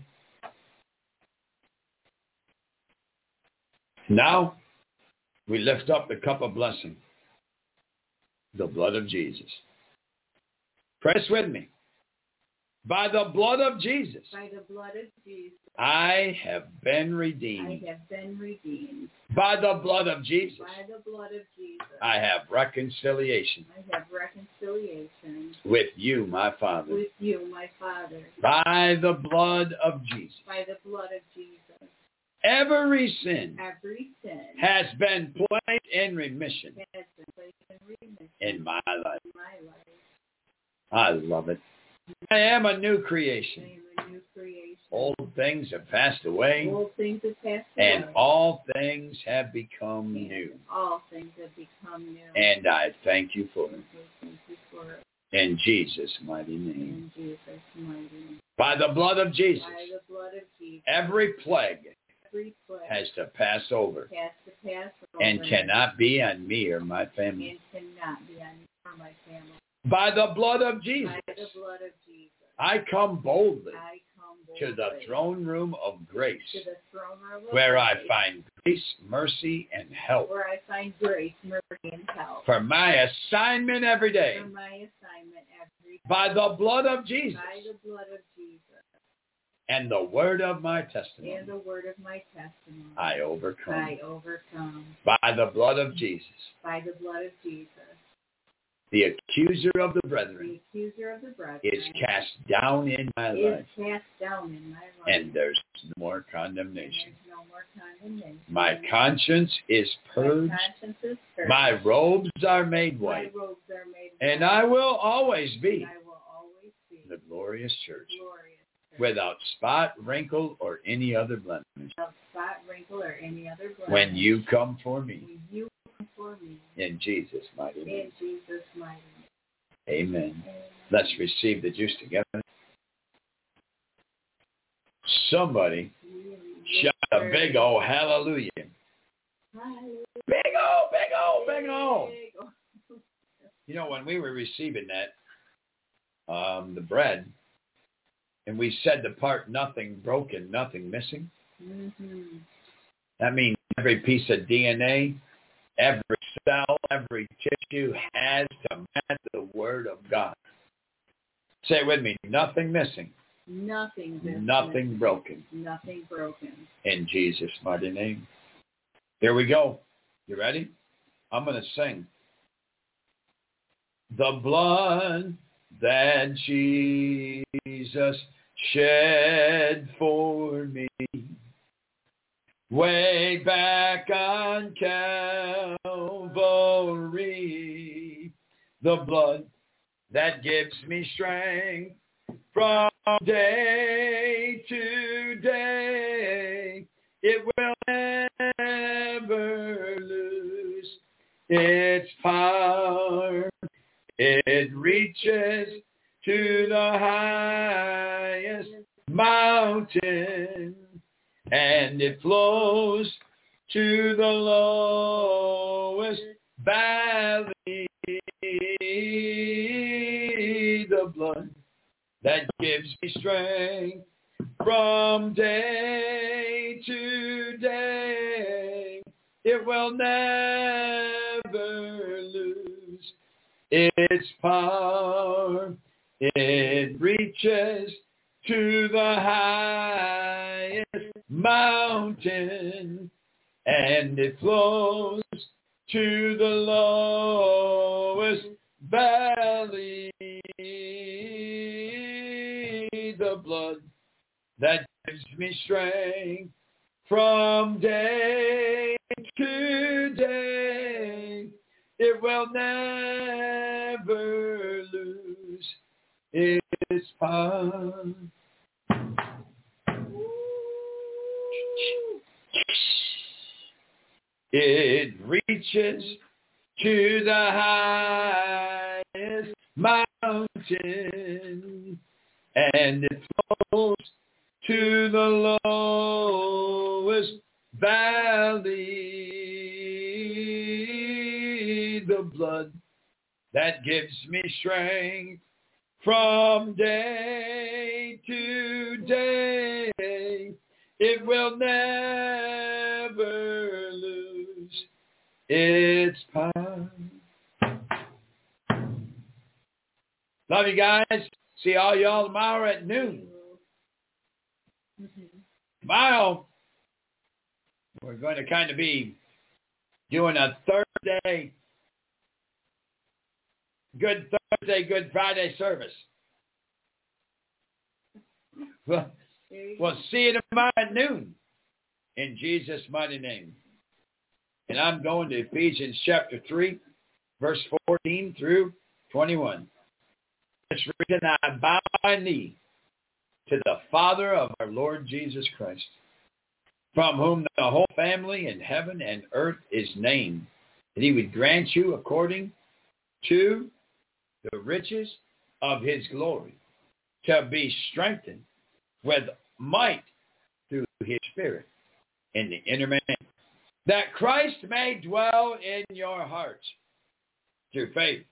Now, we lift up the cup of blessing. The blood of Jesus. Press with me. By the blood of Jesus. I have been redeemed. By the blood of Jesus. I have reconciliation. With you, my Father. By the blood of Jesus. Every sin has been placed in remission in my life. I love it. I am a new creation. Old things have passed away, and all things have become new. And I thank you for it. In Jesus' mighty name. By the blood of Jesus, every plague has to pass over and cannot be on me or my family. By the blood of Jesus, I come boldly to the throne room of grace, where I find grace, mercy, and help for my assignment every day. By the blood of Jesus and the word of my testimony, I overcome. By the blood of Jesus. The accuser of the brethren is cast down in my life. And there's no more condemnation. My conscience is purged. My robes are made white. And I will always be the glorious church, without spot, wrinkle, or any other blemish. When you come for me. In Jesus' mighty name. Amen. Let's receive the juice together. Somebody shout a big old hallelujah. Big old, big old, big old. When we were receiving that, the bread, and we said the part nothing broken, nothing missing. That means every piece of DNA, every cell, every tissue has to match the Word of God. Say it with me. Nothing missing. Nothing broken. In Jesus' mighty name. Here we go. You ready? I'm going to sing. The blood that Jesus shed for me, way back on Calvary, the blood that gives me strength from day to day. It will never lose its power. It reaches to the highest mountain, and it flows to the lowest valley. The blood that gives me strength from day to day, it will never lose its power. It reaches to the highest mountain, and it flows to the lowest valley. The blood that gives me strength from day to day, it will never lose its power. It reaches to the highest mountain, and it flows to the lowest valley. The blood that gives me strength from day to day, it will never lose its power. Love you guys. See all y'all tomorrow at noon. Tomorrow, we're going to kind of be doing a Thursday, Good Friday service. We'll see you tomorrow at noon in Jesus' mighty name. And I'm going to Ephesians chapter 3, verse 14 through 21. This reason I bow my knee to the Father of our Lord Jesus Christ, from whom the whole family in heaven and earth is named, that he would grant you according to the riches of his glory, to be strengthened with might through his Spirit in the inner man, that Christ may dwell in your hearts through faith.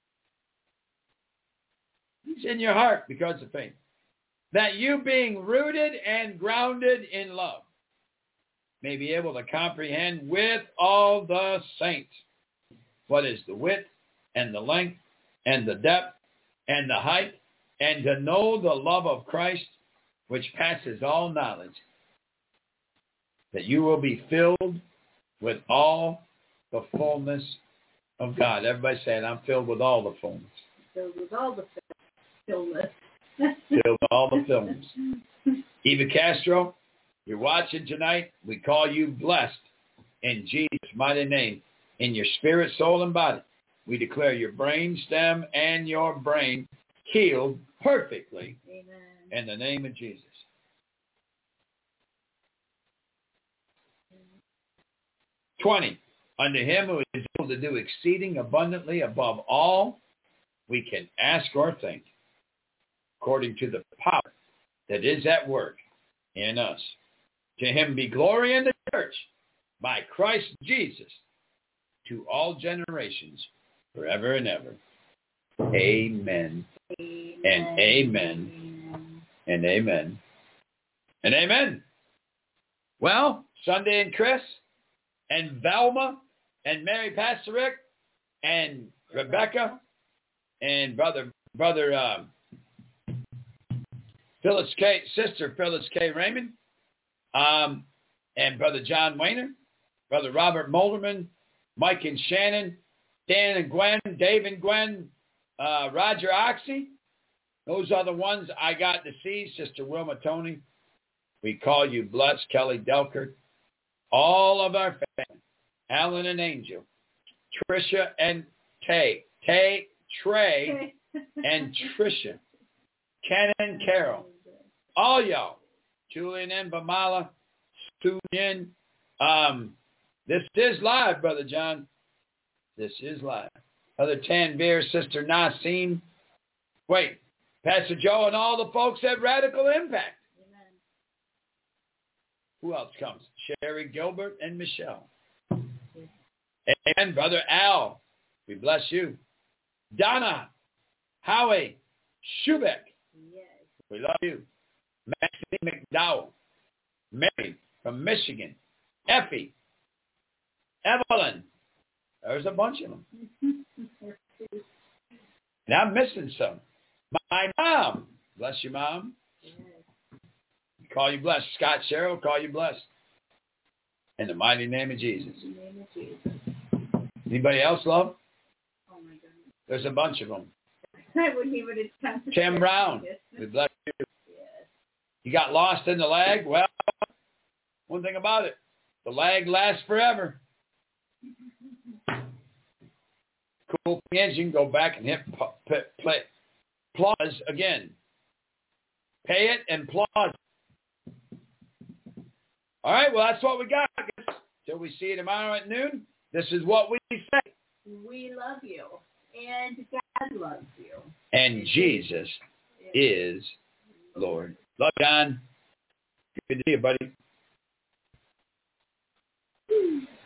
He's in your heart because of faith. That you, being rooted and grounded in love, may be able to comprehend with all the saints what is the width and the length and the depth and the height, and to know the love of Christ, which passes all knowledge, that you will be filled with all the fullness of God. Everybody saying, I'm filled with all the fullness. Filled with all the fullness. Filled with all the fullness. Eva Castro, you're watching tonight. We call you blessed in Jesus' mighty name. In your spirit, soul, and body, we declare your brain stem and your brain healed perfectly. Amen. In the name of Jesus. 20. Unto him who is able to do exceeding abundantly above all we can ask or think, according to the power that is at work in us. To him be glory in the church by Christ Jesus to all generations, forever and ever. Amen. Amen. And amen. Amen. And amen. And amen. Well, Sunday and Chris and Velma and Mary Pastor Rick and Rebecca and brother Sister Phyllis K. Raymond, and Brother John Wayner, Brother Robert Molderman, Mike and Shannon, Dan and Gwen, Dave and Gwen, Roger Oxy. Those are the ones I got to see. Sister Wilma Tony. We call you blessed. Kelly Delkert. All of our family. Alan and Angel. Tricia and Tay. Trey, and Trisha, Ken and Carol, all y'all, Julian and Bamala, Stu in. This is live, Brother John. This is live. Brother Tanvir, Sister Nasim. Wait, Pastor Joe and all the folks at Radical Impact. Amen. Who else comes? Sherry Gilbert and Michelle. And Brother Al. We bless you. Donna, Howie, Schubeck. Yes. We love you. Maxine McDowell. Mary from Michigan. Effie. Evelyn. There's a bunch of them. And I'm missing some. My mom. Bless you, Mom. Yes. Call you blessed. Scott Sherrill, call you blessed. In the mighty name of Jesus. In the name of Jesus. Anybody else, love? Oh, my goodness. There's a bunch of them. I wouldn't even attempt to Tim say Brown. this. We bless you. Yes. You got lost in the lag? Well, one thing about it, the lag lasts forever. Cool thing is you can go back and hit play, pause again. Pay it and pause. All right, well, that's what we got. Till we see you tomorrow at noon, this is what we say. We love you, and God loves you. And Jesus is Lord. Love, John. Good to see you, buddy.